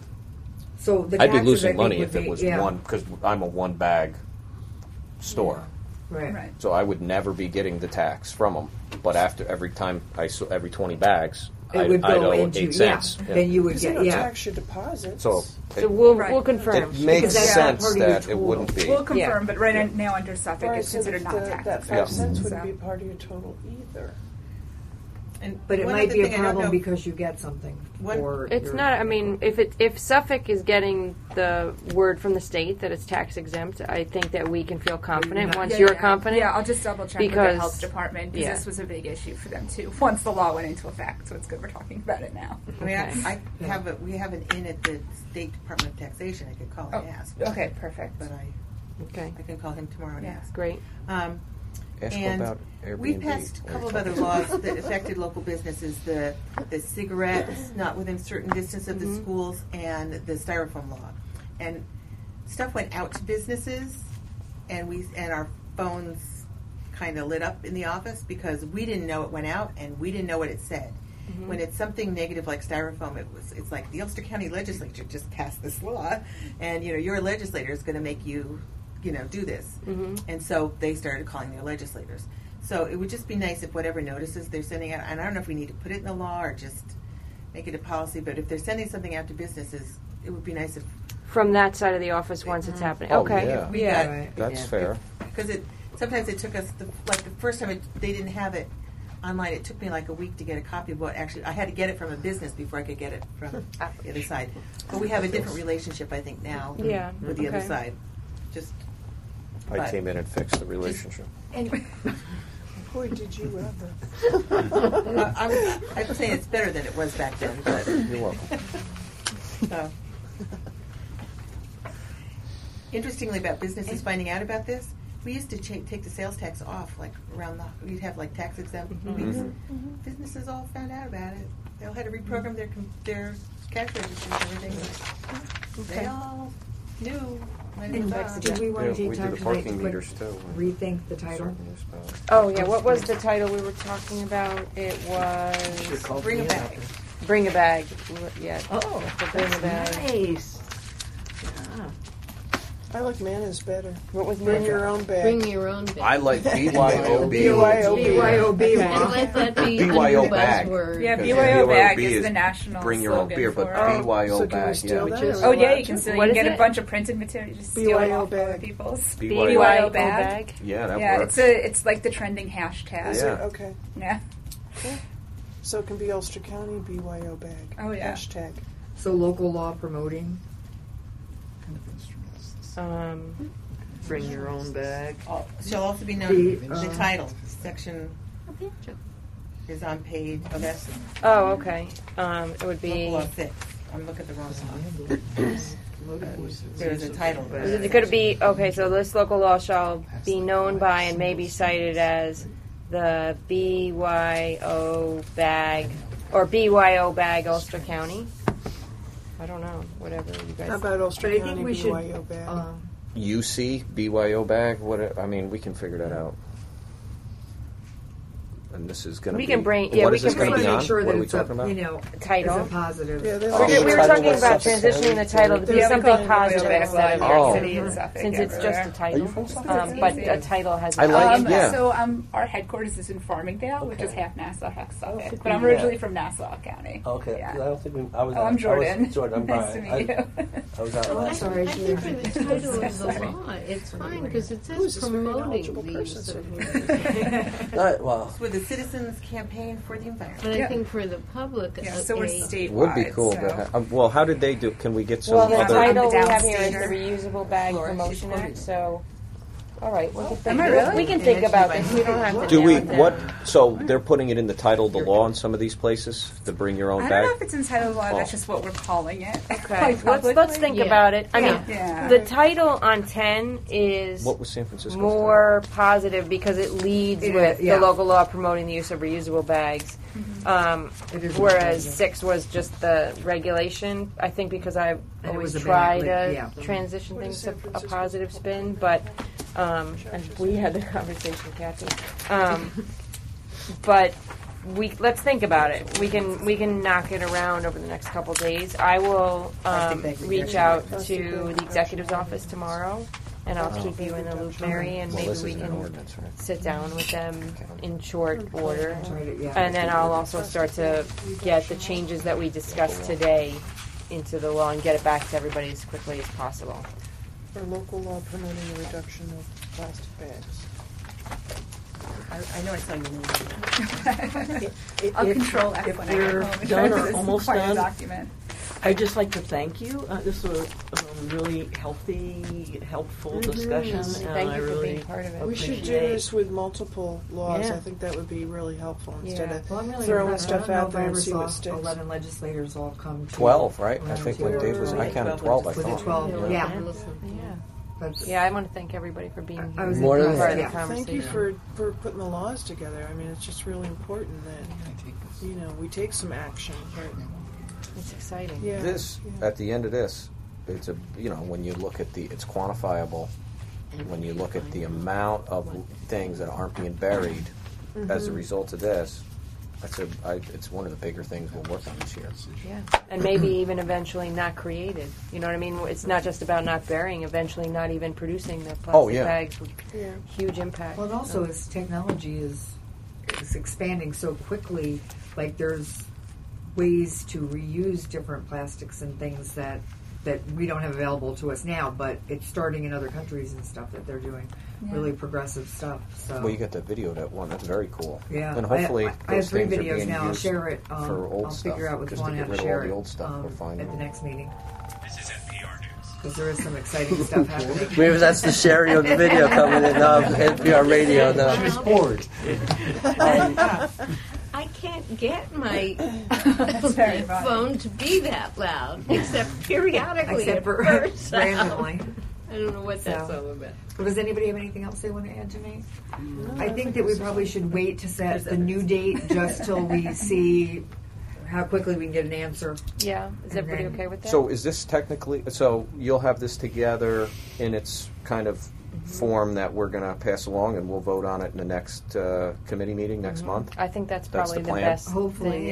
So the I'd be taxes, I losing think, money would if it be- was yeah. one because I'm a one bag store. Right. Right. So I would never be getting the tax from them. But after every time I so every twenty bags, It I'd, would I'd go owe into eight yeah. cents. Then you would Because they get don't yeah. tax your deposits. So So it, we'll Right. we'll confirm. it makes Because that's not sense part of your that it total. wouldn't be. We'll confirm, Yeah. but right Yeah. now under Suffolk, Right, it's so considered that not the- tax that exempt. five cents wouldn't So- be part of your total either. And But it one might other be a thing I don't problem know- because you get something. One- for It's your- not. I mean, if it if Suffolk is getting the word from the state that it's tax exempt, I think that we can feel confident. Once Yeah, you're yeah. confident, Yeah, I'll just double check with because- the health department because yeah. this was a big issue for them too. Once the law went into effect, so it's good we're talking about it now. I mean, Okay. I, I have a, we have an in at the State Department of Taxation. I could call and Oh, ask. okay, perfect. But I, Okay, I can call him tomorrow and Yeah. ask. great. Um, Ask and about we Airbnb. passed a while couple of you're other talking. laws that affected local businesses: the the cigarettes not within certain distance of the Mhm. schools, and the styrofoam law. And stuff went out to businesses, and we and our phones kind of lit up in the office because we didn't know it went out and we didn't know what it said. Mhm. When it's something negative like styrofoam, it was it's like the Ulster County Legislature just passed this law, and you know your legislator is going to make you, you know, do this. Mhm. And so they started calling their legislators. So it would just be nice if whatever notices they're sending out, and I don't know if we need to put it in the law or just make it a policy, but if they're sending something out to businesses, it would be nice if From that side of the office, once it's happening. Oh, Okay. yeah. we Yeah. got Right. That's yeah, fair. because it sometimes it took us the, like the first time it, they didn't have it online. It took me like a week to get a copy of what actually I had to get it from a business before I could get it from the other side. But we have a different relationship, I think, now Yeah, with the other okay. side. Just I but- came in and fixed the relationship. Boy, did you ever. Uh, I'm, I'm saying it's better than it was back then. But You're welcome. So. Interestingly, about businesses finding out about this, we used to cha- take the sales tax off, like around the. We'd have like tax exempt weeks. Businesses all found out about it. They all had to reprogram their com- their cash registers and everything. They all knew. when it was on. Did we want Yeah, to take we do time the tonight to parking quick meters, too. rethink the title? Certain municipalities. Oh yeah. What was the title we were talking about? It was Bring a bag. Bring a Bag. Yeah. Oh, the Bring a Bag. nice. Yeah. I like Mana's better. What was Bring Mana? your own bag. Bring your own bag. I like B Y O B. B Y O B. B Y O B. And let that be B Y O a new bag. buzzword. Yeah, Because B Y O bag B is is the national Bring your own slogan beer, for but it. B Y O So can we bag, steal yeah. that? Or Oh yeah, what? you can steal. What You can is get it? a bunch of printed material. You just steal it off B Y O other bag. people's. B B Y O Y O bag. bag. Yeah, that Yeah, works. it's a it's like the trending hashtag. Is Yeah. it? Okay. Yeah. So it can be Ulster County B Y O bag. Oh, yeah. Hashtag. So local law promoting. Um, bring your own bag. Oh, shall also be known, The, the uh, title, section is on page, oh, that's Oh, okay. Um, it would be. local law six. I'm looking at the wrong one. There's a title, but. It could be okay. So this local law shall be known by and may be cited as the B Y O bag or B Y O bag Ulster County. I don't know. Whatever you guys. How about Ulster But I County think we B Y O should. bag? Um, U C, B Y O bag, what, I mean, we can figure that out. And this is going to We be... can bring- yeah, what we is this can going to bring- be make on? sure What that are we it's a, talking about? you know, Title. is a positive. Yeah, they Oh, like We, we were title talking was about Suffolk transitioning County. the title to be Yeah, we something call it positive B Y O instead of bag, Oh. City and Suffolk since it's just a everywhere. title. from Suffolk? Um, but a title has. I like Um, it, yeah. So um, our headquarters is in Farmingdale, which is Okay. half Nassau, half Suffolk. think But I'm we- originally yeah. from Nassau County. Okay, Yeah. 'cause I don't think we, I was. Oh, I'm I Jordan. was Jordan. I'm Nice Brian. to meet I, you. I was out Well, I, last. Sorry, I think for the title of the Sorry. law, it's fine because it Who is says this very promoting knowledgeable the person use sitting of. All right, well, It's with the Citizens Campaign for the Environment. But I Yeah. think for the public, Yeah, a- so we're a- statewide. Would be cool. So. To ha- um, well, how did they do? Can we get some Well, the other... title we The have here is the downstairs. reusable bag Floor, promotion she's act. quoted. So, all right, we can think. Am I really? We can think about this. We don't have to. Do nail we, it down. what, so they're putting it in the title of the law in some of these places, the bring your own I bag? don't know if it's entitled law. Oh. That's just what we're calling it. Okay, Quite let's let's publicly. think Yeah. about it. I mean, Yeah. the title on ten is What was San Francisco's more positive because it leads It with is, yeah. the local law promoting the use of reusable bags. Um, It is whereas positive. six was just the regulation. I think because I it always was a try bad, to like, yeah. transition What is things to San a Francisco? positive spin, but um, and we had the conversation, Kathy. Um, but we let's think about it. We can we can knock it around over the next couple days. I will um, Plastic bag reach reduction. out Plastic to bag the reduction. executive's office tomorrow, and I'll keep you in the loop, Mary, and Well, maybe this we is an can ordinance, right? sit down with them in short order. Try to- yeah. And then I'll also start to get the changes that we discussed today into the law and get it back to everybody as quickly as possible. For local law promoting the reduction of plastic bags. I, I know I saw your name. I'll If- control F if when I we're get home and done try or to almost acquire done, document. I'd just like to thank you. Uh, this was a um, really healthy, helpful discussion, and Thank I you for really being part of it. We should do appreciate- this with multiple laws. Yeah. I think that would be really helpful instead Yeah. of Well, I'm really throwing impressed. stuff I out don't there know and if I see ever what saw sticks. eleven legislators all come to Twelve, right? I around think to what it. Dave was, I counted twelve, I Was it thought. twelve? Yeah. Yeah. That's- Yeah, I want to thank everybody for being I here. was More than impressed, part of the yeah. conversation. Thank you for, for putting the laws together. I mean, it's just really important that, you know, we take some action. But, It's exciting. yeah. This, yeah. at the end of this, it's a, you know, when you look at the, it's quantifiable, when you look at the amount of things that aren't being buried as a result of this, that's a, I, it's one of the bigger things we'll work on this year. Yeah, and maybe even eventually not created. You know what I mean? It's not just about not burying. Eventually, not even producing the plastic Oh, yeah. bags. With Yeah. huge impact. Well, and also as technology is is expanding so quickly, like there's ways to reuse different plastics and things that that we don't have available to us now, but it's starting in other countries and stuff that they're doing Yeah. really progressive stuff. So Well, you got that video, that one, that's very cool. yeah, And hopefully I, I have those three things are videos being now. I'll used share it. Um, for old I'll stuff, figure out which just one to how get to rid of all share the it old stuff um, we're finding. at the next meeting. Because there is some exciting stuff happening. maybe that's the sharing of the video coming in uh, N P R radio now. She was bored. I can't get my very funny. phone to be that loud, except periodically Except it for bursts out. randomly. I don't know what that's So. all about. Does anybody have anything else they want to add tonight? I think that we probably should wait to set the new date just till we see how quickly we can get an answer. Yeah, is And everybody then- okay with that? So is this technically, so you'll have this together in its kind of form that we're going to pass along and we'll vote on it in the next uh, committee meeting next month? I think that's That's probably the the, plan? best. Hopefully, thing, yeah.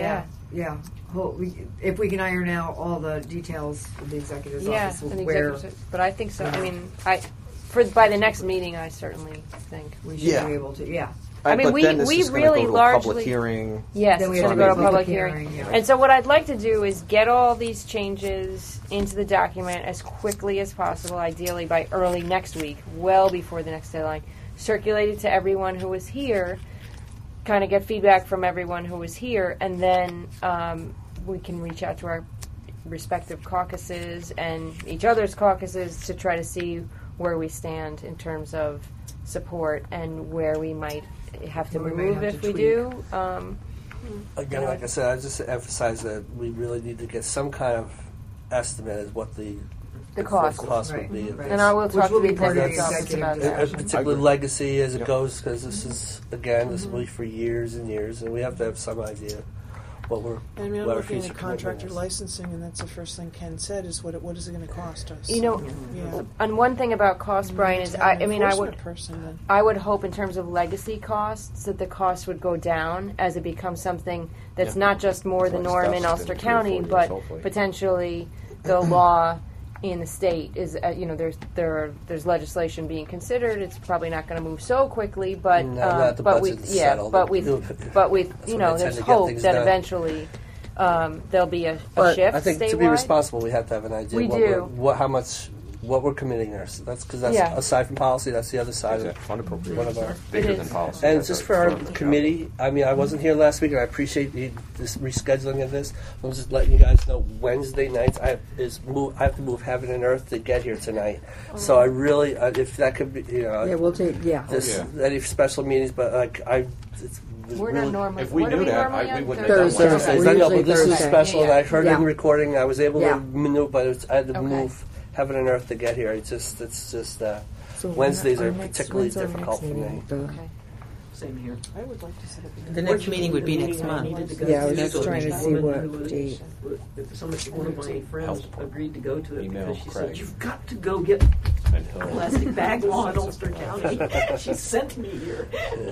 yeah, ho- we, if we can iron out all the details of the executive's Yeah, office, an where executive, but I think so. I mean, I for by the next meeting, I certainly think we should Yeah. be able to. Yeah. I mean, but we then this we is gonna really go to a largely public hearing. Yes, Then we it's have going to to go to a make a public hearing, hearing. yeah. And so, what I'd like to do is get all these changes into the document as quickly as possible, ideally by early next week, well before the next deadline. Circulate it to everyone who was here, kind of get feedback from everyone who was here, and then um, we can reach out to our respective caucuses and each other's caucuses to try to see where we stand in terms of support and where we might have to Where we may move have if to we tweak. do. Um, Again, like I said, I just emphasize that we really need to get some kind of estimate as what the The cost. cost Right, would be. of right. this. And I will Which talk will to be the part of the executive office executive about And- that. and particularly agree. legacy as it Yep. goes, because this is again, this Mm-hmm. will be for years and years, and we have to have some idea what we're. I mean, I'm what our looking future at contractor commitment is. licensing, and that's the first thing Ken said: is what it, what is it going to cost us? You know, yeah. and one thing about cost, Brian, We is need to have I, I an mean, I enforcement would, person then. I would hope in terms of legacy costs that the cost would go down as it becomes something that's Yeah. not just more That's the what norm in stuff's Ulster been three or four County, years, but hopefully. potentially the law in the state is, uh, you know, there's there are, there's legislation being considered. It's probably not going to move so quickly, but No, um, not the but with budget's yeah, settled. but with but with That's you when know, they tend there's to get hope things that done. eventually um, there'll be a, a But shift I think statewide. to be responsible, we have to have an idea. We what do. We're, what, how much, what we're committing there. So that's because that's Yeah. aside from policy. That's the other side Exactly. of Fund appropriation. one of our. Bigger It than is. policy. And That's just a- for our that's a- committee, I mean, I wasn't here last week, and I appreciate the, this rescheduling of this. I'm just letting you guys know Wednesday nights I have, is move. I have to move heaven and earth to get here tonight. So I really, uh, if that could be, you know, Yeah, we'll take. Yeah. this Oh, yeah. any special meetings, but like I, it's We're really, not normally. If we what are knew that, normally I- we on wouldn't have done Thursday? one. Thursdays. We're I know, usually but this is Thursday. special, and Yeah. I heard Yeah. in recording. I was able Yeah. to maneuver, but it was, I had to Okay. move heaven and earth to get here. It's just, it's just. Uh, So Wednesdays our are next- particularly when's our difficult next for me. meeting? The- Okay. Same here. I would like to set up a The next meeting would be next month. Yeah, I was just trying to see what date. Some of one of my friends agreed to go to it Email because she Craig. said, "You've got to go get And he'll- plastic bag law in Ulster County." She sent me here.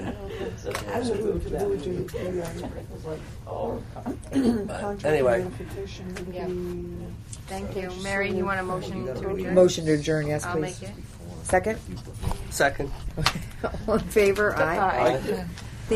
So I will move to that. Who would do the, I was like, oh. contractor Anyway. notification would Yeah. be. Thank you, Mary. You want a motion to adjourn? Motion to adjourn. Yes, I'll please. make it. Second. Second. All in favor? Aye. Aye.